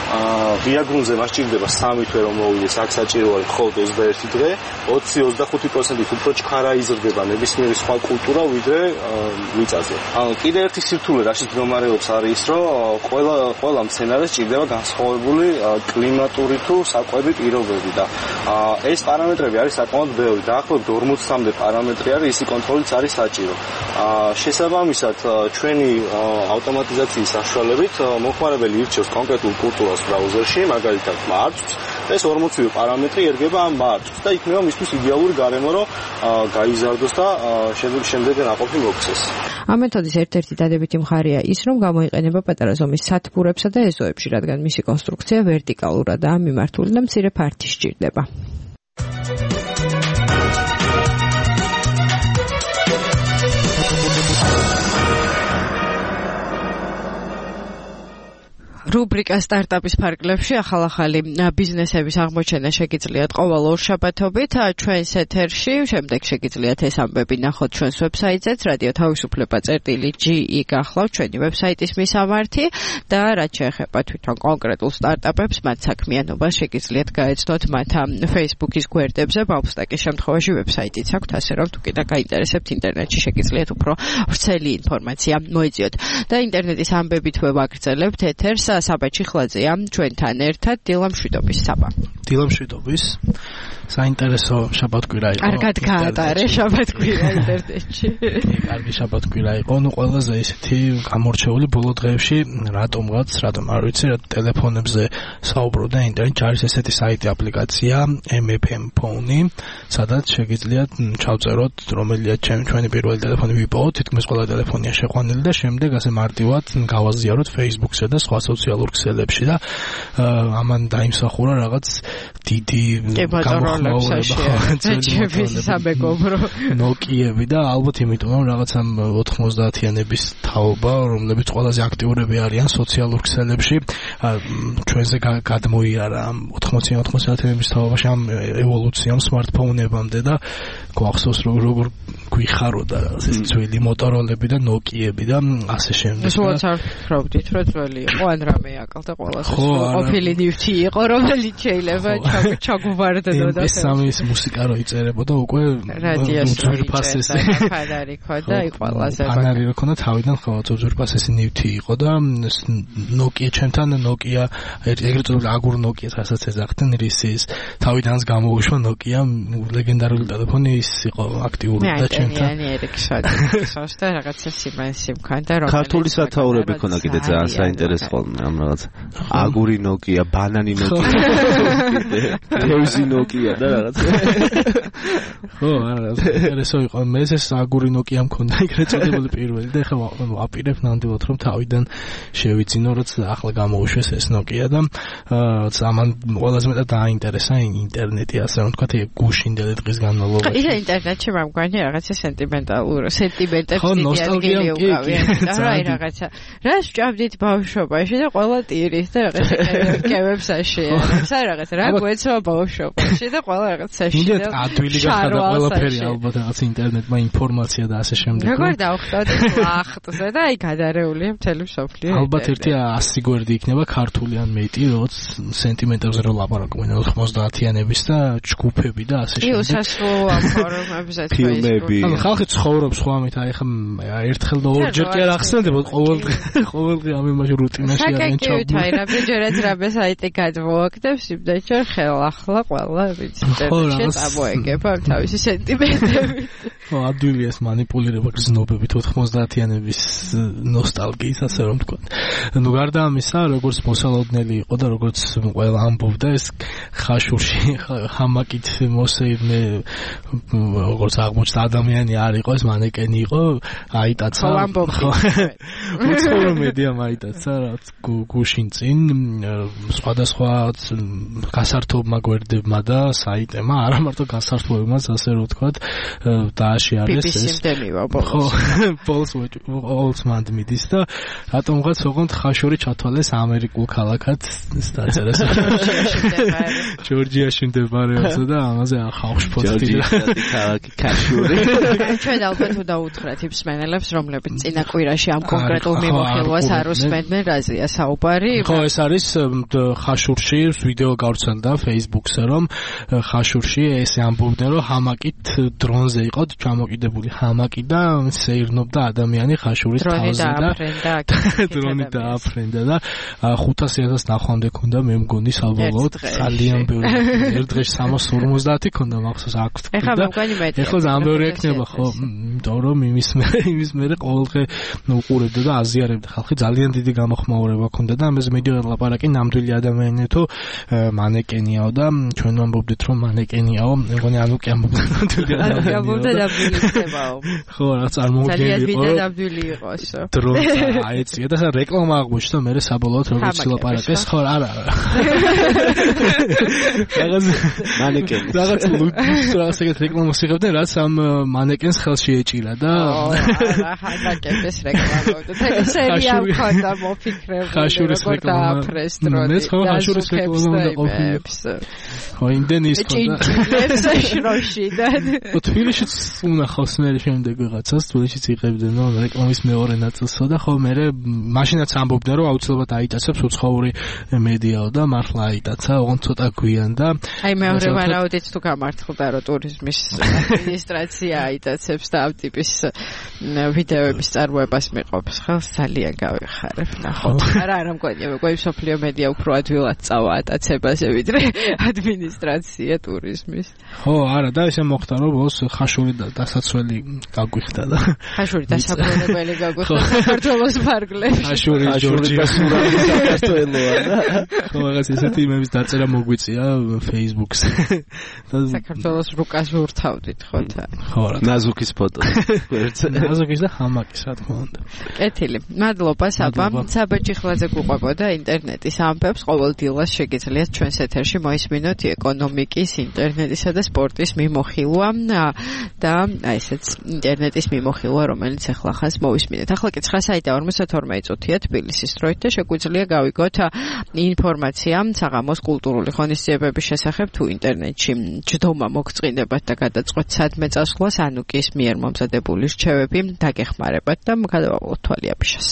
ღია გრუნტზე მას ჭირდება 3 თვე რომ მოვიდეს, აქ საჭირო არის მხოლოდ 21 დღე, 20-25%-ით უფრო ჩქარა იზრდება ნებისმიერი სხვა კულტურა ვიდრე მიწაზე. კიდე ერთი სირთულე რაშიც მდგომარეობს არის ის, რომ ყველა მცენარეს ჭირდება განსხვავებული კლიმატური თუ საკვები პირობები და ეს პარამეტრები არის საკმაოდ ბევრი. დაახლოებით 40-მდე პარამეტრი არის, ისი კონტროლიც არის საჭირო. შესაბამისად, ჩვენი ავტომატიზაციის საშუალებით მოხმარებელი ირჩევს კონკრეტულ კულტურას ბრაუზერში, მაგალითად მარწვს და ეს 40-ვე პარამეტრი ერგება ამ მარჯვს და იქნება მისთვის იდეალური გარემო, რომ გაიზარდოს და შემდეგ ნაყოფი მოქცეს. ამ მეთოდის ერთ-ერთი დადებითი მხარეა ის, რომ გამოიყენება პატარა ზომის სათბურებსა და ეზოებში, რადგან მისი კონსტრუქცია ვერტიკალურადაა მიმართული და მცირე ფართი სჭირდება. რუბრიკა სტარტაპის ფარგლებში ახალ-ახალი ბიზნესების აღმოჩენა შეგიძლიათ ყოველ ორშაბათობით ჩვენს ეთერში, შემდეგ შეგიძლიათ ეს ამბები ნახოთ ჩვენს ვებსაიტზეც radio-თავისუფლება.gi გახლავთ ჩვენი ვებსაიტის მისამართი და რაც შეეხება თვითონ კონკრეტულ სტარტაპებს, მათ საქმიანობას შეგიძლიათ გაეცნოთ მათ Facebook-ის გვერდებზე, ბავსტაკის შემთხვევაში ვებსაიტიც აქვთ, ასე რომ თუ კიდე გაინტერესებთ ინტერნეტში შეგიძლიათ უფრო ვრცელი ინფორმაცია მოეძიოთ. და ინტერნეტის ამბებით ვაგრძელებთ ეთერს საბა ჩიხლაძეა ჩვენთან ერთად დილამშვიდობის საბა. დილამშვიდობის. საინტერესო შაბათკვირა იყო. კარგად გაატარე შაბათკვირა ინტერნეტში. კარგი შაბათკვირა იყო. ნუ ყველაზე ისეთი გამორჩეული ბოლო დღეებში რატომ არ ვიცი, რა ტელეფონებზე საუბრობდა ინტერნეტში არის ესეთი საიტი აპლიკაცია MFM Phone, სადაც შეგიძლიათ ჩავწეროთ რომელია ჩვენი პირველი ტელეფონი ვიპოვოთ, თითქმის ყველა ტელეფონია შეყვანილი და შემდეგ ასე მარტივად გავაზიაროთ Facebook-ზე და სხვა სოციალურ ქსელებში და ამან დაიმსახურა რაღაც დიდი Nokia-ები და ალბათ იმიტომ რომ რაღაც ამ 90-იანების თაობა, რომლებიც ყველაზე აქტიურები არიან სოციალურ ქსელებში, ჩვენზე გადმოიარა ამ 90-იანების თაობაში ამ ევოლუციამ smartphone-ებამდე და გვახსოვს როგორ გვიხაროდა ეს ძველი Motorola-ები და Nokia-ები და ასე შემდეგ. სულაც არ ვფიქრობდით, რომ ძველი იყო ან რამე აკალთა ყველას ყოფილი ნივთი იყო, რომელიც შეიძლება ჩაგვვარდნოდა. ეს სამის მუსიკა რო იწერებოდა უკვე უძვირფასესი ფანარი ქონდა ყველაზე ფანარი რო ქონდა თავიდან ხოლმე უძვირფასესი ნივთი იყო და Nokia ჩემთან Nokia ეგრეთ წოდებული აგურ Nokia-ს რასაც ეძახდნენ რისის თავიდანაც გამოუშვა Nokia ლეგენდარული ტელეფონი ის იყო აქტიური და ჩემთან საშტა რაღაცა სიმანსი მქონდა რომ ქართული სათაურები ქონდა კიდე ძალიან საინტერესო ხოლმე ამ რაღაც აგური Nokia, ბანანი Nokia, თევზი Nokia და რაღაც ხო, არა, ინტერესო იყო. მე ეს აგური Nokia მქონდა ეგრეთ წოდებული პირველი და ეხლა ვაპირებ ნამდვილად რომ თავიდან შევიძინო, როცა ახლა გამოუშვეს ეს Nokia და ამან ყველაზე მეტად დააინტერესა ინტერნეტი, ასე რომ ვთქვათ, გუშინდელი დღის განმავლობაში. ის ინტერნეტში მაგარი რაღაცა სენტიმენტალურ, სენტიმენტებს დიდი უკავია. რა რაღაცა. რა სჭამდით ბავშვობაში და ყველა ტირის და რაღაცა კევებს აშიერებს, რაღაცა რა გვეცვა ბავშვობაში და ყველა რაღაცაში და ადვილი გახდა ყველაფერი ალბათ რაღაც ინტერნეტმა ინფორმაცია და ასე შემდეგ. როგორ დავხტოდი ლახტზე და აი გადარეულია მთელი მსოფლიო. ალბათ ერთი 100 გვერდი იქნება ქართული ან მეტი, როგორც სენტიმენტებზე რო ლაპარაკობენ 90-იანების და ჯგუფები და ასე შემდეგ. უსასრულო ამ ფორუმებზე ფილმები. ხალხი ცხოვრობს ხوامით, აი ხა ერთხელ და ორჯერ კი არ ახსენდებოდ ყოველდღე ამ იმაში რუტინაში არიან ჩავდები. აი რა ბიჯერაც რაბე საიტი გადმოაგდებს, იმდაჩა ხელახლა ყველა ვიცი ინტერნეტში წამოეგება თავისი სენტიმენტები. ხო, ადვილია ეს манипуლირება გზნობებით 90-იანების ნოსტალგიის, ასე რომ ვთქვათ. ნუ გარდა ამისა, როგორც მოსალოდნელი იყო და როგორც ყველა ამბობდა, ეს ხაშურში ჰამაკით მოსეირნე როგორც აღმოჩნდა ადამიანი არ იყო, ეს მანეკენი იყო, აიტაცა. უცხოური მედია აიტაცა, რაც გუშინ წინ სხვადასხვა გასართობმა გვერდებმა და საიტებმა, არა მარტო გასართობებმაც, ასე რომ ვთქვათ, დააშიარეს ეს. ხო, პოლსმანდ მიდის და რატომღაც ოღონდ ხაშური ჩათვალეს ამერიკულ ქალაქად დაწერეს. ჯორჯიაში მდებარეობს და ამაზე ხალხს ფოტოები. ქალაქი ხაშური. ჩვენ ალბათ უნდა უთხრათ იმ მსმენელებს, რომლებიც წინა კვირაში ამ კონკრეტულ მიმოხილვას არ უსმენდნენ, რაზეა საუბარი. ხო, ეს არის ხაშურში ვიდეო გავრცელდა Facebook-ზე, რომ ხაშურში ესე ამბობდნენ, რომ ჰამაკით დრონზე იყო ჩამოკიდებული ჰამაკი და სეირნობდა ადამიანი ხაშურის თავზე და დრონი დააფრენდა და 500,000 ნახვამდე ქონდა მე მგონი საბოლოოდ ძალიან ბევრი. ერთ დღეში 350 ქონდა მახსოვს აქვს. ეხლა მოგანი მეტი. ეხლა ძალიან ბევრი აქ იქნება ხო, იმიტომ რომ იმის მერე ყოველდღე უყურებდა და აზიარებდა ხალხი, ძალიან დიდი გამოხმაურება ჰქონდა და ამაზე მედიოდა ლაპარაკი ნამდვილი ადამიანია თუ მანეკენიაო და ჩვენ ვამბობდით რომ მანეკენიაო, მეგონი ანუ კი ამბობდა ნამდვილი ადამიანია. ამბობდა ნამდვილი ხდებაო. ხო, რაღაც წარმოგიდგენია. ძალიან დიდი ნამდვილი იყოს. დრო აეცია და რეკლამა აღმოჩნდა მერე საბოლოოდ როგორც ლაპარაკეს, ხო, არა. რაღაც მანეკენი. რაღაც რაღაც ეგეთ რეკლამას იღებდნენ, რაც ამ მანეკენს ხელში ეჭირა და არა, ხანდაკების რეკლამოდა. და სერია მქონდა მოფიქრებული, როგორ დააფრეს დროდი. მე ხო ხაშურის რეკლამა უნდა ყოფილიყო. ხო, იმდენი ის ხონდა. ჭინჭილებს და თბილისშიც უნახავს მე შემდეგ ვიღაცას, თბილისშიც იღებდნენ რეკლამის მეორე ნაწილსო და ხო მე მაშინაც ამბობდნენ რომ აუცილებლად აიტაცებს უცხოური მედიაო და მართლა აიტაცა, ოღონდ ცოტა გვიან და აი მეორე ვარაუდით თუ გამართლდა რომ ტურიზმის ადმინისტრაცია აიტაცებს და ამ ტიპის ვიდეოების წარმოებას მიყვებს, ხელს ძალიან გავიხარებ, ნახოთ. არა მგონია, მეგონი სოფლიო მედია უფრო ადვილად წავა ატაცებაზე ვიდრე ადმინისტრაცია ტურიზმის. ხო, არა და ესე მოხდა რომ ბოლოს ხაშური დასაცველი გაგვიხდა და ხაშური დასაბრუნებელი გაგვიხდა საქართველოს ფარგლებში. ხაშური ჯორჯია საქართველოა და ხო რაღაც ესეთი იმების დაწერა მოგვიწია Facebook-ზე. საქართველოს რუკას ვურთავდით ხო თან. ხო რა. ნაზუკის ფოტო. ნაზუკის და ჰამაკის რა თქმა უნდა. კეთილი. მადლობა საბა. საბეჭიხლაძე გუყვებოდა ინტერნეტის ამბებს. ყოველ დილას შეგიძლიათ ჩვენს ეთერში მოისმინოთ ეკონომიკის, ინტერნეტისა და სპორტის მიმოხილვა და აი ესეც ინტერნეტის მიმოხილვა, რომელიც ახლა ხას მოვისმინეთ. ახლა კი 9:42 წუთია თბილისის დროით და შეგვიძლია გავიგოთ ინფორმაცია საღამოს კულტურული ღონისძიებების შესახებ თუ ინტერნეტში ჯდომა მოგწყინდებათ და გადაწყვეტ სადმე წასვლას, ანუ კი ის მიერ მომზადებული რჩევები დაგეხმარებათ და გადავავალოთ თვალიაფიშას.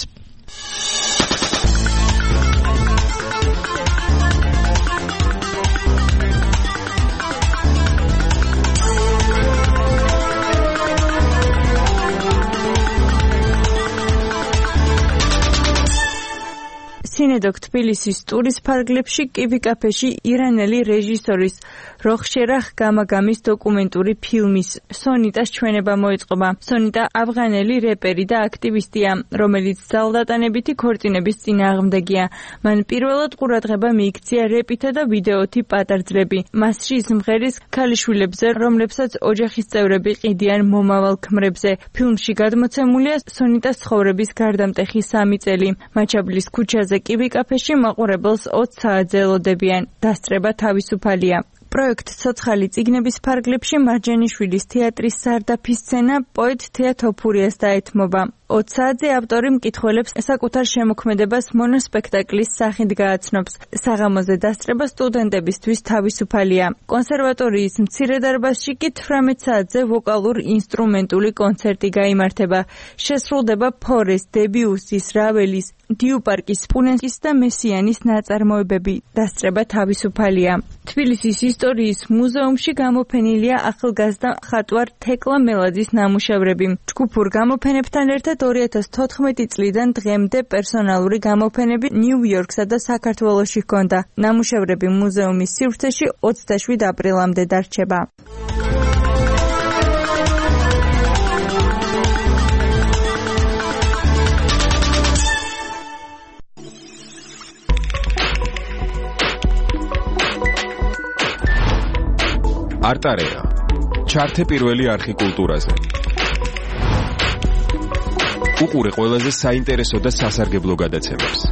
სინედოქ თბილისის ტურის ფარგლებში კივი კაფეში ირანელი რეჟისორის როხშერახ გამაგამის დოკუმენტური ფილმის სონიტას ჩვენება მოეწყობა. სონიტა ავღანელი რეპერი და აქტივისტია, რომელიც ძალდატანებითი ქორწინების წინააღმდეგია. მან პირველად ყურადღება მიიქცია რეპითა და ვიდეოთი პატარძლები. მასში სიმღერის ქალიშვილებზე, რომლებსაც ოჯახის წევრები ყიდიან მომავალ ქმრებზე. ფილმში გადმოცემულია სონიტას ცხოვრების გარდამტეხი 3 წელი. მაჩაბლის ქუჩაზე კივი კაფეში მაყურებელს 20 საათზე ელოდებიან. დასწრება თავისუფალია. პროექტ ცოცხალი წიგნების ფარგლებში მარჯანიშვილის თეატრის სარდაფის სცენა პოეტ თეატოფურიას დაეთმობა. 20 საათზე ავტორი მკითხველებს საკუთარ შემოქმედებას მონოსპექტაკლის სახით გააცნობს. საღამოზე დასწრება სტუდენტებისთვის თავისუფალია. კონსერვატორიის მცირე დარბაზში კი 18 საათზე ვოკალურ-ინსტრუმენტული კონცერტი გაიმართება. შესრულდება ფორეს, დებიუსის, რაველის, დიუპარკის, პუნენსკის და მესიანის ნაწარმოებები. დასწრება თავისუფალია. თბილისის ისტორიის მუზეუმში გამოფენილია ახალგაზრდა მხატვარ თეკლა მელაძის ნამუშევრები. ჯგუფურ გამოფენებთან ერთად 2014 წლიდან დღემდე პერსონალური გამოფენები ნიუ-იორკსა და საქართველოში ჰქონდა. ნამუშევრები მუზეუმის სივრცეში 27 აპრილამდე დარჩება. არტარეა. ჩართე პირველი არხი კულტურაზე. უყურე ყველაზე საინტერესო და სასარგებლო გადაცემებს.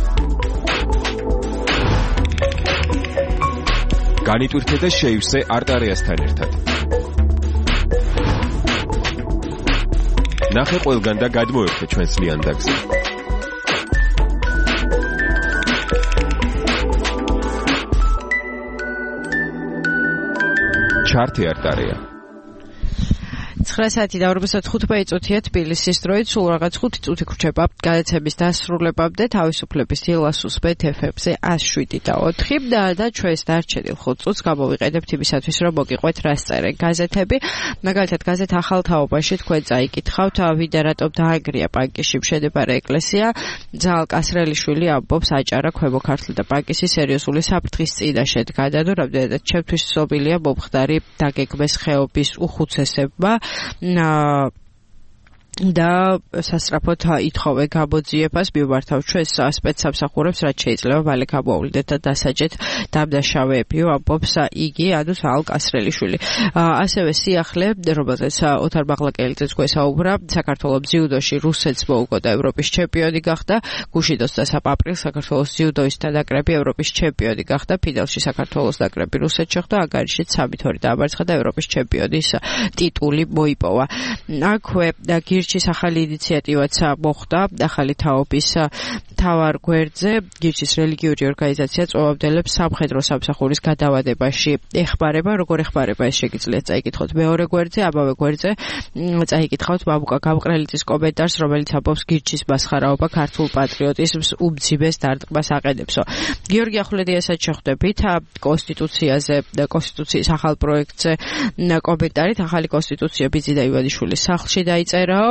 განიტვირთე და შეივსე არტარეასთან ერთად. ნახე ყველგან და გადმოერთე ჩვენს ლიანდაგზე. ჩართე არტარეა. 9:45 წუთია თბილისის დროით, სულ რაღაც 5 წუთი გრჩება გადაცემის დასრულებამდე თავისუფლების დილას უსმენთ FM-ზე 107.4 და ჩვენს დარჩენილ 5 წუთს გამოვიყენებთ იმისათვის, რომ მოგიყვეთ რას წერენ გაზეთები. მაგალითად, გაზეთ ახალ თაობაში თქვენ წაიკითხავთ, ვიდა რატომ დაანგრია პანკისში მშენებარე ეკლესია. ძალ კასრელიშვილი ამბობს, აჭარა, ქვემო ქართლი და პანკისი სერიოზული საფრთხის წინაშე დგანდა, რომ რამდენადაც ჩემთვის ცნობილია მომხდარი დაგეგმეს ხეობის უხუცესებმა. და სასწრაფოდ ითხოვე გამოძიებას მიმართავ ჩვენს სპეცსამსახურებს, რაც შეიძლება მალე გამოავლინდეთ და დასაჯეთ დამნაშავეებიო, ამბობს იგი, ანუ საალ კასრელიშვილი. ასევე სიახლე, რომელზეც ოთარ ბაღლაკელიძეც გვესაუბრა, საქართველოს ძიუდოში რუსეთს მოუგო და ევროპის ჩემპიონი გახდა. გუშინ 23 აპრილს საქართველოს ძიუდოისტთა ნაკრები ევროპის ჩემპიონი გახდა. ფინალში საქართველოს ნაკრები რუსეთს შეხვდა, ანგარიშით 3-2 დაამარცხა და ევროპის ჩემპიონის ტიტული მოიპოვა. აქვე გირჩის ახალი ინიციატივაც მოხდა ახალი თაობის თავარ გვერდზე. გირჩის რელიგიური ორგანიზაცია წვევამდელებს სამხედრო სამსახურის გადავადებაში ეხმარება. როგორ ეხმარება, ეს შეგიძლიათ წაიკითხოთ მეორე გვერდზე. ამავე გვერდზე წაიკითხავთ ბაბუკა გამყრელიძის კომენტარს, რომელიც ამბობს გირჩის მასხარაობა ქართულ პატრიოტიზმს უმძიმეს დარტყმას აყენებსო. გიორგი ახვლედიასაც შეხვდებით კონსტიტუციაზე, კონსტიტუციის ახალ პროექტზე კომენტარით. ახალი კონსტიტუცია ბიძინა ივანიშვილის სახლში დაიწერაო.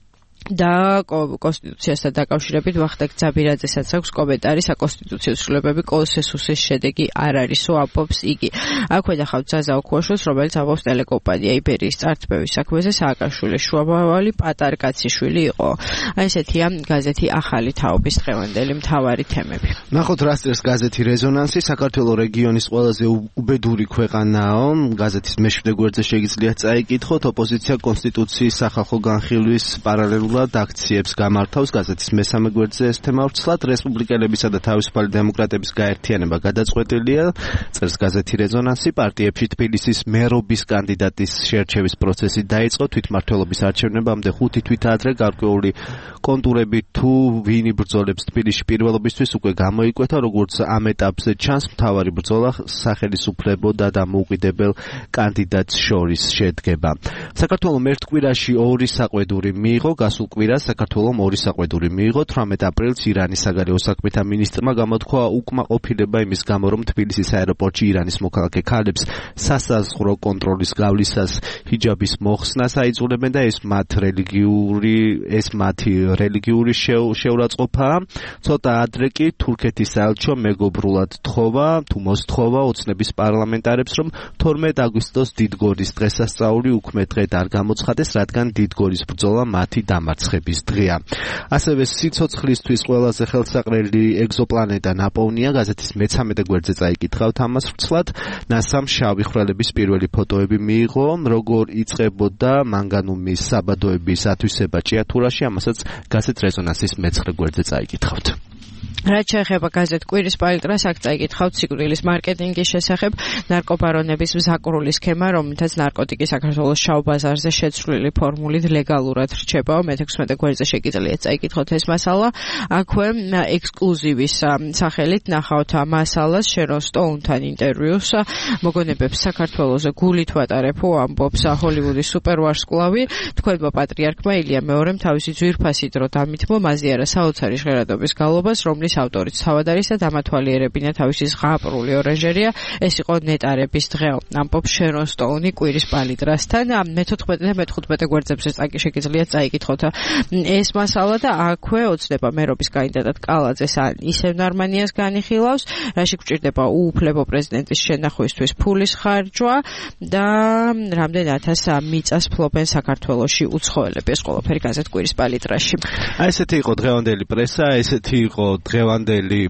და კონსტიტუციასთან დაკავშირებით ვახტანგ ძაბირაძესაც აქვს კომენტარი. საკონსტიტუციო ცვლილებები კონსენსუსის შედეგი არ არისო, ამბობს იგი. აქვე ნახავთ ზაზა ოქუაშვილს, რომელიც ამბობს ტელეკომპანია იბერიის წარწმევის საქმეზე. სააკაშვილის შუამავალი პატარკაციშვილი იყო. აი ესეთია გაზეთი ახალი თაობის დღევანდელი მთავარი თემები. ნახოთ რა წერს გაზეთი რეზონანსი. საქართველოს რეგიონის ყველაზე უბედური ქვეყანაო. გაზეთის მეშვიდე გვერდზე შეგიძლიათ წაიკითხოთ. ოპოზიცია კონსტიტუციის სახალხო განხილვის პარალელურად აქციებს გამართავს. გაზეთის მესამე გვერდზე ეს თემა ვრცლად. რესპუბლიკელებისა და თავისუფალი დემოკრატების გაერთიანება გადაწყვეტილია. წერს გაზეთი რეზონანსი. პარტიებში თბილისის მერობის კანდიდატის შერჩევის პროცესი დაიწყო. თვითმმართველობის არჩევნებამდე 5 თვით ადრე გარკვეული კონტურები თუ ვინ იბრძოლებს თბილისში პირველობისთვის უკვე გამოიკვეთა. როგორც ამ ეტაპზე ჩანს, მთავარი ბრძოლა სახელისუფლებო და დამოუკიდებელ კანდიდატს შორის შედგება. საქართველოს ერთ კვირაში 2 საყვედური მიიღო. გასულ კვირას საქართველოს 2 საყვედური მიიღო. 18 აპრილს ირანის საგარეო საქმეთა მინისტრმა გამოთქვა უკმაყოფილება იმის გამო, რომ თბილისის აეროპორტში ირანის მოქალაქე ქალებს სასაზღვრო კონტროლის გავლისას ჰიჯაბის მოხსნას აიძულებენ და ეს მათი რელიგიური შეურაცხყოფაა. ცოტა ადრე კი თურქეთის საელჩო მეგობრულად თხოვა თუ მოსთხოვა ოცნების პარლამენტარებს, რომ 12 აგვისტოს დიდგორის დღესასწაული უქმე დღედ არ გამოცხადეს, რადგან დიდგორის ბრძოლა მათი დამარცხების დღეა. ასევე სიცოცხლისთვის ყველაზე ხელსაყრელი ეგზოპლანეტა ნაპოვნია. გაზეთის მე-13 გვერდზე წაიკითხავთ ამას ვრცლად. ნასამ შავი ხვრელების პირველი ფოტოები მიიღო. როგორ იწყებოდა მანგანუმის საბადოების ათვისება ჭიათურაში, ამასაც გაზეთ რეზონანსის მე-9 გვერდზე წაიკითხავთ. რაც შეეხება გაზეთ კვირის პალიტრას, აქ წაიკითხავთ სიკვდილის მარკეტინგის შესახებ. ნარკობარონების მზაკრული სქემა, რომელთაც ნარკოტიკი საქართველოს შავ ბაზარზე შეცვლილი ფორმულით ლეგალურად რჩებაო. მე-16 გვერდზე შეგიძლიათ წაიკითხოთ ეს მასალა. აქვე ექსკლუზივის სახელით ნახავთ მასალას შერონ სტოუნთან ინტერვიუს. მოგონებებს საქართველოს გულით ვატარებო, ამბობს ჰოლივუდის სუპერვარსკვლავი. თქვენმა პატრიარქმა ილია მეორემ თავისი ძვირფასი დრო დამითმო მაზიარა საოცარი ჟღერადობის გალობას, რომლის ავტორიც თავად არის და დამათვალიერებინა თავისი ზღაპრული ორანჟერია. ეს იყო ნეტარების დღე, ამბობს შერონ სტოუნი კვირის პალიტრასთან. მე-14 და მე-15 გვერდებზე შეგიძლიათ წაიკითხოთ ეს მასალა და აქვე ოცნება მერობის კანდიდატად კალაძეს ან ისევ ნარმანიას განიხილავს. რაში გვჭირდება უუფლებო პრეზიდენტის შენახვისთვის ფულის ხარჯვა და რამდენ 1000 მიწას ფლობენ საქართველოში უცხოელები. ეს ყველაფერი გაზეთ კვირის პალიტრაში. აი ესეთი იყო დღევანდელი პრესა, ესეთი იყო დღევანდელი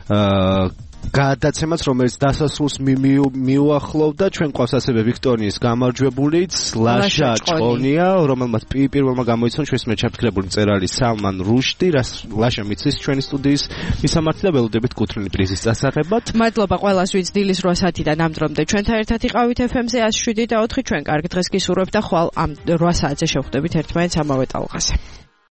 გადაცემაც, რომელიც დასასრულს მიუახლოვდა. ჩვენ ყავს ასევე ვიქტორიის გამარჯვებულიც ლაშა ჭყონია, რომელმაც პირველმა გამოიცნო ჩვენს მეჩაფიქრებული მწერალი სალმან რუშდი, რაც ლაშა მიცის ჩვენი სტუდიის მისამართი და ველოდებით კუთვნილი პრიზის წასაღებად. მადლობა ყველას, ვინც დილის 8 საათიდან ამ დრომდე ჩვენთან ერთად იყავით FM-ზე 107 და 4. ჩვენ კარგ დღეს გისურვებთ და ხვალ ამ 8 საათზე შევხვდებით ერთმანეთს ამავე ტალღაზე.